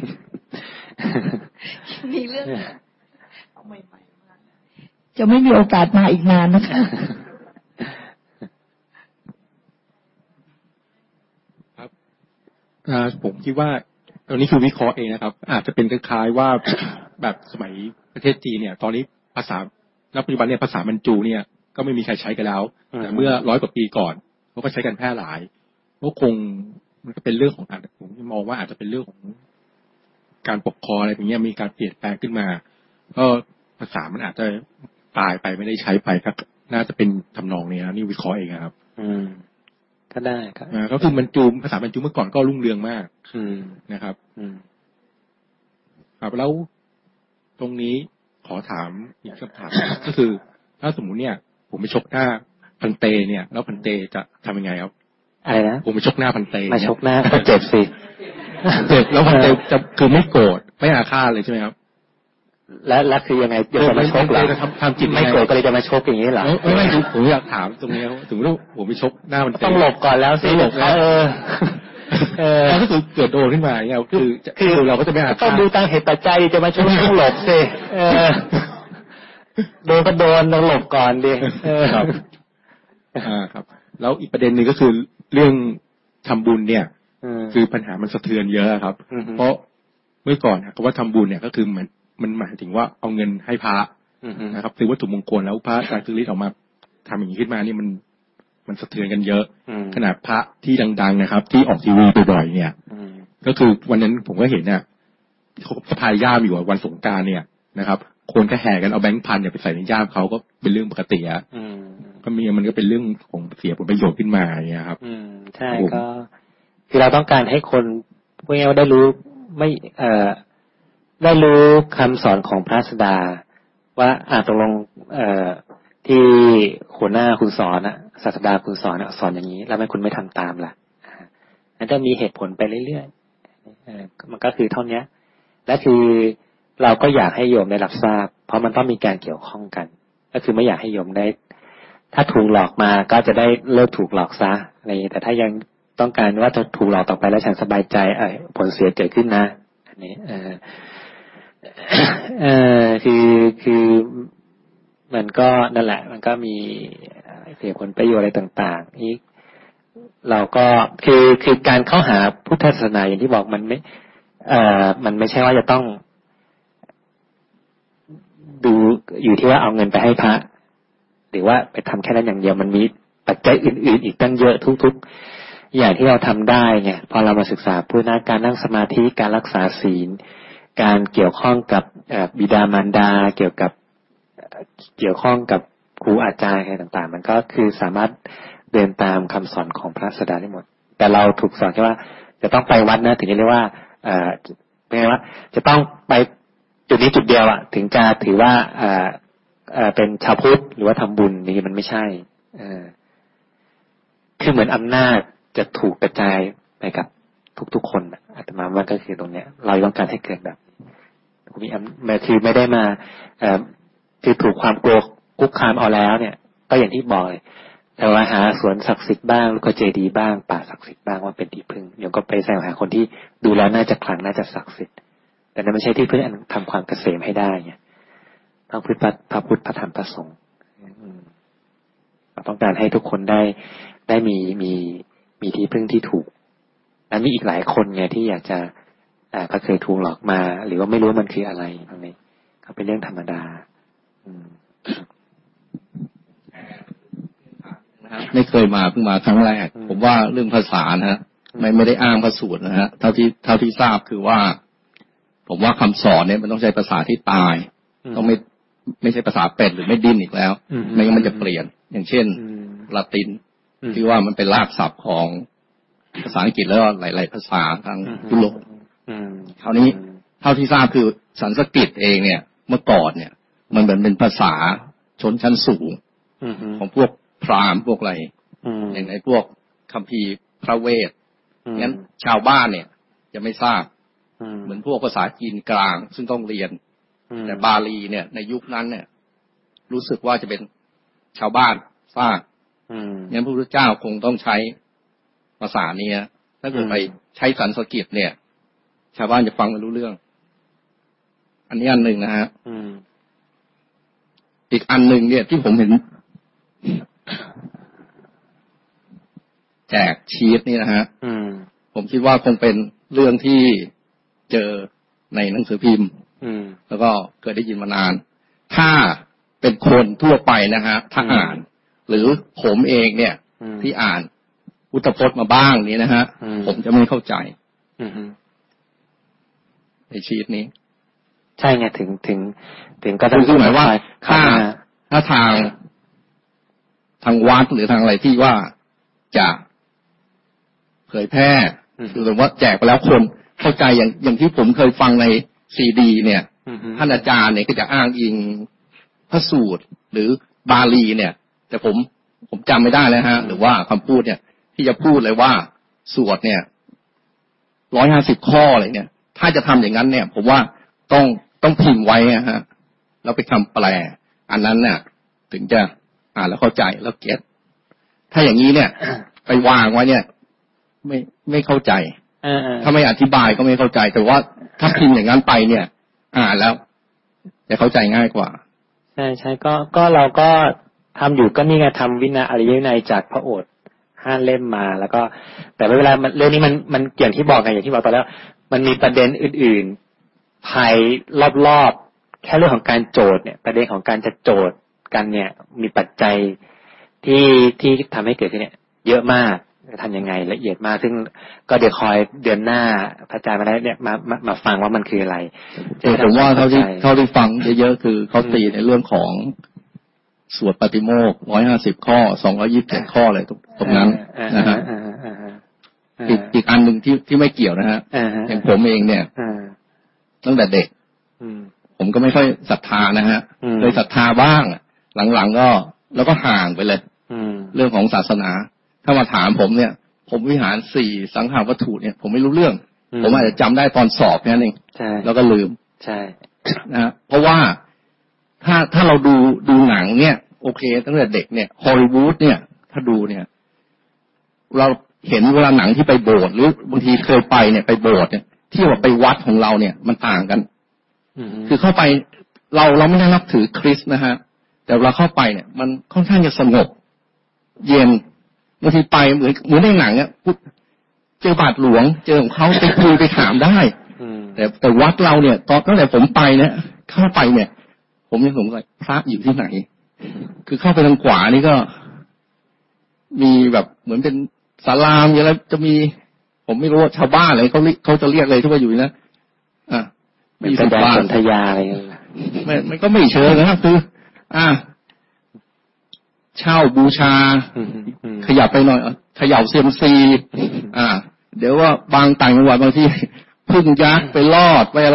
มีเรื่องเอาใหม่ๆมาจะไม่มีโอกาสมาอีกนานนะคะถ้ผมคิดว่าตอนนี้คือวิเคราะห์เองนะครับอาจจะเป็นคล้ายๆว่าแบบสมัยประเทศจีนเนี่ยตอนนี้ภาษาณปัจจุบันเนี่ยภาษามันจูเนี่ยก็ไม่มีใครใช้กันแล้วแต่เมื่อ100 กว่าปีก่อนเขาก็ใช้กันแพร่หลายก็คงมันก็เป็นเรื่องของผมมองว่าอาจจะเป็นเรื่องของการปกครองอะไรอย่างเงี้ยมีการเปลี่ยนแปลงขึ้นมาก็ภาษามันอาจจะตายไปไม่ได้ใช้ไปก็น่าจะเป็นทำนองนี้นะนี่วิเคราะห์เองครับก็ได้ครับก็คือมันจูภาษามันจูเมื่อก่อนก็รุ่งเรืองมากนะครับครับแล้วตรงนี้ขอถามอีกคำถามก็คือถ้าสมมุติเนี่ยผมไปชกหน้าพันเตเนี่ยแล้วพันเตจะทำยังไงครับอะไรนะผมไปชกหน้าพันเตมาชกหน้าก็เจ็บสิเจ็บแล้วพันเตจะคือไม่โกรธไม่อาฆาตเลยใช่ไหมครับแล้วคือยังไงจะมาชกเหรอทำจิตไม่โกรธก็เลยจะมาชกอย่างนี้เหรอไม่ผมอยากถามตรงนี้ถึงว่าผมไปชกหน้าพันเตต้องหลบก่อนแล้วสิหลบก็คือเกิดโดนขึ้นมาเนี่ยคือเราก็จะไม่อาฆาตต้องดูตามเหตุปัจจัยจะมาชกต้องหลบสิโดนก็โดนต้องหลบก่อนดิครับครับแล้วอีกประเด็นหนึ่งก็คือเรื่องทำบุญเนี่ยคือปัญหามันสะเทือนเยอะครับเพราะเมื่อก่อนคำว่าทำบุญเนี่ยก็คือมันหมายถึงว่าเอาเงินให้พระนะครับซื้อวัตถุมงคลแล้วพระอาจารย์คือฤทธิ์ออกมาทำอย่างนี้ขึ้นมานี่มันสะเทือนกันเยอะขนาดพระที่ดังๆนะครับที่ออกทีวีบ่อยๆเนี่ยก็คือวันนั้นผมก็เห็นเนี่ยเขาสะพายย่ามอยู่วันสงกรานต์เนี่ยนะครับคนก็แห่กันเอาแบงค์พันเนี่ยไปใส่ในย่ามเขาก็เป็นเรื่องปกติอ่ะก็มันก็เป็นเรื่องของเสียผลประโยชน์ขึ้นมาอย่างเงี้ยครับใช่ก็คือเราต้องการให้คนพวกนี้ได้รู้ได้รู้คำสอนของพระศาสดาว่าตกลงที่หัวหน้าคุณสอนศาสดาคุณสอนอย่างนี้แล้วทำไมคุณไม่ทำตามล่ะนั่นจะมีเหตุผลไปเรื่อยๆมันก็คือเท่านี้และคือเราก็อยากให้โยมได้รับทราบเพราะมันต้องมีการเกี่ยวข้องกันก็คือไม่อยากให้โยมได้ถ้าถูกหลอกมาก็จะได้เลิกถูกหลอกซะอะไรแต่ถ้ายังต้องการว่าจะถูกหลอกต่อไปแล้วฉันสบายใจผลเสียเกิดขึ้นนะอันนี้คือมันก็นั่นแหละมันก็มีเสียผลประโยชน์อะไรต่างๆอีกเราก็คือการเข้าหาพุทธศาสนาอย่างที่บอกมันไม่ใช่ว่าจะต้องดูอยู่ที่ว่าเอาเงินไปให้พระหรือว่าไปทำแค่นั้นอย่างเดียวมันมีปัจจัยอื่นๆอีกตั้งเยอะทุกๆอย่างที่เราทำได้เนี่ยพอเรามาศึกษาพุทธการนั่งสมาธิการรักษาศีลการเกี่ยวข้องกับบิดามารดาเกี่ยวข้องกับครูอาจารย์อะไรต่างๆมันก็คือสามารถเดินตามคำสอนของพระศาสดาได้หมดแต่เราถูกสอนแค่ว่าจะต้องไปวัดนะถึงจะเรียกว่าเป็นไงว่าจะต้องไปจุดนี้จุดเดียวถึงจะถือว่าเป็นชาวพุทธหรือว่าทำบุญนี่มันไม่ใช่คือเหมือนอำนาจจะถูกกระจายไปกับทุกๆคนอาตมาว่าก็คือตรงเนี้ยเราต้องการให้เกิดแบบมีคือไม่ได้มาคือถูกความกลัวคุกคามเอาแล้วเนี่ยก็อย่างที่บอกเลยแต่ว่าหาสวนศักดิ์สิทธิ์บ้างลูกเจดีย์บ้างป่าศักดิ์สิทธิ์บ้างว่าเป็นที่พึ่งเดี๋ยวก็ไปแสวงหาคนที่ดูแล้วน่าจะขลังน่าจะศักดิ์สิทธิ์แต่นั่นไม่ใช่ที่พึ่งทำความเกษมให้ได้เนี่ยต้องพึ่งพระพุทธพระธรรมพระสงฆ์เราต้องการให้ทุกคนได้มีที่พึ่งที่ถูกและมีอีกหลายคนไงที่อยากจะก็เคยถูกหลอกมาหรือว่าไม่รู้มันคืออะไรตรงนี้ก็เป็นเรื่องธรรมดาไม่เคยมาเพิ่งมาครั้งแรกผมว่าเรื่องภาษานะฮะไม่ได้อ้างพระสูตรนะฮะเท่าที่ทราบคือว่าผมว่าคำสอนเนี่ยมันต้องใช้ภาษาที่ตายต้องไม่ใช่ภาษาเป็ดหรือไม่ดิ้นอีกแล้วไม่งั้นมันจะเปลี่ยนอย่างเช่นละตินที่ว่ามันเป็นรากศัพท์ของภาษาอังกฤษแล้วหลายๆภาษาทางยุโรปคราวนี้เท่าที่ทราบคือสันสกฤตเองเนี่ยเมื่อก่อนเนี่ยมันเหมือนเป็นภาษาชนชั้นสูงของพวกพราหมณ์พวกอะไรอย่างในพวกคัมภีร์พระเวทงั้นชาวบ้านเนี่ยจะไม่ทราบเหมือนพวกภาษาจีนกลางซึ่งต้องเรียนแต่บาลีเนี่ยในยุคนั้นเนี่ยรู้สึกว่าจะเป็นชาวบ้านทราบงั้นพระพุทธเจ้าคงต้องใช้ภาษานี้ถ้าเกิดไปใช้สันสกฤตเนี่ยชาวบ้านจะฟังไม่รู้เรื่องอันนี้อันหนึ่งนะฮะอีกอันหนึ่งเนี่ยที่ผมเห็นแจกชีทนี่นะฮะผมคิดว่าคงเป็นเรื่องที่เจอในหนังสือพิมพ์แล้วก็เคยได้ยินมานานถ้าเป็นคนทั่วไปนะฮะถ้าอ่านหรือผมเองเนี่ยที่อ่านพุทธพจน์มาบ้างนี้นะฮะผมจะไม่เข้าใจในชีวิตนี้ใช่ไงถึงก็จะคือหมายว่าถ้าทางวัดหรือทางอะไรที่ว่าจะเผยแพร่หรือว่าแจกไปแล้วคนเข้าใจอย่างที่ผมเคยฟังในซีดีเนี่ยท่านอาจารย์เนี่ยก็จะอ้างอิงพระสูตรหรือบาลีเนี่ยแต่ผมจำไม่ได้แล้วฮะหรือว่าคำพูดเนี่ยที่จะพูดเลยว่าสวดเนี่ย150 ข้ออะไรเนี่ยถ้าจะทำอย่างนั้นเนี่ยผมว่าต้องพิมพ์ไว้นะฮะแล้วไปทำแปลอันนั้นเนี่ยถึงจะอ่านแล้วเข้าใจแล้วเก็ตถ้าอย่างนี้เนี่ยไปวางไว้เนี่ยไม่เข้าใจถ้าไม่อธิบายก็ไม่เข้าใจแต่ว่าถ้าพิมพ์อย่างนั้นไปเนี่ยอ่านแล้วจะเข้าใจง่ายกว่าใช่ก็เราก็ทำอยู่ก็นี่ไงทำวินัยอริยวินัยจากพระโอษฐ์5 เล่มมาแล้วก็แต่เวลาเรื่องนี้มันอย่างที่บอกไงอย่างที่บอกตอนแล้วมันมีประเด็นอื่นๆภายรอบๆแค่เรื่องของการโจทย์เนี่ยประเด็นของการจะโจทย์กันเนี่ยมีปัจจัยที่ทำให้เกิดขึ้นเนี่ยเยอะมากทำยังไงละเอียดมากซึ่งก็เดี๋ยวคอยเดือนหน้าพระอาจารย์มาได้เนี่ยมาฟังว่ามันคืออะไรผมว่าเท่าที่ฟังเยอะๆคือเขาตีในเรื่องของสวดปฏิโมกข์150 ข้อ227 ข้อเลยตรงนั้นนะฮะอีกอันหนึ่งที่ไม่เกี่ยวนะฮะอย่างผมเองเนี่ยตั้งแต่เด็กผมก็ไม่ค่อยศรัทธานะฮะเคยศรัทธาบ้างหลังๆก็แล้วก็ห่างไปเลยเรื่องของศาสนาถ้ามาถามผมเนี่ยผมวิหาร4สังขารวัตถุเนี่ยผมไม่รู้เรื่องผมอาจจะจำได้ตอนสอบแค่นั้นเองแล้วก็ลืมใช่นะเพราะว่าถ้าเราดูหนังเนี่ยโอเคตั้งแต่เด็กเนี่ยฮอลลีวูดเนี่ยถ้าดูเนี่ยเราเห็นเวลาหนังที่ไปโบสถ์หรือบางทีเคยไปเนี่ยไปโบสถ์เนี่ยที่ว่าไปวัดของเราเนี่ยมันต่างกันคือเข้าไปเราไม่ได้นับถือคริสต์นะฮะแต่เราเข้าไปเนี่ยมันค่อนข้างจะสงบเย็นบางทีไปเหมือนในหนังเนี่ยเจอบาทหลวงเจอของเขาไปคุยไปถามได้แต่วัดเราเนี่ยตั้งแต่ผมไปเนี่ยเข้าไปเนี่ยผมยังสงสัยพระอยู่ที่ไหนคือเข้าไปทางขวานี่ก็มีแบบเหมือนเป็นศาลาอย่างแล้วจะมีผมไม่รู้ว่าชาวบ้านอะไรเขาจะเรียกอะไรที่ว่าอยู่นะไม่แสดงสนธยาอะไรมันก็ไม่เชิงนะครับคือเช่าบูชาขยับไปหน่อยเขย่าเซียมซีเดี๋ยวว่าบางต่างจังหวัดบางที่พึ่งยักษ์ไปลอดไปอะไร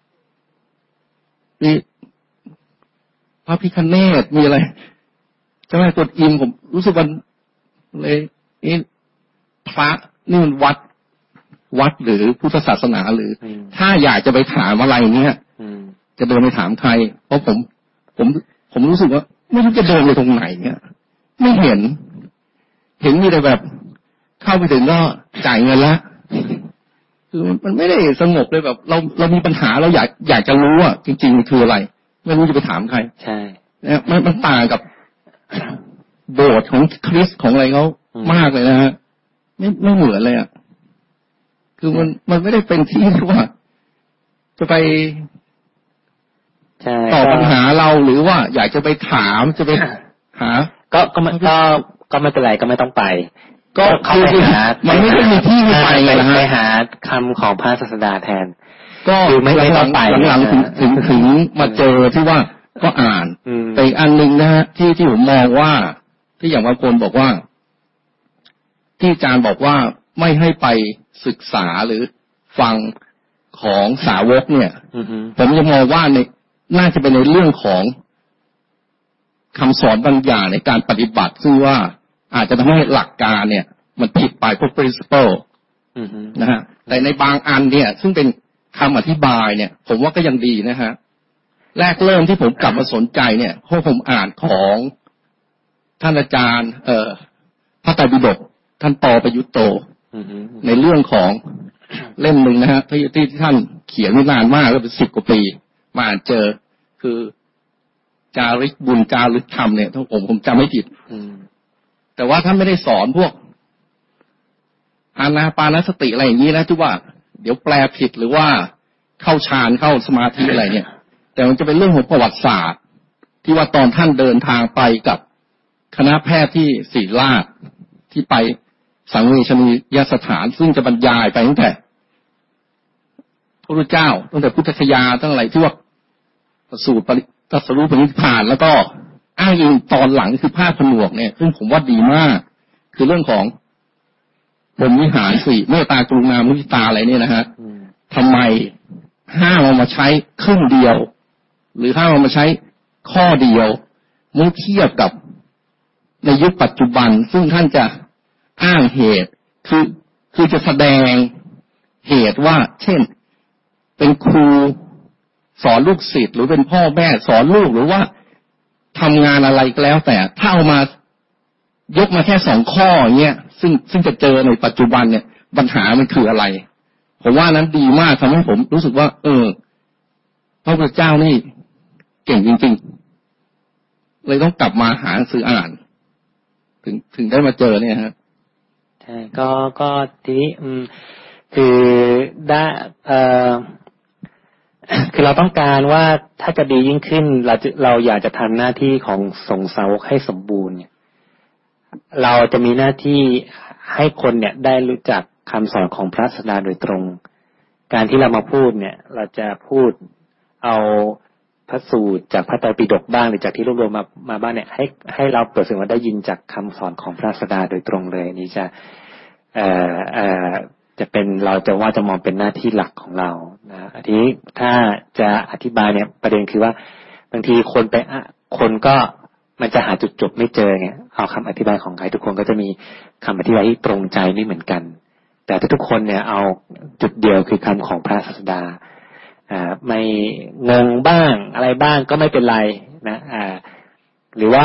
นี่พระพิฆเนศมีอะไรเจ้าแม่กวนอิมผมรู้สึกว่าเลยนี่พระนี่มันวัดหรือพุทธศาสนาหรือถ้าอยากจะไปถามอะไรเนี่ยจะเดินไปถามใครเพราะผมรู้สึกว่าไม่รู้จะเดินไปตรงไหนเนี่ยไม่เห็นมีแต่แบบเข้าไปถึงก็จ่ายเงินละคือมันไม่ได้สงบเลยแบบเรามีปัญหาเราอยากจะรู้อ่ะจริงๆมันคืออะไรไม่รู้จะไปถามใครใช่เนี่ยมันต่างกับโบสถ์ของคริสต์ของอะไรเขามากเลยนะฮะไม่เหมือนเลยอ่ะคือมันไม่ได้เป็นที่ที่ว่าจะไปตอบปัญหาเราหรือว่าอยากจะไปถามจะไปหาก็ไม่เป็นไรก็ไม่ต้องไปก็คือมันไม่ได้มีที่ไปไงนะฮะไปหาคำของพระศาสดาแทนก็ไม่ต้องไปหลังถึงมาเจอที่ว่าก็อ่านแต่อีกอันนึงนะฮะที่ผมมองว่าที่อย่างบางคนบอกว่าที่อาจารย์บอกว่าไม่ให้ไปศึกษาหรือฟังของสาวกเนี่ยผมจะมองว่าน่าจะเป็นในเรื่องของคำสอนบางอย่างในการปฏิบัติซึ่งว่าอาจจะทำให้หลักการเนี่ยมันผิดไปพวก principle นะฮะแต่ในบางอันเนี่ยซึ่งเป็นคำอธิบายเนี่ยผมว่าก็ยังดีนะฮะแรกเริ่มที่ผมกลับมาสนใจเนี่ยเพราะผมอ่านของท่านอาจารย์พระไตรปิฎกท่านปอประยุตโตในเรื่องของเล่มหนึ่งนะฮะที่ท่านเขียนไว้นานมากแล้วเป็น10 กว่าปีมาอ่านเจอคือจาริกบุญจารึกธรรมเนี่ยผมจำไม่ผิดแต่ว่าท่านไม่ได้สอนพวกอานาปานสติอะไรอย่างนี้นะที่ว่าเดี๋ยวแปลผิดหรือว่าเข้าฌานเข้าสมาธิอะไรเนี่ยแต่มันจะเป็นเรื่องของประวัติศาสตร์ที่ว่าตอนท่านเดินทางไปกับคณะแพทย์ที่ศิริราชที่ไปสังเวชนียสถานซึ่งจะบรรยายไปตั้งแต่พระพุทธเจ้าตั้งแต่พุทธคยาตั้งอะไรที่ว่าสูตรตรัสรู้ปณิพพานแล้วก็อ้างอิงตอนหลังคือผ้าผนวกเนี่ยซึ่งผมว่าดีมากคือเรื่องของพรหมวิหารสี่เมตตากรุณามุทิตาอะไรเนี่ยนะฮะทำไมห้ามเอามาใช้ครึ่งเดียวหรือห้ามเอามาใช้ข้อเดียวเมื่อเทียบกับในยุคปัจจุบันซึ่งท่านจะอ้างเหตุคือจะแสดงเหตุว่าเช่นเป็นครูสอนลูกศิษย์หรือเป็นพ่อแม่สอนลูกหรือว่าทำงานอะไรก็แล้วแต่ถ้าเอามายกมาแค่2ข้ออย่างเงี้ยซึ่งจะเจอในปัจจุบันเนี่ยปัญหามันคืออะไรผมว่านั้นดีมากทำให้ผมรู้สึกว่าพระพุทธเจ้านี่เก่งจริงๆเลยต้องกลับมาหาหนังสืออ่านถึงได้มาเจอเนี่ยฮะใช่ก็ทีนี้คือได้คือเราต้องการว่าถ้าจะดียิ่งขึ้นเราอยากจะทำหน้าที่ของสงฆ์สาวกให้สมบูรณ์เนี่ยเราจะมีหน้าที่ให้คนเนี่ยได้รู้จักคำสอนของพระศาสดาโดยตรงการที่เรามาพูดเนี่ยเราจะพูดเอาพระสูตรจากพระไตรปิฎกบ้างหรือจากที่รวบรวมมาบ้างเนี่ยให้เราเปิดสิ่งว่าได้ยินจากคำสอนของพระศาสดาโดยตรงเลยนี่จะจะเป็นเราจะมองเป็นหน้าที่หลักของเรานะทีนี้ถ้าจะอธิบายเนี่ยประเด็นคือว่าบางทีคนก็มันจะหาจุดจบไม่เจอไงเอาคำอธิบายของใครทุกคนก็จะมีคำอธิบายที่ตรงใจไม่เหมือนกันแต่ทุกคนเนี่ยเอาจุดเดียวคือคำของพระศาสดาไม่งงบ้างอะไรบ้างก็ไม่เป็นไรนะหรือว่า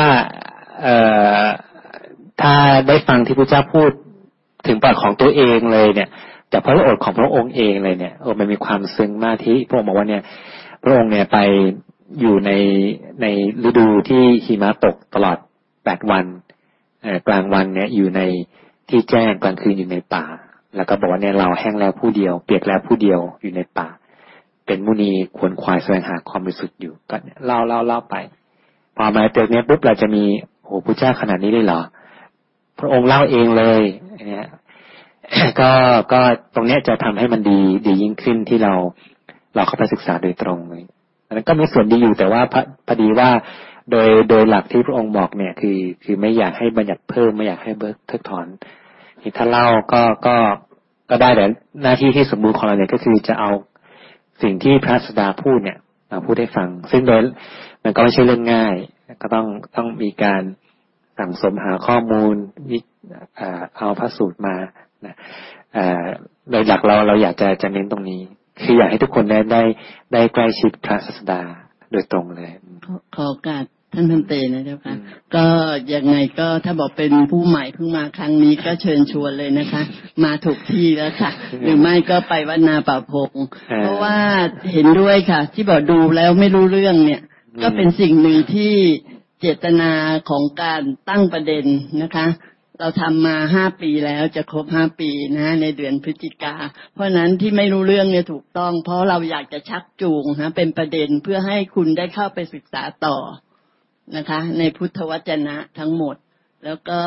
ถ้าได้ฟังที่พระเจ้าพูดถึงปากของตัวเองเลยเนี่ยจากพระโอษฐ์ของพระองค์เองเลยเนี่ยมันมีความซึ้งมากที่พระองค์บอกว่าเนี่ยพระองค์เนี่ยไปอยู่ในฤดูที่หิมะตกตลอด8วันกลางวันเนี่ยอยู่ในที่แจ้งกลางคืนอยู่ในป่าแล้วก็บอกว่าเนี่ยเราแห้งแล้วผู้เดียวเปียกแล้วผู้เดียวอยู่ในป่าเป็นมุนีควรขวายแสวงหาความบริสุทธิ์อยู่ก็เล่าไปพอมาเจอเนี้ยปุ๊บเราจะมีโอ้พระเจ้าขนาดนี้เลยเหรอพระองค์เล่าเองเลยเนี่ยก็ตรงเนี้ยจะทำให้มันดียิ่งขึ้นที่เราเข้าไปศึกษาโดยตรงเลยนั้นก็มีส่วนดีอยู่แต่ว่าพอดีว่าโดยหลักที่พระองค์บอกเนี่ยคือไม่อยากให้บัญญัติเพิ่มไม่อยากให้เพิกถอนถ้าเล่าก็ได้แต่หน้าที่ที่สมบูรณ์ของเราเนี่ยก็คือจะเอาสิ่งที่พระศาสดาพูดเนี่ยมาพูดให้ฟังซึ่งโดยมันก็ไม่ใช่เรื่องง่ายก็ต้องมีการสั่งสมหาข้อมูลเอาพระสูตรมาโดยหลักเราอยากจะเน้นตรงนี้คืออยากให้ทุกคนได้ใกล้ชิดพระศาสดาโดยตรงเลยขอโอกาสท่านพันเตนะเจ้าค่ะก็ยังไงก็ถ้าบอกเป็นผู้ใหม่เพิ่งมาครั้งนี้ก็เชิญชวนเลยนะคะมาถูกที่แล้วค่ะหรือไม่ก็ไปวัดนาป่าพงเพราะว่าเห็นด้วยค่ะที่บอกดูแล้วไม่รู้เรื่องเนี่ยก็เป็นสิ่งหนึ่งที่เจตนาของการตั้งประเด็นนะคะเราทำมา5 ปีแล้วจะครบ5 ปีนะในเดือนพฤศจิกาเพราะนั้นที่ไม่รู้เรื่องเนี่ยถูกต้องเพราะเราอยากจะชักจูงนะเป็นประเด็นเพื่อให้คุณได้เข้าไปศึกษาต่อนะคะในพุทธวจนะทั้งหมดแล้วก็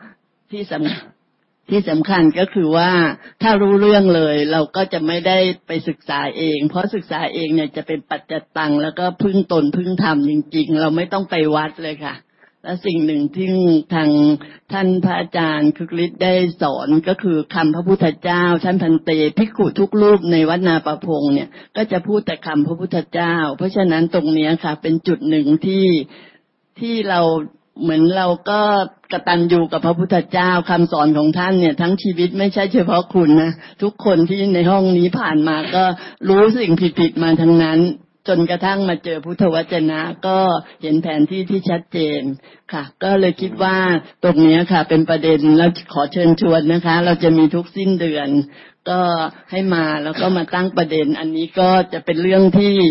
ที่สำคัญก็คือว่าถ้ารู้เรื่องเลยเราก็จะไม่ได้ไปศึกษาเองเพราะศึกษาเองเนี่ยจะเป็นปัจจตังแล้วก็พึ่งตนพึ่งธรรมจริงๆเราไม่ต้องไปวัดเลยค่ะและสิ่งหนึ่งที่ทางท่านพระอาจารย์คึกฤทธิ์ได้สอนก็คือคำพระพุทธเจ้าท่านพันเตภิกขุทุกรูปในวัดนาประพงเนี่ยก็จะพูดแต่คำพระพุทธเจ้าเพราะฉะนั้นตรงนี้ค่ะเป็นจุดหนึ่งที่เราเหมือนเราก็กตัญญูกับพระพุทธเจ้าคำสอนของท่านเนี่ยทั้งชีวิตไม่ใช่เฉพาะคุณนะทุกคนที่ในห้องนี้ผ่านมาก็รู้สิ่งผิดๆมาทั้งนั้นจนกระทั่งมาเจอพุทธวจนะก็เห็นแผนที่ที่ชัดเจนค่ะก็เลยคิดว่าตรงนี้ค่ะเป็นประเด็นแล้วขอเชิญชวนนะคะเราจะมีทุกสิ้นเดือนก็ให้มาแล้วก็มาตั้งประเด็นอันนี้ก็จะเป็นเรื่องที่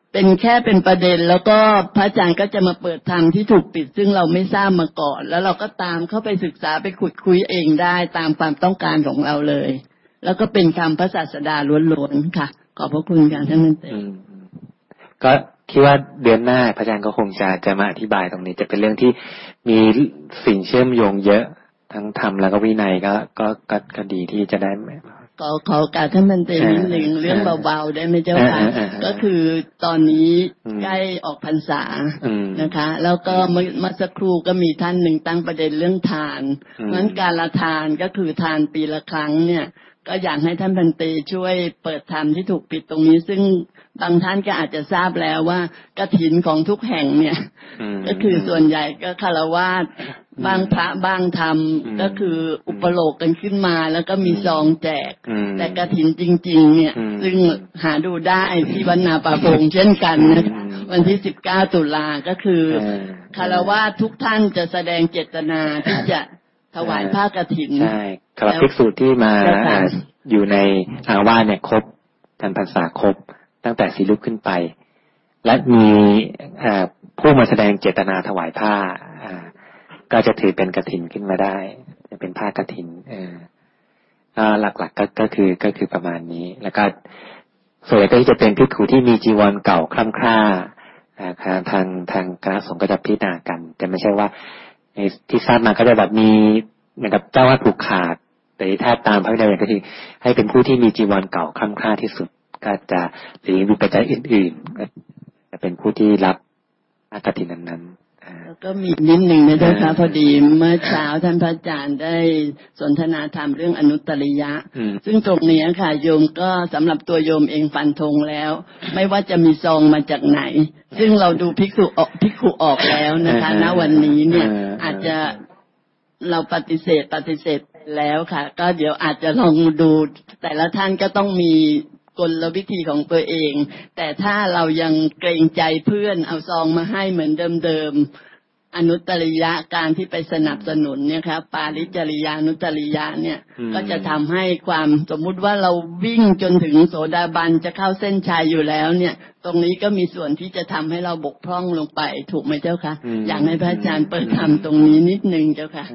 เป็นแค่เป็นประเด็นแล้วก็พระอาจารย์ก็จะมาเปิดธรรมที่ถูกปิดซึ่งเราไม่ทราบมาก่อนแล้วเราก็ตามเข้าไปศึกษาไปขุดคุยเองได้ตามความต้องการของเราเลยแล้วก็เป็นคำพระศาสดาล้วนๆค่ะขอบพระคุณค่ะท่านนั้นเองก็คิดว่าเดือนหน้าพระอาจารย์ก็คงจะมาอธิบายตรงนี้จะเป็นเรื่องที่มีสิ่งเชื่อมโยงเยอะทั้งธรรมแล้วก็วินัยก็ดีที่จะได้ขอการท่านมันเตนิดหนึ่งเรื่องเบาๆได้ไหมเจ้าค่ะก็คือตอนนี้ใกล้ออกพรรษานะคะแล้วก็เมื่อสักครู่ก็มีท่านหนึ่งตั้งประเด็นเรื่องทานงั้นการละทานก็คือทานปีละครั้งเนี่ยก็อยากให้ท่านพันเตช่วยเปิดธรรมที่ถูกปิดตรงนี้ซึ่งบางท่านก็อาจจะทราบแล้วว่ากฐินของทุกแห่งเนี่ยก็คือส่วนใหญ่ก็ฆราวาสบางพระบางธรรมก็คืออุปโลกกันขึ้นมาแล้วก็มีซองแจกแต่กฐินจริงๆเนี่ยซึ่งหาดูได้ที่วัดนาป่าพงเช่นกันนะวันที่19 ตุลาก็คือฆราวาสทุกท่านจะแสดงเจตนาที่จะถวายผ้ากฐินใช่ครับภิกษุที่มาอยู่ในอาวาสเนี่ยครบจำพรรษาครบตั้งแต่4 รูปขึ้นไปและมีผู้มาแสดงเจตนาถวายผ้าก็จะถือเป็นกฐินขึ้นมาได้จะเป็นผ้ากฐินหลักๆก็คือประมาณนี้แล้วก็ส่วนใหญ่ก็จะเป็นภิกษุที่มีจีวรเก่าคร่ำคร่าทางคณะสงฆ์ก็จะพิจารณากันแต่ไม่ใช่ว่าที่ทราบมาก็จะแบบมีเหมือนกับเจ้าวาดผูกขาดแต่ถ้าตามพระวินัยก็คือให้เป็นผู้ที่มีจีวรเก่าคร่ำคร่าที่สุดก็จะหรือมีปัจจัยอื่นๆก็จะเป็นผู้ที่รับกฐินนั้นแล้วก็มีนิดหนึ่งนะเจ้าค่ะพอดีเมื่อเช้าท่านพระอาจารย์ได้สนทนาธรรมเรื่องอนุตตริยะซึ่งตรงนี้ค่ะโยมก็สำหรับตัวโยมเองฟันธงแล้วไม่ว่าจะมีซองมาจากไหนซึ่งเราดูภิกษุออกแล้วนะคะณวันนี้เนี่ยอาจจะเราปฏิเสธแล้วค่ะก็เดี๋ยวอาจจะลองดูแต่ละท่านก็ต้องมีกลวิธีของตัวเองแต่ถ้าเรายังเกรงใจเพื่อนเอาซองมาให้เหมือนเดิมอนุตตริยะการที่ไปสนับสนุนเนี่ยครับปาริจริยานุตตริยะเนี่ยก็จะทำให้ความสมมุติว่าเราวิ่งจนถึงโสดาบันจะเข้าเส้นชัยอยู่แล้วเนี่ยตรงนี้ก็มีส่วนที่จะทำให้เราบกพร่องลงไปถูกไหมเจ้าคะอยากให้พระอาจารย์เปิดธรรมตรงนี้นิดนึงเจ้าค่ะ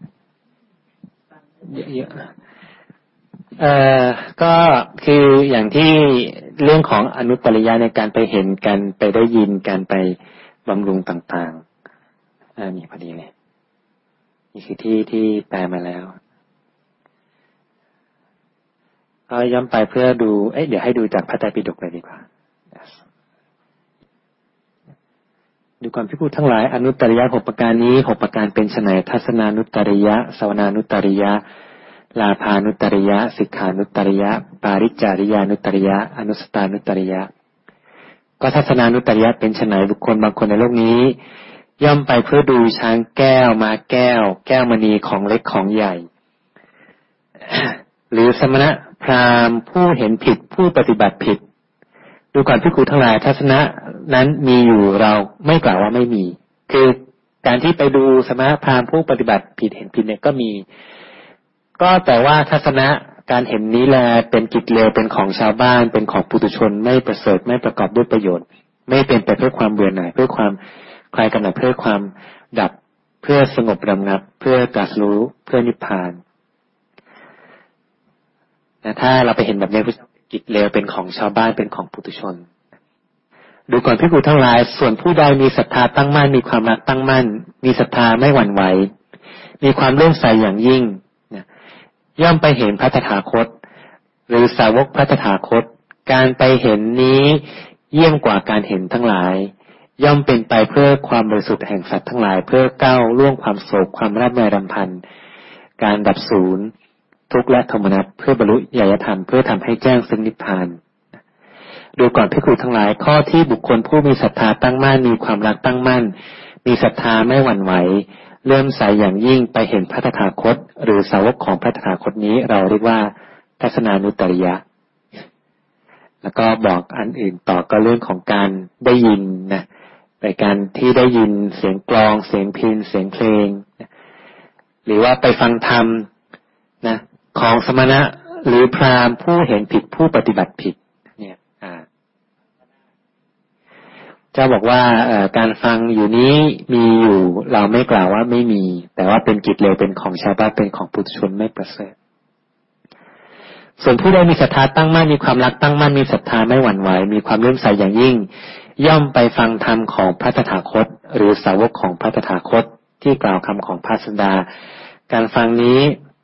ก็คืออย่างที่เรื่องของอนุตตริยะในการไปเห็นกันไปได้ยินการไปบำรุงต่างๆมีพอดีเลยนี่คือที่แปลมาแล้วก็ย้อนไปเพื่อดูเดี๋ยวให้ดูจากพระไตรปิฎกเลยดีกว่าดูก่อนภิกษุทั้งหลายอนุตตริยะ6ประการนี้6ประการเป็นไฉนทัศนานุตตริยะสวนานุตตริยะลาภานุตตริยะสิกขานุตตริยะปาริจจาริยานุตตริยะอนุสตานุตตริยะก็ทัศนานุตตริยะเป็นไฉนบุคคลบางคนในโลกนี้ย่อมไปเพื่อดูช้างแก้วม้าแก้วแก้วมณีของเล็กของใหญ่ หรือสมณะพราหมณ์ผู้เห็นผิดผู้ปฏิบัติผิดดูก่อนภิกษุทั้งหลายทัศนะนั้นมีอยู่เราไม่กล่าวว่าไม่มีคือการที่ไปดูสมณะพราหมณ์ผู้ปฏิบัติผิดเห็นผิดเนี่ยก็มีก็แต่ว่าทัศนะการเห็นนี้แลเป็นกิจเลวเป็นของชาวบ้านเป็นของปุถุชนไม่ประเสริฐไม่ประกอบด้วยประโยชน์ไม่เป็นไปเพื่อความเบื่อหน่ายเพื่อความคลายกำหนัดเพื่อความดับเพื่อสงบระงับเพื่อตรัสรู้เพื่อนิพพานถ้าเราไปเห็นแบบนี้กิจเลวเป็นของชาวบ้านเป็นของปุถุชนดูก่อนภิกษุทั้งหลายส่วนผู้ใดมีศรัทธาตั้งมั่นมีความรักตั้งมั่นมีศรัทธาไม่หวั่นไหวมีความเลื่อมใสอย่างยิ่งย่อมไปเห็นพระตถาคตหรือสาวกพระตถาคตการไปเห็นนี้เยี่ยมกว่าการเห็นทั้งหลายย่อมเป็นไปเพื่อความบริสุทธิ์แห่งสัตว์ทั้งหลายเพื่อก้าวล่วงความโศกความร่ำไรรำพันการดับศูนย์ทุกข์และโทมนัสเพื่อบรรลุญาณธรรมเพื่อทำให้แจ้งซึ่งนิพพานดูก่อนภิกษุทั้งหลายข้อที่บุคคลผู้มีศรัทธาตั้งมั่นมีความรักตั้งมั่นมีศรัทธาไม่หวั่นไหวเลื่อมใสอย่างยิ่งไปเห็นพระตถาคตหรือสาวกของพระตถาคตนี้เราเรียกว่าทัศนานุตตริยะแล้วก็บอกอันอื่นต่อก็เรื่องของการได้ยินนะไปการที่ได้ยินเสียงกลองเสียงพิณเสียงเพลงหรือว่าไปฟังธรรมนะของสมณะหรือพราหมณ์ผู้เห็นผิดผู้ปฏิบัติผิดเนี่ยเจ้าบอกว่าการฟังอยู่นี้มีอยู่เราไม่กล่าวว่าไม่มีแต่ว่าเป็นกิจเลวเป็นของชาวบ้านเป็นของปุถุชนไม่ประเสริฐส่วนผู้ใดมีศรัทธาตั้งมั่นมีความรักตั้งมั่นมีศรัทธาไม่หวั่นไหวมีความเลื่อมใสอย่างยิ่งย่อมไปฟังธรรมของพระตถาคตหรือสาวกของพระตถาคตที่กล่าวคำของพระศาสดาการฟังนี้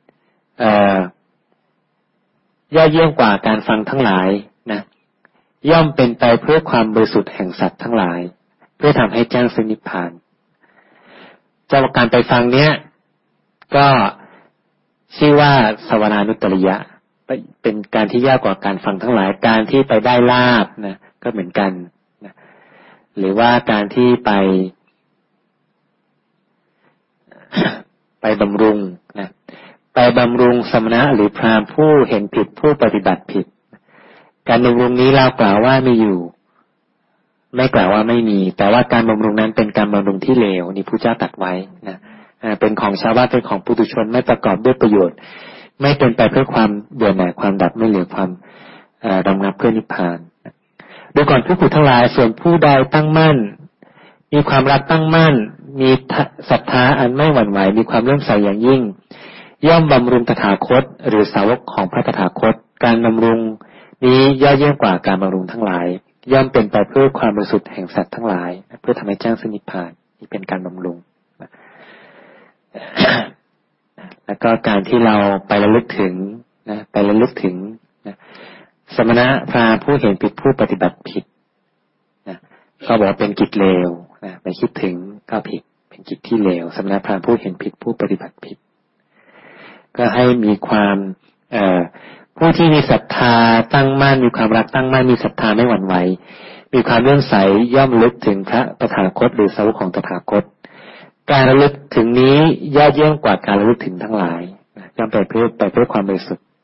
ย่อเยี่ยมกว่าการฟังทั้งหลายนะย่อมเป็นไปเพื่อความบริสุทธิ์แห่งสัตว์ทั้งหลายเพื่อทำให้แจ้งซึ่งนิพพานจากการไปฟังเนี้ยก็ชื่อว่าสวนานุตตริยะเป็นการที่ยากกว่าการฟังทั้งหลายการที่ไปได้ลาภนะก็เหมือนกันนะหรือว่าการที่ไปบำรุงนะไปบำรุงสมณะหรือพราหมณ์ผู้เห็นผิดผู้ปฏิบัติผิดการบำรุงนี้เรากล่าวว่ามีอยู่ไม่กล่าวว่าไม่มีแต่ว่าการบำรุงนั้นเป็นการบำรุงที่เลวนี่พระเจ้าตรัสไว้นะเป็นของชาวบ้านเป็นของปุถุชนไม่ประกอบด้วยประโยชน์ไม่เป็นไปเพื่อความเบื่อหน่ายความดับไม่เหลือความรำงับเพื่อนิพพานดูก่อนภิกษุทั้งหลายส่วนผู้ใดตั้งมั่นมีความรักตั้งมั่นมีศรัทธาอันไม่หวั่นไหวมีความเลื่อมใสอย่างยิ่งย่อมบำรุงตถาคตหรือสาวกของพระตถาคตการบำรุงนี้ย่อเยี่ยมกว่าการบำรุงทั้งหลายย่อมเป็นไปเพื่อความบริสุทธิ์แห่งสัตว์ทั้งหลายเพื่อทำให้แจ้งซึ่งนิพพานนี่เป็นการบำรุงแล้วก็การที่เราไประลึกถึงนะไประลึกถึงนะสมณะพราหมณ์ผู้เห็นผิดผู้ปฏิบัติผิดนะก็บอกเป็นกิจเลวนะไปคิดถึงก็ผิดเป็นกิจที่เลวสมณะพราหมณ์ผู้เห็นผิดผู้ปฏิบัติผิดก็ให้มีความผู้ที่มีศรัทธาตั้งมั่นมีความรักตั้งมั่นมีศรัทธาไม่หวั่นไหวมีความเลื่อมใสย่อมระลึกถึงพระตถาคตหรือสาวกของตถาคตการระลึกถึงนี้ยอดเยี่ยมกว่าการระลึกถึงทั้งหลายย่อมไปเพื่อความบริสุทธิ์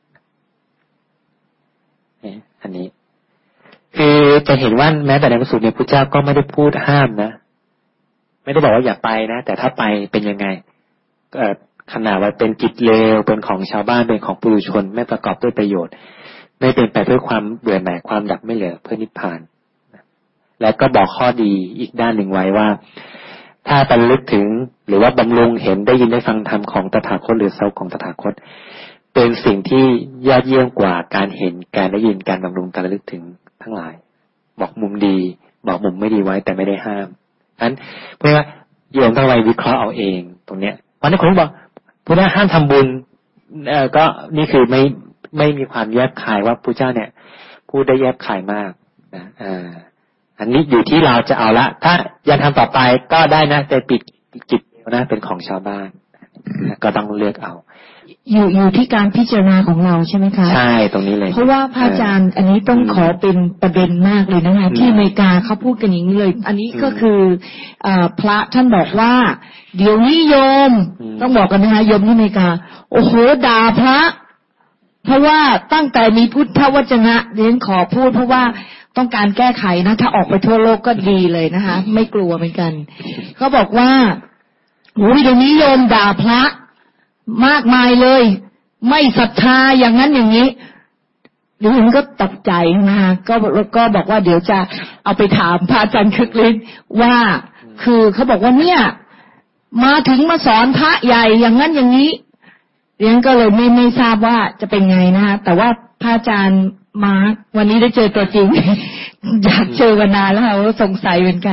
อันนี้คือจะเห็นว่าแม้แต่ในพระสูตรเนี่ยพระเจ้าก็ไม่ได้พูดห้ามนะไม่ได้บอกว่าอย่าไปนะแต่ถ้าไปเป็นยังไงขนาดว่าเป็นกิจเลวเป็นของชาวบ้านเป็นของปุถุชนไม่ประกอบด้วยประโยชน์ไม่เป็นไปเพื่อความเบื่อหน่ายความดับไม่เหลือเพื่อนิพพานและก็บอกข้อดีอีกด้านหนึ่งไว้ว่าถ้าระลึกถึงหรือว่าบำรุงเห็นได้ยินได้ฟังธรรมของตถาคตหรือสาวกของตถาคตเป็นสิ่งที่ยอดเยี่ยมกว่าการเห็นการได้ยินการบำรุงการระลึกถึงทั้งหลายบอกมุมดีบอกมุมไม่ดีไว้แต่ไม่ได้ห้ามนั้นเพราะว่าโยมต้องไปวิเคราะห์เอาเองตรงเนี้ยวันนี้คนบอกพุทธะห้ามทำบุญก็นี่คือไม่มีความแยบคายว่าพระเจ้าเนี่ยพูดได้แยบคายมากนะอันนี้อยู่ที่เราจะเอาละถ้ายังทำต่อไปก็ได้นะแต่ปิดกิจนะเป็นของชาวบ้านก็ต้องเลือกเอาอยู่ที่การพิจารณาของเราใช่ไหมคะใช่ตรงนี้เลยเพราะว่าพระอาจารย์อันนี้ต้องขอเป็นประเด็นมากเลยนะคะที่อเมริกาเขาพูดกันอย่างนี้เลยอันนี้ก็คือพระท่านบอกว่าเดี๋ยวนี้โยมต้องบอกกันนะคะโยมที่อเมริกาโอ้โหด่าพระเพราะว่าตั้งแต่มีพุทธวจนะเรียนขอพูดเพราะว่าต้องการแก้ไขนะถ้าออกไปทั่วโลกก็ดีเลยนะคะไม่กลัวเหมือนกันเขาบอกว่าโอ้ยเดี๋ยวนี้โยมด่าพระมากมายเลยไม่ศรัทธาอย่างนั้นอย่างนี้ดิฉันก็ตกใจนะคะก็บอกว่าเดี๋ยวจะเอาไปถามพระอาจารย์คึกฤทธิ์ว่าคือเขาบอกว่าเนี่ยมาถึงมาสอนพระใหญ่อย่างนั้นอย่างนี้ดิฉันก็เลยไม่ทราบว่าจะเป็นไงนะคะแต่ว่าพระอาจารย์มาวันนี้ได้เจอตัวจริง อยากเจอมานานแล้วค่ะว่าสงสัยเหมือนกัน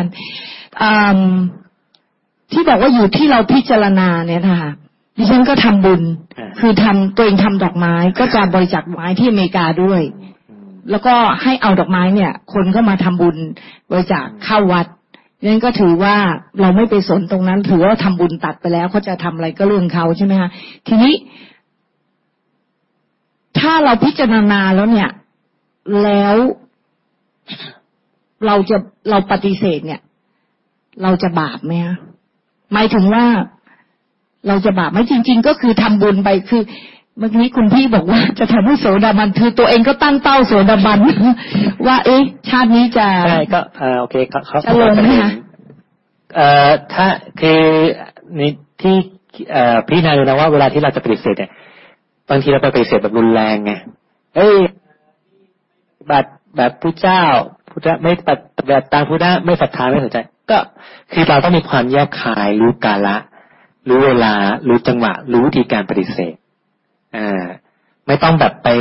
ที่บอกว่าอยู่ที่เราพิจารณาเนี่ยนะคะดิฉันก็ทำบุญคือตัวเองทำดอกไม้ก็จะบริจาคดอกไม้ที่อเมริกาด้วยแล้วก็ให้เอาดอกไม้เนี่ยคนก็มาทำบุญบริจาคเข้าวัดนั่นก็ถือว่าเราไม่ไปสนตรงนั้นถือว่าทำบุญตัดไปแล้วเขาจะทำอะไรก็เรื่องเขาใช่ไหมคะทีนี้ถ้าเราพิจารณาแล้วเนี่ยแล้วเราปฏิเสธเนี่ยเราจะบาปไหมฮะหมายถึงว่าเราจะบาปไหมจริงๆก็คือทำบุญไปคือเมื่อกี้คุณพี่บอกว่าจะทำให้โสดาบันคือตัวเองก็ตั้งเป้าโสดาบันว่าชาตินี้จะใช่ก็โอเคเขาจะลงไหมคะถ้าคือในที่พี่นายรู้นะว่าเวลาที่เราจะปฏิเสธเนี่ยบางทีเราไปปฏิเสธแบบรุนแรงไงแบบผู้เจ้าพุทธะไม่ปฏิบัติตามพุทธะไม่ศรัทธาไม่สนใจก็คือเราต้องมีความแยบคายรู้กาละรู้เวลารู้จังหวะรู้วิธีการปฏิเสธไม่ต้องแบบไป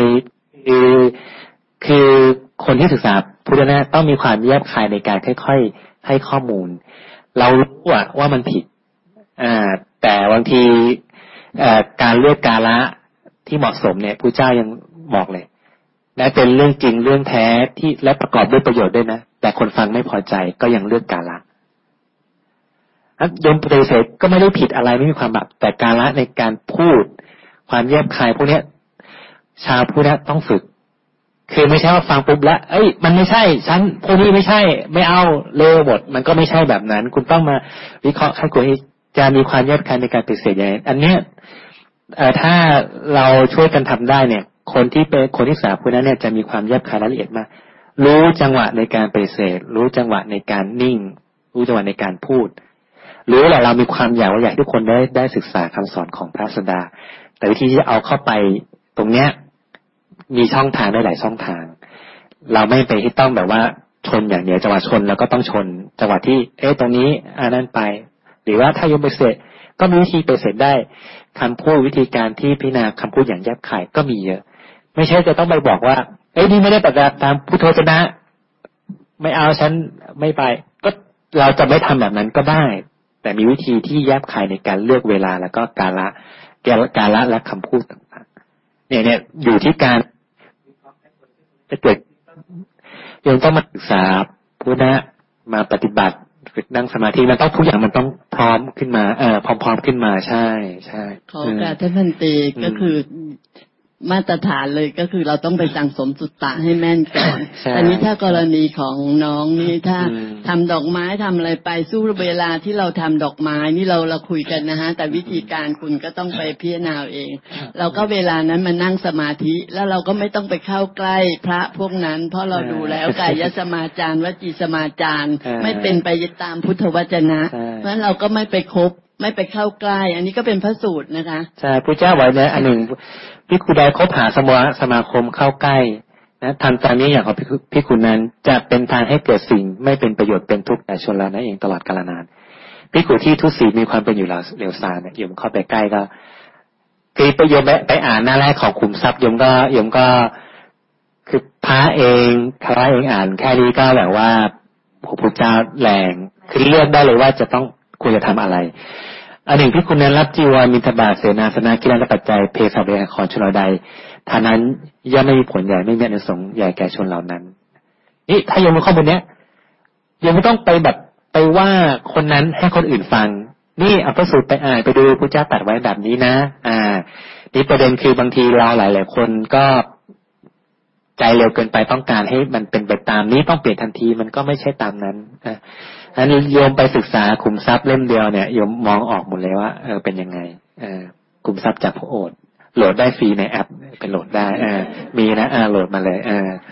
คือคนที่ศึกษาพุทธะต้องมีความแยบคายในการค่อยๆให้ข้อมูลเรารู้ว่ามันผิดแต่บางทีการเลือกกาละที่เหมาะสมเนี่ยพระเจ้ายังบอกเลยและเป็นเรื่องจริงเรื่องแท้ที่และประกอบด้วยประโยชน์ด้วยนะแต่คนฟังไม่พอใจก็ยังเลือกกาละโยมปฏิเสธก็ไม่ได้ผิดอะไรไม่มีความบาปแต่กาละในการพูดความแยบคายพวกนี้ชาวพุทธต้องฝึกคือไม่ใช่ว่าฟังปุ๊บแล้วมันไม่ใช่ฉันพวกนี้ไม่ใช่ไม่เอาเลวหมดมันก็ไม่ใช่แบบนั้นคุณต้องมาวิเคราะห์ขั้นกว่าจะมีความแยบคายในการปฏิเสธอย่างนี้อันเนี้ยถ้าเราช่วยกันทำได้เนี่ยคนที่เป็นคนที่ศึกษาพุทธะเนี่ยจะมีความแยบคายรายละเอียดมากรู้จังหวะในการปฏิเสธรู้จังหวะในการนิ่งรู้จังหวะในการพูดรู้แหละเรามีความอยากให้ทุกคนได้ศึกษาคำสอนของพระศาสดาแต่วิธีที่เอาเข้าไปตรงเนี้ยมีช่องทางได้หลายช่องทางเราไม่ไปที่ต้องแบบว่าชนอย่างเดียวจังหวะชนแล้วก็ต้องชนจังหวะที่ตรงนี้นั่นไปหรือว่าถ้าโยมปฏิเสธก็มีวิธีปฏิเสธได้คำพูดวิธีการที่พิจารณาคำพูดอย่างแยบคายก็มีเยอะไม่ใช่จะต้องไปบอกว่านี่ไม่ได้ปฏิบัติตามพุทโธชนะไม่เอาฉันไม่ไปก็เราจะไม่ทำแบบนั้นก็ได้แต่มีวิธีที่แยบคายในการเลือกเวลาแล้วก็กาละและคำพูดต่างๆเนี่ยอยู่ที่การจะเกิดโยมต้องมาศึกษาพุทธะมาปฏิบัติฝึกนั่งสมาธิมันต้องทุกอย่างมันต้องพร้อมขึ้นมาพร้อมๆขึ้นมาใช่ขอการท่านพันตรีก็คือมาตรฐานเลยก็คือเราต้องไปสั่งสมสุตตะให้แม่นก่อนอันนี้ถ้ากรณีของน้องนี่ถ้าทำดอกไม้ทำอะไรไปสู้เวลาที่เราทำดอกไม้นี่เราคุยกันนะฮะแต่วิธีการคุณก็ต้องไปพิจารณาเองเราก็เวลานั้นมานั่งสมาธิแล้วเราก็ไม่ต้องไปเข้าใกล้พระพวกนั้นเพราะเราดูแล้วกายสมาจารวจีสมาจารไม่เป็นไปตามพุทธวจนะเพราะฉะนั้นเราก็ไม่ไปคบไม่ไปเข้าใกล้อันนี้ก็เป็นพระสูตรนะคะใช่พระเจ้าไว้เนี่ยอันหนึ่งภิกขุใดคบหาสมาคมเข้าใกล้นะทำตามนี้อย่างของภิกขุนั้นจะเป็นทางให้เกิดสิ่งไม่เป็นประโยชน์เป็นทุกข์แก่ชนเรานั่นเองตลอดกาลนานภิกขุที่ทุศีลมีความเป็นอยู่เลวทรามเนี่ยโยมเข้าไปใกล้ก็คือประโยชน์ไปอ่านหน้าแรกของขุมทรัพย์โยมก็คือพระเองอ่านแค่นี้ก็แบบว่าพระพุทธเจ้าแรงคือเลือกได้เลยว่าจะต้องควรจะทำอะไรอันหนึ่งภิกขุนั้นรับจีวรมิณฑบาตเสนาสนะกิรันปัจจัยเพศเวหขอชนเราใดท่านั้นย่อมไม่มีผลใหญ่ไม่มีอานิสงส์ใหญ่แก่ชนเหล่านั้นนี่ถ้าโยมรู้ข้อมูลเนี้ยโยมไม่ต้องไปแบบไปว่าคนนั้นให้คนอื่นฟังนี่เอาพระสูตรไปอ่านไปดูพระเจ้าตรัสไว้แบบนี้นะนี่ประเด็นคือบางทีเราหลายๆคนก็ใจเร็วเกินไปต้องการให้มันเป็นไปตามนี้ต้องเปลี่ยนทันทีมันก็ไม่ใช่ตามนั้นอันนี้โยมไปศึกษาขุมทรัพย์เล่มเดียวเนี่ยโยมมองออกหมดเลยว่าเป็นยังไงขุมทรัพย์จากพระโอษฐ์โหลดได้ฟรีในแอปเป็นโหลดได้มีนะโหลดมาเลย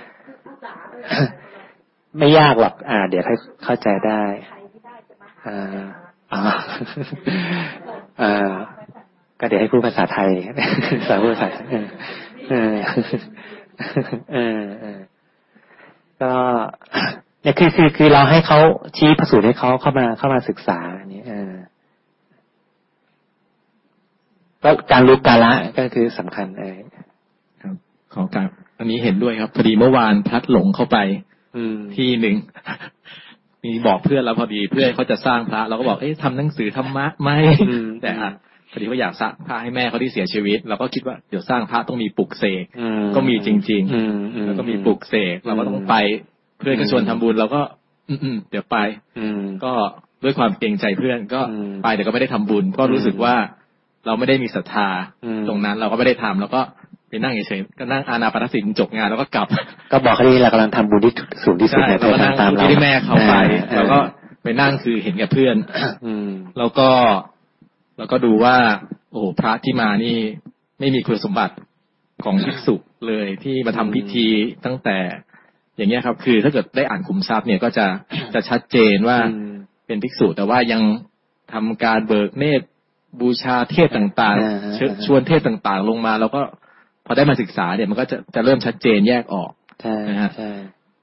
ไม่ยากหรอกเดี๋ยวให้เข้าใจได้ก็เดี๋ยวให้พูดภาษาไทยสอนพูดภาษาก็เนี่ยคือเราให้เขาชี้พระสูตรให้เขาเข้ามาศึกษาอันนี้แล้วการรู้กาละก็คือสำคัญครับขอการอันนี้เห็นด้วยครับพอดีเมื่อวานพลัดหลงเข้าไปที่หนึ่งมีบอกเพื่อนแล้วพอดีเพื่อนเขาจะสร้างพระเราก็บอกทำหนังสือธรรมะไหมแต่พอดีเขาอยากสร้างพระให้แม่เขาที่เสียชีวิตเราก็คิดว่าเดี๋ยวสร้างพระต้องมีปลุกเสกก็มีจริงๆแล้วก็มีปลุกเสกเราก็ต้องไปเพื่อนก็ชวนทำบุญเราก็เดี๋ยวไปก็ด้วยความเกรงใจเพื่อนก็ไปแต่ก็ไม่ได้ทำบุญก็รู้สึกว่าเราไม่ได้มีศรัทธาตรงนั้นเราก็ไม่ได้ทำแล้วก็ไปนั่งเฉยๆก็นั่งอานาปานสติจบงานแล้วก็กลับก็บอกให้เรากำลังทำบุญที่สูงที่สุดในทางตามเราที่แม่เขาไปแล้วก็ไปนั่งคือเห็นกับเพื่อนแล้วก็ดูว่าโอ้พระที่มานี่ไม่มีคุณสมบัติของภิกษุเลยที่มาทำพิธีตั้งแต่อย่างเงี้ยครับคือถ้าเกิดได้อ่านขุมทรัพย์เนี่ยก็จะชัดเจนว่าเป็นภิกษุแต่ว่ายังทำการเบิกเนตรบูชาเทศต่างๆชวนเทศต่างๆลงมาแล้วก็พอได้มาศึกษาเนี่ยมันก็จะเริ่มชัดเจนแยกออกนะฮะ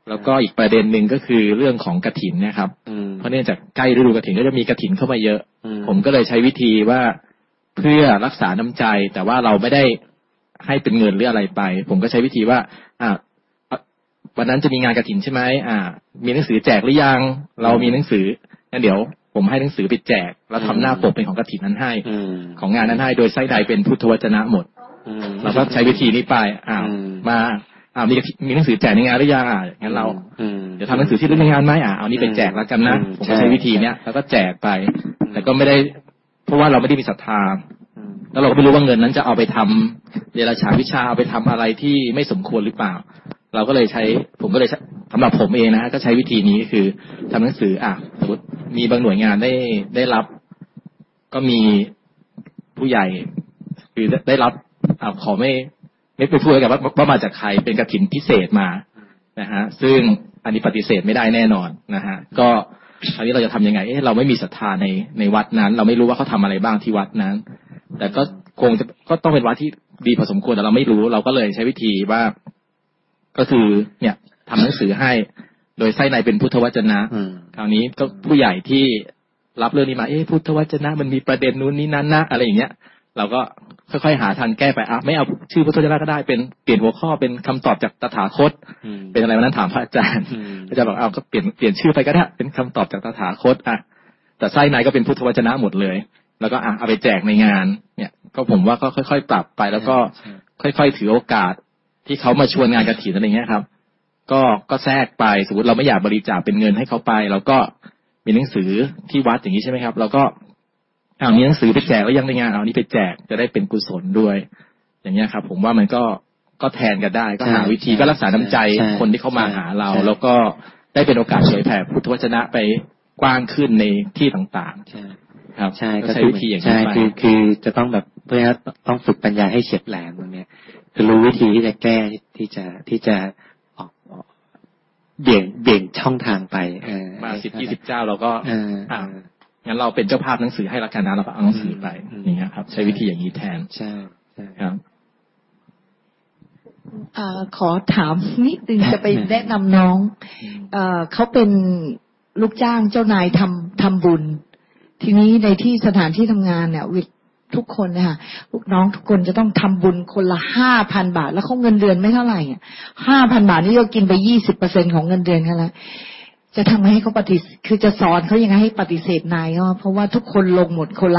แล้วก็อีกประเด็นหนึ่งก็คือเรื่องของกฐินเนี่ยครับเพราะเนื่องจากใกล้ฤดูกฐินก็จะมีกฐินเข้ามาเยอะผมก็เลยใช้วิธีว่าเพื่อรักษาน้ำใจแต่ว่าเราไม่ได้ให้เป็นเงินหรืออะไรไปผมก็ใช้วิธีว่าวันนั้นจะมีงานกฐินใช่ไหมมีหนังสือแจกหรือยังเรามีหนังสืองั้นเดี๋ยวผมให้หนังสือไปแจกแล้วทำหน้าปกเป็นของกฐินนั้นให้ของงานนั้นให้โดยไส้ใดเป็นพุทธวจนะหมดเราก็ใช้วิธีนี้ไปมามีหนังสือแจกในงานหรือยังงั้นเราเดี๋ยวทำหนังสือที่เรื่องในงานไหมเอานี้ไปแจกแล้วกันนะผมก็ใช้วิธีเนี้ยแล้วก็แจกไปแต่ก็ไม่ได้เพราะว่าเราไม่ได้มีศรัทธาแล้วเราก็ไม่รู้ว่าเงินนั้นจะเอาไปทำเดรัจฉานวิชาเอาไปทำอะไรที่ไม่สมควรหรือเปล่าเราก็เลยผมก็เลยสำหรับผมเองนะก็ใช้วิธีนี้คือทำหนังสือสมมติมีบางหน่วยงานได้รับก็มีผู้ใหญ่คือได้รับขอไม่ไปพูดกันว่ามาจากใครเป็นกฐินพิเศษมานะฮะซึ่งอันนี้ปฏิเสธไม่ได้แน่นอนนะฮะก็อันนี้เราจะทำยังไงเราไม่มีศรัทธาในวัดนั้นเราไม่รู้ว่าเขาทำอะไรบ้างที่วัดนั้นแต่ก็คงจะก็ต้องเป็นวัดที่ดีพอสมควรแต่เราไม่รู้เราก็เลยใช้วิธีว่าก็คือเนี่ยทำหนังสือให้โดยไส้ในเป็นพุทธวจนะคราวนี้ก็ผู้ใหญ่ที่รับเรื่องนี้มาพุทธวจนะมันมีประเด็นนู้นนี้นั้นนะอะไรอย่างเงี้ยเราก็ค่อยๆหาทางแก้ไปไม่เอาชื่อพุทธวจนะก็ได้เป็นเปลี่ยนหัวข้อเป็นคำตอบจากตถาคตเป็นอะไรวันนั้นถามพระอาจารย์พระอาจารย์บอกก็เปลี่ยนชื่อไปก็ได้เป็นคำตอบจากตถาคตแต่ไส้ในก็เป็นพุทธวจนะหมดเลยแล้วก็เอาไปแจกในงานเนี่ยก็ผมว่าก็ค่อยๆปรับไปแล้วก็ค่อยๆถือโอกาสที่เขามาชวนงานกฐินอะไรเงี้ยครับก็แทรกไปสมมติเราไม่อยากบริจาคเป็นเงินให้เขาไปเราก็มีหนังสือที่วัดอย่างนี้ใช่ไหมครับเราก็มีหนังสือไปแจกแล้วยังในงานนี้ไปแจกจะได้เป็นกุศลด้วยอย่างเงี้ยครับผมว่ามันก็แทนกันได้ก็หาวิธีก็รักษาน้ำใจคนที่เข้ามาหาเราแล้วก็ได้เป็นโอกาสเผยแผ่พุทธวจนะไปกว้างขึ้นในที่ต่างๆครับใช่ก็ใช้วิธีอย่างนี้ไปคือจะต้องแบบเพื่อต้องฝึกปัญญาให้เฉียบแหลมตรงนี้คือรู้วิธีที่จะแก้ที่จะออกเบี่ยงช่องทางไปมา10-20เจ้าเราก็งั้นเราเป็นเจ้าภาพหนังสือให้ละกันนะเราก็เอาหนังสือไปอย่างเงี้ยครับใช้วิธีอย่างนี้แทนใช่ครับขอถามนิดนึงจะไปแนะนำน้องเขาเป็นลูกจ้างเจ้านายทำบุญทีนี้ในที่สถานที่ทำงานเนี่ยทุกคนนะคะลูกน้องทุกคนจะต้องทำบุญคนละ 5,000 บาทแล้วเขาเงินเดือนไม่เท่าไหร่ 5,000 บาทนี่ก็กินไป 20% ของเงินเดือนเขาแล้วจะทำให้เขาคือจะสอนเขายังไงให้ปฏิเสธนายเพราะว่าทุกคนลงหมดคนละ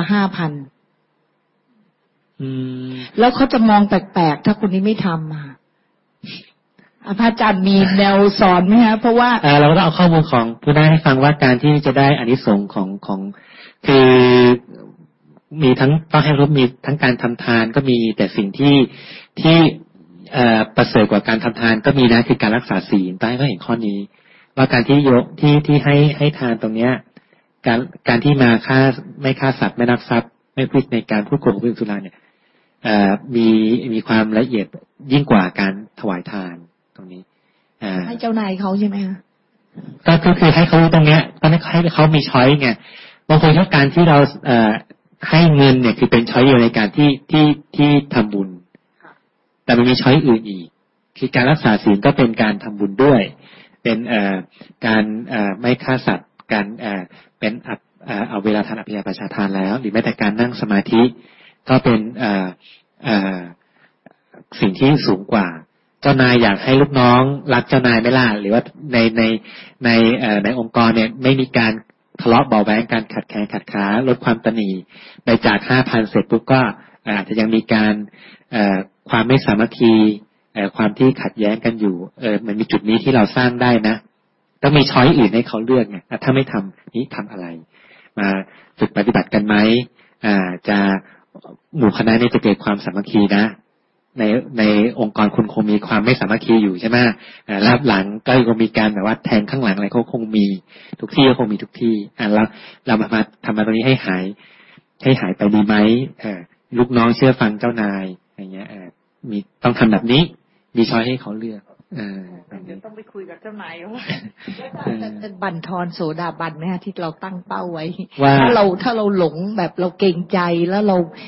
5,000แล้วเขาจะมองแปลกๆถ้าคนนี้ไม่ทำพระอาจารย์มีแนวสอนไหมฮะเพราะว่าเราก็ต้องเอาข้อมูลของผู้ได้ให้ฟังว่าการที่จะได้อานิสงส์ของคือมีทั้งต้องให้รู้มีทั้งการทำทานก็มีแต่สิ่งที่ประเสริฐกว่าการทำทานก็มีนะคือการรักษาศีลต้องให้เขาเห็นข้อนี้ว่าการที่ที่ให้ทานตรงเนี้ยการที่มาไม่ฆ่าสัตว์ไม่ลักทรัพย์ไม่พูดในการพูดโกหกพูดสุราเนี่ยมีความละเอียดยิ่งกว่าการถวายทานตรงนี้ให้เจ้านายเขาใช่ไหมคะก็คือให้เขาตรงเนี้ยก็ให้เขามีช้อยไงบางคนชอบการที่เราให้เงินเนี่ยคือเป็นช้อยเดียวในการที่ทำบุญแต่มันมีช้อยอื่นอีกคือการรักษาศีลก็เป็นการทำบุญด้วยเป็นการไม่ฆ่าสัตว์การเป็นเอาเวลาทานอภิญญาประชาทานแล้วหรือแม้แต่การนั่งสมาธิก็เป็นสิ่งที่สูงกว่าเจ้านายอยากให้ลูกน้องรักเจ้านายไม่ล่ะหรือว่าในองค์กรเนี่ยไม่มีการทะเลาะเบาแว้งการขัดแย้งขัดขาลดความตนีไปจาก 5,000 เสร็จปุ๊บก็อาจจะยังมีการความไม่สามัคคีความที่ขัดแย้งกันอยู่มันมีจุดนี้ที่เราสร้างได้นะต้องมีช้อยอื่นให้เขาเลือกไงถ้าไม่ทำนี้ทำอะไรมาฝึกปฏิบัติกันไหมจะหมู่คณะนี้จะเกิดความสามัคคีนะในองค์กรคุณคงมีความไม่สามัคคีอยู่ใช่ไหมรับหลังก็คงมีการแบบว่าแทงข้างหลังอะไรเขาคงมีทุกที่ก็คงมีทุกที่แล้วเรามาทำมาตรงนี้ให้หายไปดีไหมลูกน้องเชื่อฟังเจ้านายอย่างเงี้ยมีต้องทำแบบนี้มีช้อยให้เขาเลือกต้องไปคุยกับเจ้านายว่าจะบั่นทอนโสดาบันไหมฮะที่เราตั้งเป้าไว้ถ้าเราหลงแบบเราเกรงใจแล้วเราไป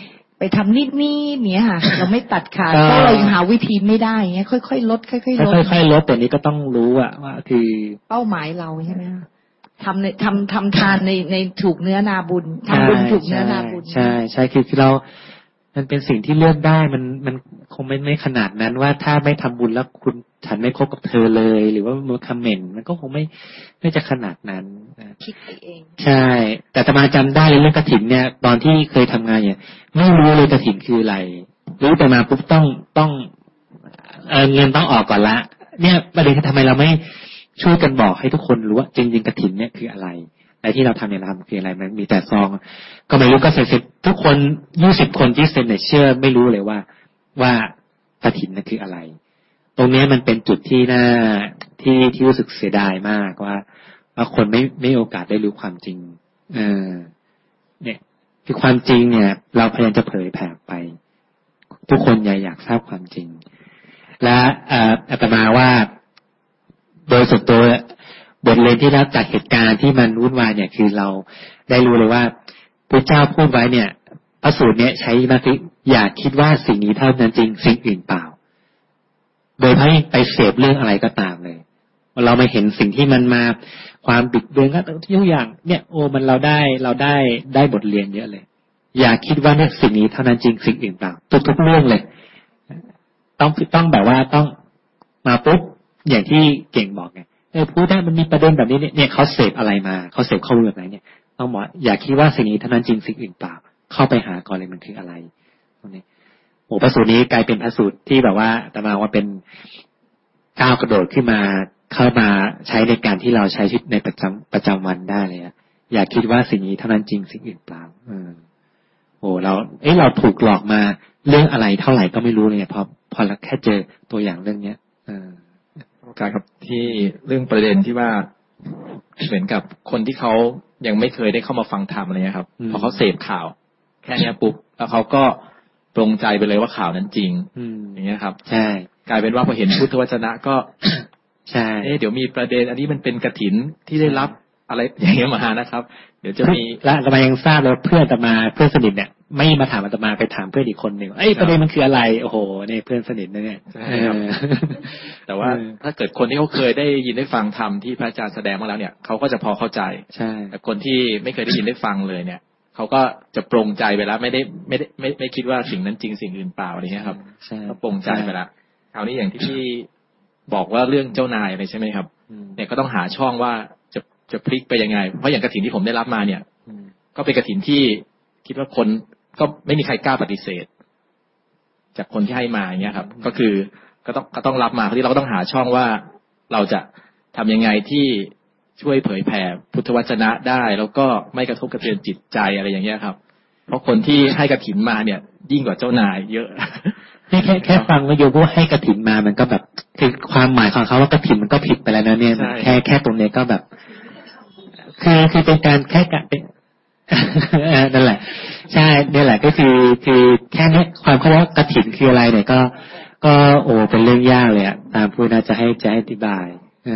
ไปทำนิดๆเนี้ยค่ะ เราไม่ตัดขาดเพราะเรายังหาวิธีไม่ได้เงี้ยค่อยๆลดค่อยๆลดค่อยๆลดแต่นี้ก็ต้องรู้ว่าคือเป้าหมายเราใช่ไหมทำทานในถูกเนื้อนาบุญทำบุญถูกเนื้อนาบุญใช่คือเรามันเป็นสิ่งที่เลือกได้มันคงไม่ขนาดนั้นว่าถ้าไม่ทำบุญแล้วคุณฉันไม่คบกับเธอเลยหรือว่ามันคอมเมนต์มันก็คงไม่จะขนาดนั้นคิดไปเองใช่แต่อาตมาจำได้เรื่องกฐินเนี่ยตอนที่เคยทำงานเนี่ยไม่รู้เลยกฐินคืออะไรรู้แต่มาปุ๊บต้องเงินต้องออกก่อนละเนี่ยประเด็นคือทำไมเราไม่ช่วยกันบอกให้ทุกคนรู้ว่าจริงๆกฐินเนี่ยคืออะไรในที่เราทำเนี่ยเราทำคืออะไรมันมีแต่ซองก็ไม่รู้ก็เสร็จทุกคน20 คนที่เซ็นเนี่ยเชื่อไม่รู้เลยว่ากฐินนั่นคืออะไรตรงนี้มันเป็นจุดที่น่าที่รู้สึกเสียดายมากว่าคนไม่โอกาสได้รู้ความจริงเนี่ยคือความจริงเนี่ยเราพยายามจะเผยแผ่ไปทุกคนอยากทราบความจริงและอาตมาว่าโดยส่วนตัวบทเรียนที่รับจากเหตุการณ์ที่มันวุ่นวายเนี่ยคือเราได้รู้เลยว่าพระเจ้าพูดไว้เนี่ยพระสูตรเนี่ยใช้มาคืออย่าคิดว่าสิ่งนี้เท่านั้นจริงสิ่งอื่นเปล่าโดยให้ไปเสพเรื่องอะไรก็ตามเลยเราไม่เห็นสิ่งที่มันมาความบิดเบือนก็ทุกอย่างเนี่ยโอ้มันเราได้บทเรียนเยอะเลยอย่าคิดว่าเนี่ยสิ่งนี้เท่านั้นจริงสิ่งอื่นเปล่าทุกเรื่องเลยต้องแบบว่าต้องมาปุ๊บอย่างที่เก่งบอกไงพูดได้มันมีประเด็นแบบนี้เนี่ยเขาเสพอะไรมาเขาเสพข้อมูลแบบไหนเนี่ยต้องบอกอย่าคิดว่าสิ่งนี้เท่านั้นจริงสิ่งอื่นเปล่าเข้าไปหาก่อนเลยมันคืออะไรตรงนี้โอ้พระสูตรนี้กลายเป็นพระสูตรที่แบบว่าแต่มาว่าเป็นก้าวกระโดดขึ้นมาเข้ามาใช้ในการที่เราใช้ชีวิตในประจำวันได้เลยอย่าคิดว่าสิ่งนี้เท่านั้นจริงสิ่งอื่นเปล่าโอ้เราถูกหลอกมาเรื่องอะไรเท่าไหร่ก็ไม่รู้เลยพอเราแค่เจอตัวอย่างเรื่องเนี้ยการครับที่เรื่องประเด็นที่ว่าเหมือนกับคนที่เขายังไม่เคยได้เข้ามาฟังธรรมอะไรเงี้ยครับพอเขาเสพข่าวแค่นี้ปุ๊บแล้วเขาก็ปรงใจไปเลยว่าข่าวนั้นจริงอย่างเงี้ยครับใช่กลายเป็นว่าพอเห็นพุทธวจนะก็ใช่เดี๋ยวมีประเด็นอันนี้มันเป็นกฐินที่ได้รับอะไรอย่างเงี้ยมานะครับเดี๋ยวจะมีและอาตมายังทราบเลยเพื่อนอาตมาเพื่อนสนิทเนี่ยไม่มาถามอาตมาไปถามเพื่อนอีกคนหนึ่งประเด็นมันคืออะไรโอ้โหนี่เพื่อนสนิทนะเนี่ยใช่ครับแต่ว่าถ้าเกิดคนที่เขาเคยได้ยินได้ฟังธรรมที่พระอาจารย์แสดงมาแล้วเนี่ยเขาก็จะพอเข้าใจใช่แต่คนที่ไม่เคยได้ยินได้ฟังเลยเนี่ยเขาก็จะปรงใจไปแล้วไม่คิดว่าสิ่งนั้นจริงสิ่งอื่นเปล่าอะไรเงี้ยครับก็ปรงใจไปแล้วคราวนี้อย่างที่พี่บอกว่าเรื่องเจ้านายอะไรใช่ไหมครับเนี่ยก็ต้องหาช่องว่าจะพลิกไปยังไงเพราะอย่างกฐินที่ผมได้รับมาเนี่ยก็เป็นกฐินที่คิดว่าคนก็ไม่มีใครกล้าปฏิเสธจากคนที่ให้มาอย่างเงี้ยครับก็คือก็ต้องรับมาที่เราก็ต้องหาช่องว่าเราจะทำยังไงที่ช่วยเผยแผ่พุทธวจนะได้แล้วก็ไม่กระทบกระเทือนจิตใจอะไรอย่างเงี้ยครับเพราะคนที่ให้กฐินมาเนี่ยยิ่งกว่าเจ้านายเยอะแค่ฟังว่าโยมพูดให้กฐินมามันก็แบบคือความหมายของเขาว่ากฐินมันก็ผิดไปแล้วนะเนี่ยแค่ตรงนี้ก็แบบคือเป็นการแค่การเป็นนั่นแหละใช่นี่แหละก็คือแค่นี้ความเข้าใจว่ากฐินคืออะไรเนี่ยก็โอ้เป็นเรื่องยากเลยอ่ะตามผู้น่าจะให้อธิบาย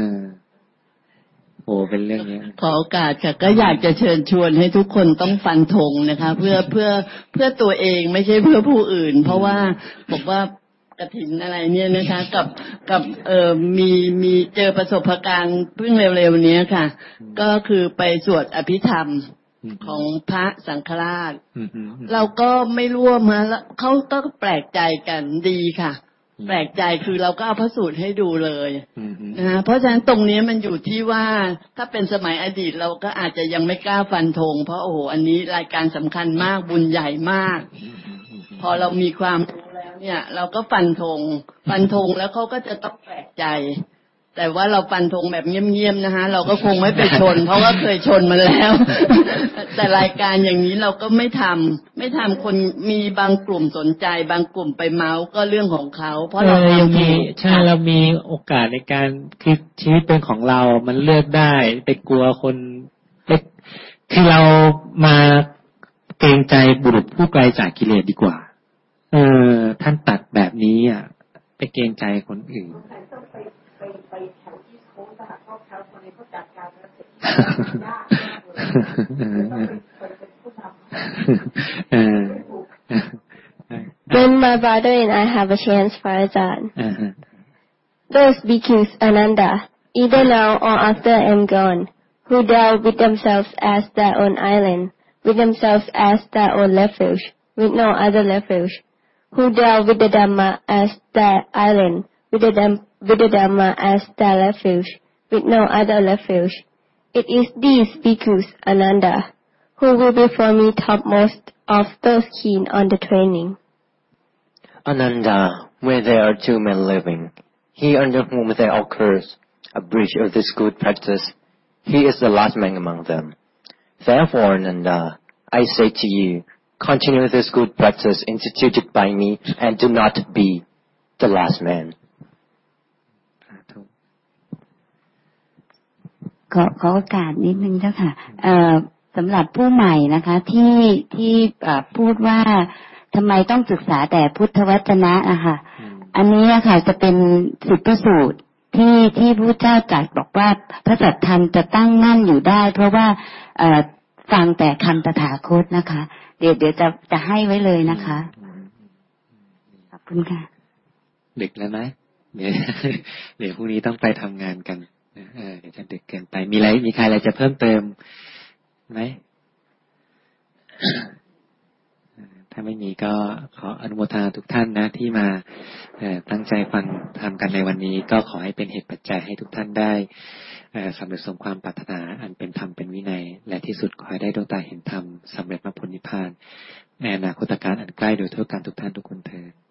โอ้เป็นเรื่องนี้ขอโอกาสค่ะก็อยากจะเชิญชวนให้ทุกคนต้องฟันธงนะคะเพื่อตัวเองไม่ใช่เพื่อผู้อื่นเพราะว่าบอกว่ากฐินอะไรเนี่ยนะคะกับมีเจอประสบการณ์เพิ่งเร็วๆนี้ค่ะก็คือไปสวดอภิธรรมของพระสังฆราชเราก็ไม่ร่วมมาแล้วเขาก็แปลกใจกันดีค่ะแปลกใจคือเราก็เอาพระสูตรให้ดูเลยนะเพราะฉะนั้นตรงนี้มันอยู่ที่ว่าถ้าเป็นสมัยอดีตเราก็อาจจะยังไม่กล้าฟันธงเพราะโอ้โหอันนี้รายการสำคัญมากบุญใหญ่มากพอเรามีความรู้แล้วเนี่ยเราก็ฟันธงแล้วเขาก็จะต้องแปลกใจแต่ว่าเราฟันธงแบบเงียบๆนะคะเราก็คงไม่ไปชนเพราะว่าเคยชนมาแล้วแต่รายการอย่างนี้เราก็ไม่ทำคนมีบางกลุ่มสนใจบางกลุ่มไปเมาส์ก็เรื่องของเขาเพราะเรามีใช่เรามีโอกาสในการคือชีวิตเป็นของเรามันเลือกได้ไปกลัวคนคือเรามาเกรงใจบุรุษผู้ไกลจากกิเลสดีกว่าท่านตัดแบบนี้อ่ะไปเกรงใจคนอื่นไปแถวที่โค้งตลาดพ่อเขาคนนี้เขาจัดการแล้วเสร็จยากเป็นผู้นำ my brother and I have a chance for Ajahn. Those bhikkhus Ananda, either now or after I am gone, who dwell with themselves as their own island, with themselves as their own refuge, with no other refuge, who dwell with the Dhamma as their island, with the Dhamma as their refuge, with no other refuge. It is these bhikkhus Ananda who will be for me topmost of those keen on the training. Ananda, where there are two men living, he under whom there occurs a breach of this good practice, he is the last man among them. Therefore, Ananda, I say to you, continue this good practice instituted by me and do not be the last man. ขอโอกาสนิดนึงเจ้าค่ะสำหรับผู้ใหม่นะคะที่พูดว่าทำไมต้องศึกษาแต่พุทธวจนะนะคะอันนี้ค่ะจะเป็นสิบพระสูตรที่พระเจ้าตรัสบอกว่าพระสัทธรรมจะตั้งมั่นอยู่ได้เพราะว่าฟังแต่คำตถาคตนะคะเดี๋ยวจะให้ไว้เลยนะคะขอบคุณค่ะเด็กแล้วนะเดี๋ยวพรุ่งนี้ต้องไปทำงานกันเดี๋ยวจะดึกเกินไปมีใครอะไรจะเพิ่มเติมไหมถ้าไม่มีก็ขออนุโมทนาทุกท่านนะที่มาตั้งใจฟังทำกันในวันนี้ก็ขอให้เป็นเหตุปัจจัยให้ทุกท่านได้สำเร็จสมความปรารถนาอันเป็นธรรมเป็นวินัยและที่สุดขอให้ได้ดวงตาเห็นธรรมสำเร็จมรรคผลนิพพานในอนาคตการอันใกล้โดยทั่วกันทุกท่านทุกคนเทอญ